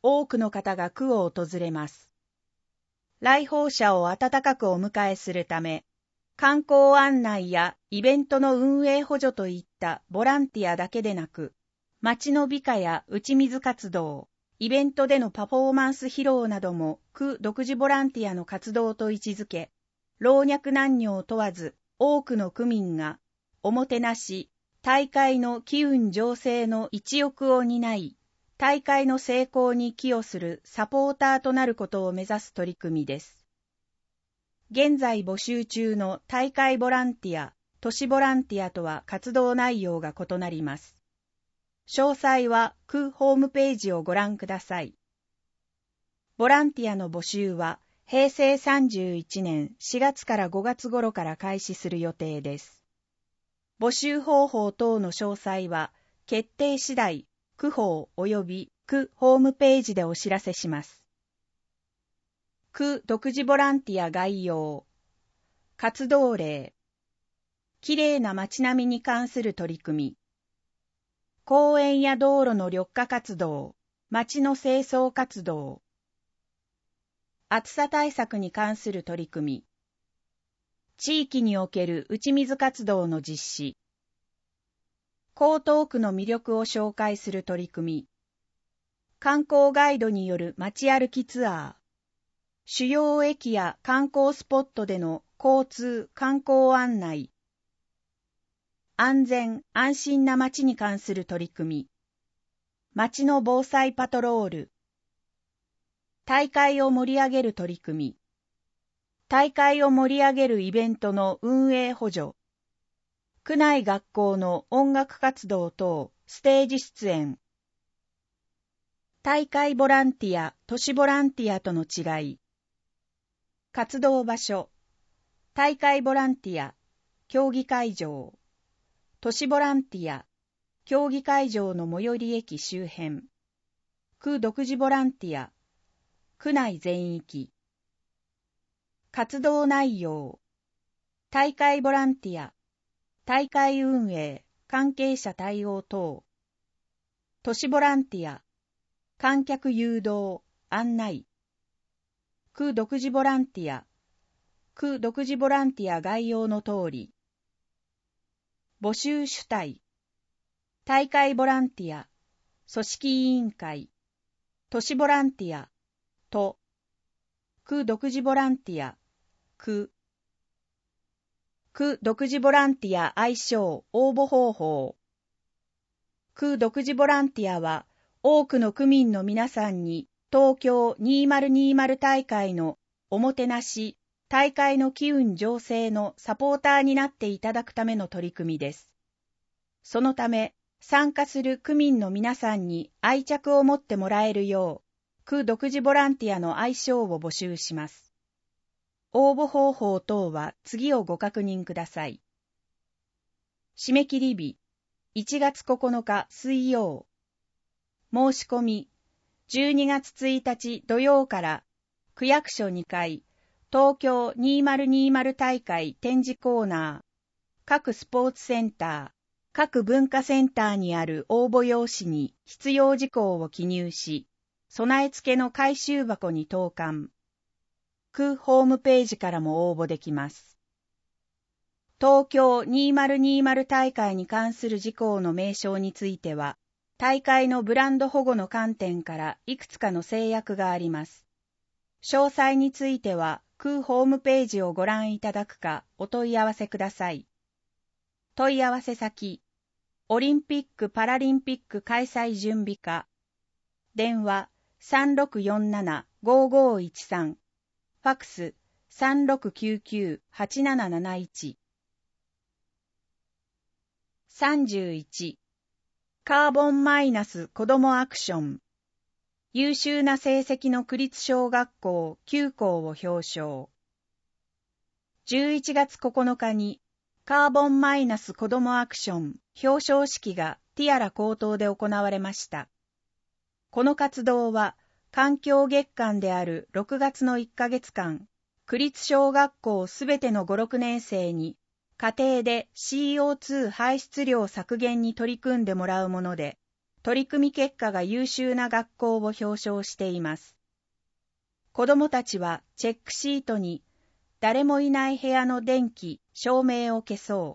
多くの方が区を訪れます。来訪者を温かくお迎えするため、観光案内やイベントの運営補助といったボランティアだけでなく、町の美化や打ち水活動、イベントでのパフォーマンス披露なども区独自ボランティアの活動と位置づけ、老若男女を問わず多くの区民がおもてなし、大会の機運醸成の一翼を担い、大会の成功に寄与するサポーターとなることを目指す取り組みです。現在募集中の大会ボランティア、都市ボランティアとは活動内容が異なります。詳細は区ホームページをご覧ください。ボランティアの募集はへいせいさんじゅういちねんしがつからごがつ頃から開始する予定です。募集方法等の詳細は決定次第、区法及び区ホームページでお知らせします。区独自ボランティア概要、活動例、きれいな街並みに関する取り組み、公園や道路の緑化活動、街の清掃活動、暑さ対策に関する取り組み、地域における打ち水活動の実施、江東区の魅力を紹介する取り組み、観光ガイドによる街歩きツアー、主要駅や観光スポットでの交通・観光案内、安全・安心な街に関する取り組み、街の防災パトロール、大会を盛り上げる取り組み、大会を盛り上げるイベントの運営補助、区内学校の音楽活動等ステージ出演、大会ボランティア・都市ボランティアとの違い、活動場所、大会ボランティア、競技会場、都市ボランティア、競技会場の最寄り駅周辺、区独自ボランティア、区内全域、活動内容、大会ボランティア、大会運営、関係者対応等、都市ボランティア、観客誘導、案内、区独自ボランティア、区独自ボランティア概要の通り、募集主体、大会ボランティア、組織委員会、都市ボランティア、都、区独自ボランティア、区、区独自ボランティア愛称応募方法。区独自ボランティアは多くの区民の皆さんに東京にせんにじゅう大会のおもてなし、大会の機運醸成のサポーターになっていただくための取り組みです。そのため、参加する区民の皆さんに愛着を持ってもらえるよう、区独自ボランティアの愛称を募集します。応募方法等は次をご確認ください。締め切り日、いちがつここのか水曜。申し込み、じゅうにがつついたち土曜から区役所にかい、東京にせんにじゅう大会展示コーナー、各スポーツセンター、各文化センターにある応募用紙に必要事項を記入し、備え付けの回収箱に投函。区ホームページからも応募できます。東京にせんにじゅう大会に関する事項の名称については、大会のブランド保護の観点からいくつかの制約があります。詳細については、区ホームページをご覧いただくかお問い合わせください。問い合わせ先、オリンピック・パラリンピック開催準備課、電話 さんろくよんななごごいちさん、ファクス さんろくきゅうきゅうはちなななないち。さんじゅういち、カーボンマイナス子どもアクション。優秀な成績の区立小学校きゅうこうを表彰。じゅういちがつここのかにカーボンマイナス子どもアクション表彰式がティアラ高等で行われました。この活動は環境月間であるろくがつのいっかげつかん、区立小学校すべてのご、ろくねんせいに家庭で シーオーツー 排出量削減に取り組んでもらうもので、 取り組み結果が優秀な学校を表彰しています。子どもたちはチェックシートに、誰もいない部屋の電気、照明を消そう、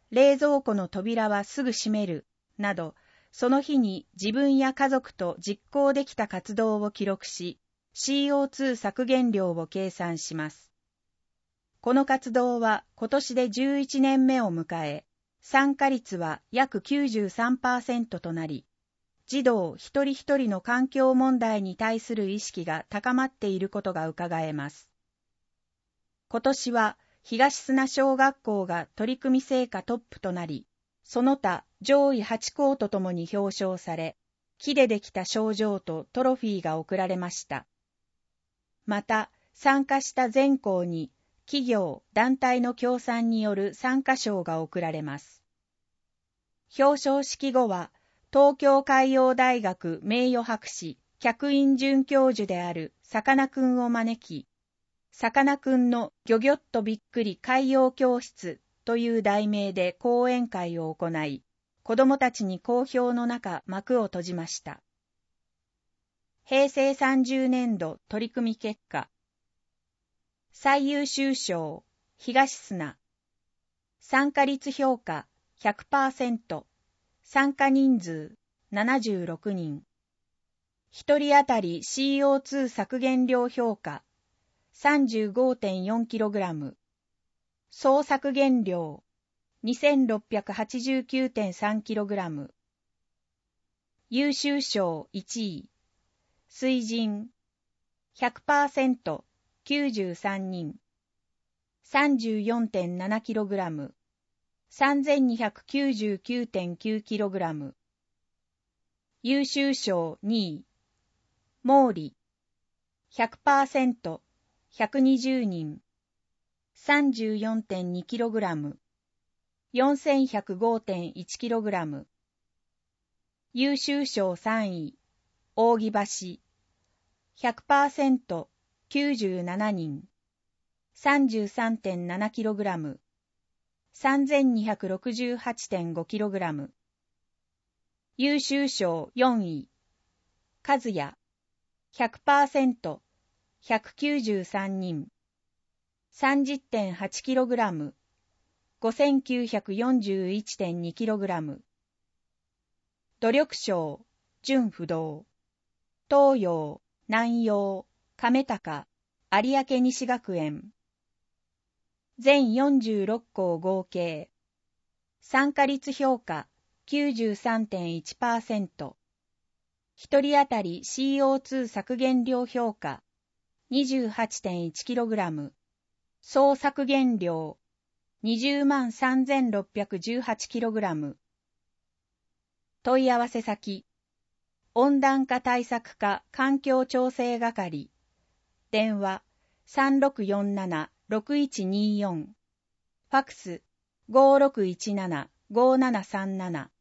冷蔵庫の扉はすぐ閉める、など、その日に自分や家族と実行できた活動を記録し、シーオーツー 削減量を計算します。この活動は今年でじゅういちねんめを迎え、参加率は約 きゅうじゅうさんパーセント となり、児童一人一人の環境問題に対する意識が高まっていることがうかがえます。今年は東砂小学校が取り組み成果トップとなり、その他上位はち校とともに表彰され、木でできた賞状とトロフィーが贈られました。また、参加した全校に企業・団体の協賛による参加賞が贈られます。表彰式後は、東京海洋大学名誉博士客員准教授であるさかなクンを招き、さかなクンのギョギョッとびっくり海洋教室という題名で講演会を行い、子どもたちに好評の中幕を閉じました。へいせいさんじゅうねんど取り組み結果。最優秀賞、東砂。参加率評価 ひゃくパーセント。参加人数ななじゅうろくにん。ひとり当たり シーオーツー 削減量評価 さんじゅうごてんよんキログラム。総削減量 にせんろっぴゃくはちじゅうきゅうてんさんキログラム。優秀賞いちい。水準 ひゃくパーセント きゅうじゅうさんにん。さんじゅうよんてんななキログラム。さんぜんにひゃくきゅうじゅうきゅうてんきゅうキログラム。優秀賞にい。毛利 ひゃくパーセント ひゃくにじゅうにん。さんじゅうよんてんにキログラム。よんせんひゃくごてんいちキログラム。優秀賞さんい。扇橋 ひゃくパーセント きゅうじゅうななにん。さんじゅうさんてんななキログラム。さんぜんにひゃくろくじゅうはちてんごキログラム。優秀賞よんい。和也 ひゃくパーセント ひゃくきゅうじゅうさんにん。さんじゅってんはちキログラム。ごせんきゅうひゃくよんじゅういちてんにキログラム。努力賞準不動。東洋、南洋、亀高、有明西学園。全よんじゅうろっ校合計。参加率評価 きゅうじゅうさんてんいちパーセント。ひとり当たり シーオーツー 削減量評価 にじゅうはちてんいちキログラム。総削減量 にじゅうまんさんぜんろっぴゃくじゅうはちキログラム。問い合わせ先。温暖化対策課環境調整係。電話 さんろくよんななろくいちによん。ファクス ごろくいちななごななさんなな。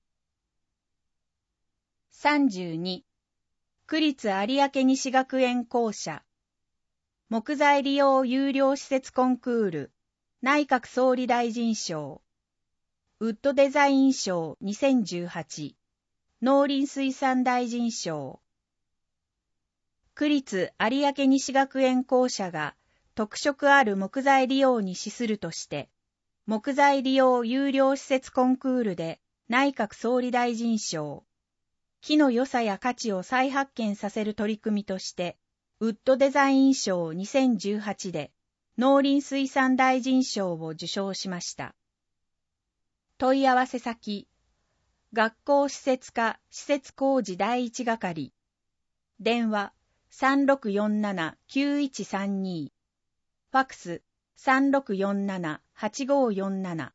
さんじゅうに。区立有明西学園校舎。木材利用有料施設コンクール。内閣総理大臣賞。ウッドデザイン賞にせんじゅうはち。農林水産大臣賞。区立有明西学園校舎が特色ある木材利用に資するとして、木材利用有料施設コンクールで内閣総理大臣賞。木の良さや価値を再発見させる取り組みとして、ウッドデザイン賞にせんじゅうはちで農林水産大臣賞を受賞しました。問い合わせ先、学校施設課施設工事第一係。電話 さんろくよんななきゅういちさんに。ファクス さんろくよんななはちごよんなな。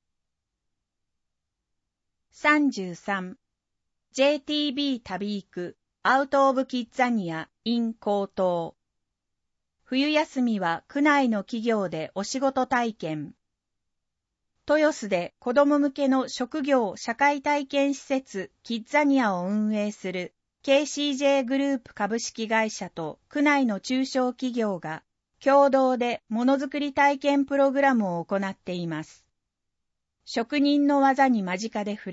さんじゅうさん。ジェーティービー 旅行くアウトオブキッザニア in 高等。冬休みは区内の企業でお仕事体験。豊洲で子ども向けの職業社会体験施設キッザニアを運営する ケーシージェー グループ株式会社と区内の中小企業が共同でものづくり体験プログラムを行っています。職人の技に間近で触れ、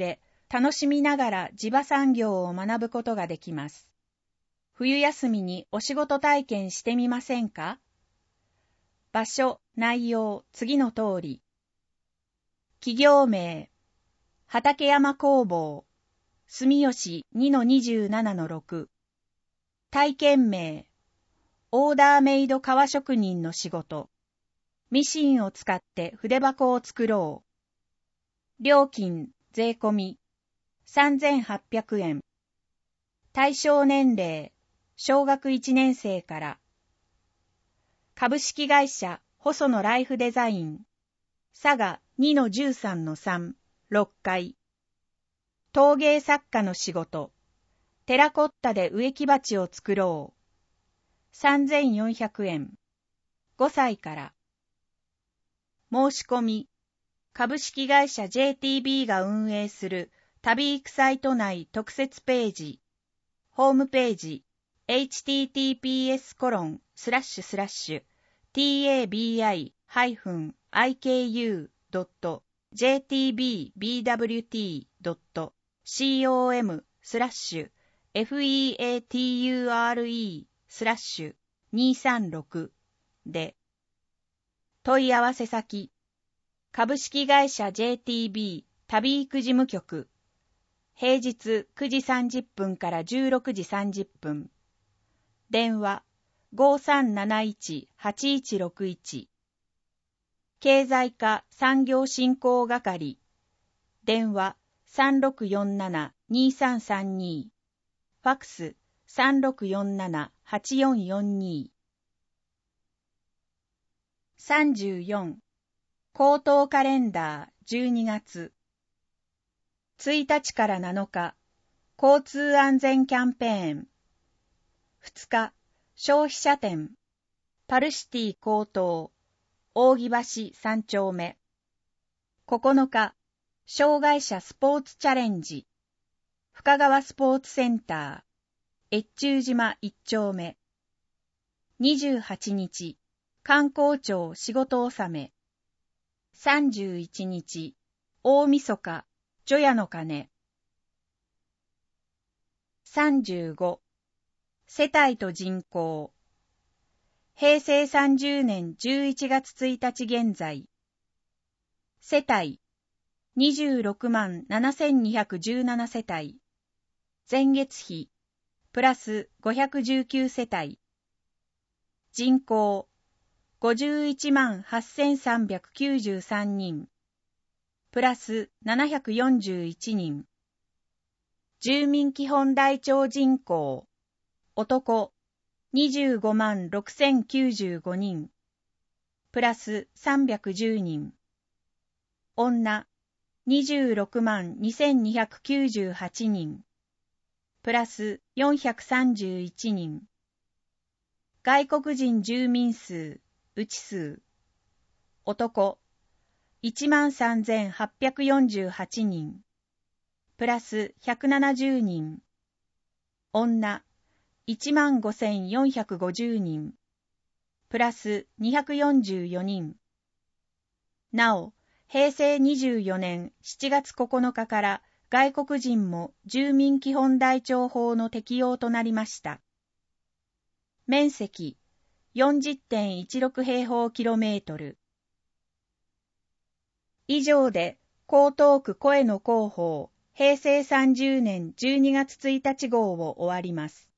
楽しみながら地場産業を学ぶことができます。冬休みにお仕事体験してみませんか？場所、内容、次の通り。企業名、畠山工房、住吉 にのにじゅうななのろく。体験名、オーダーメイド革職人の仕事。ミシンを使って筆箱を作ろう。料金、税込み、さんぜんはっぴゃくえん。対象年齢、小学いちねん生から。株式会社、細野ライフデザイン。佐賀 にのじゅうさんのさん、ろっかい。陶芸作家の仕事。テラコッタで植木鉢を作ろう。さんぜんよんひゃくえん。ごさいから。申し込み。株式会社 ジェーティービー が運営する旅行くサイト内特設ページ。ホームページ。エイチティーティーピーエスコロンスラッシュスラッシュティーエービーアイハイフンアイケーユードットジェーティービービーダブリューティードットコムスラッシュエフイーエーティーユーアールイースラッシュにさんろくで。問い合わせ先。株式会社 ジェーティービー 旅育事務局。平日くじさんじゅっぷんからじゅうろくじさんじゅっぷん。電話 ごさんなないちはちいちろくいち。経済課産業振興係。電話 さんろくよんななにさんさんに。ファックス さんろくよんななはちよんよんに。さんじゅうよん。口頭カレンダーじゅうにがつ。ついたちからなのか、交通安全キャンペーン。ふつか、消費者展。パルシティ口頭、扇橋さん丁目。ここのか、障害者スポーツチャレンジ。深川スポーツセンター、越中島いち丁目。にじゅうはちにち、観光庁仕事納め。さんじゅういちにち、大晦日、除夜の鐘。さんじゅうご、世帯と人口。平成さんじゅうねんじゅういちがつついたち現在。世帯、にじゅうろくまんななせんにひゃくじゅうななせたい。前月比、プラスごひゃくじゅうきゅうせたい。人口、ごじゅういちまんはっせんさんびゃくきゅうじゅうさんにん。プラスななひゃくよんじゅういちにん。住民基本台帳人口、男、にじゅうごまんろくせんきゅうじゅうごにん。プラスさんびゃくじゅうにん。女、にじゅうろくまんにせんにひゃくきゅうじゅうはちにん。プラスよんひゃくさんじゅういちにん。外国人住民数、内数。男、いちまんさんぜんはっぴゃくよんじゅうはちにん。プラスひゃくななじゅうにん。女、いちまんごせんよんひゃくごじゅうにん。プラスにひゃくよんじゅうよにん。なお、平成にじゅうよねんしちがつここのかから外国人も住民基本台帳法の適用となりました。面積 よんじゅってんいちろく 平方キロメートル。以上で江東区声の広報平成さんじゅうねんじゅうにがつついたち号を終わります。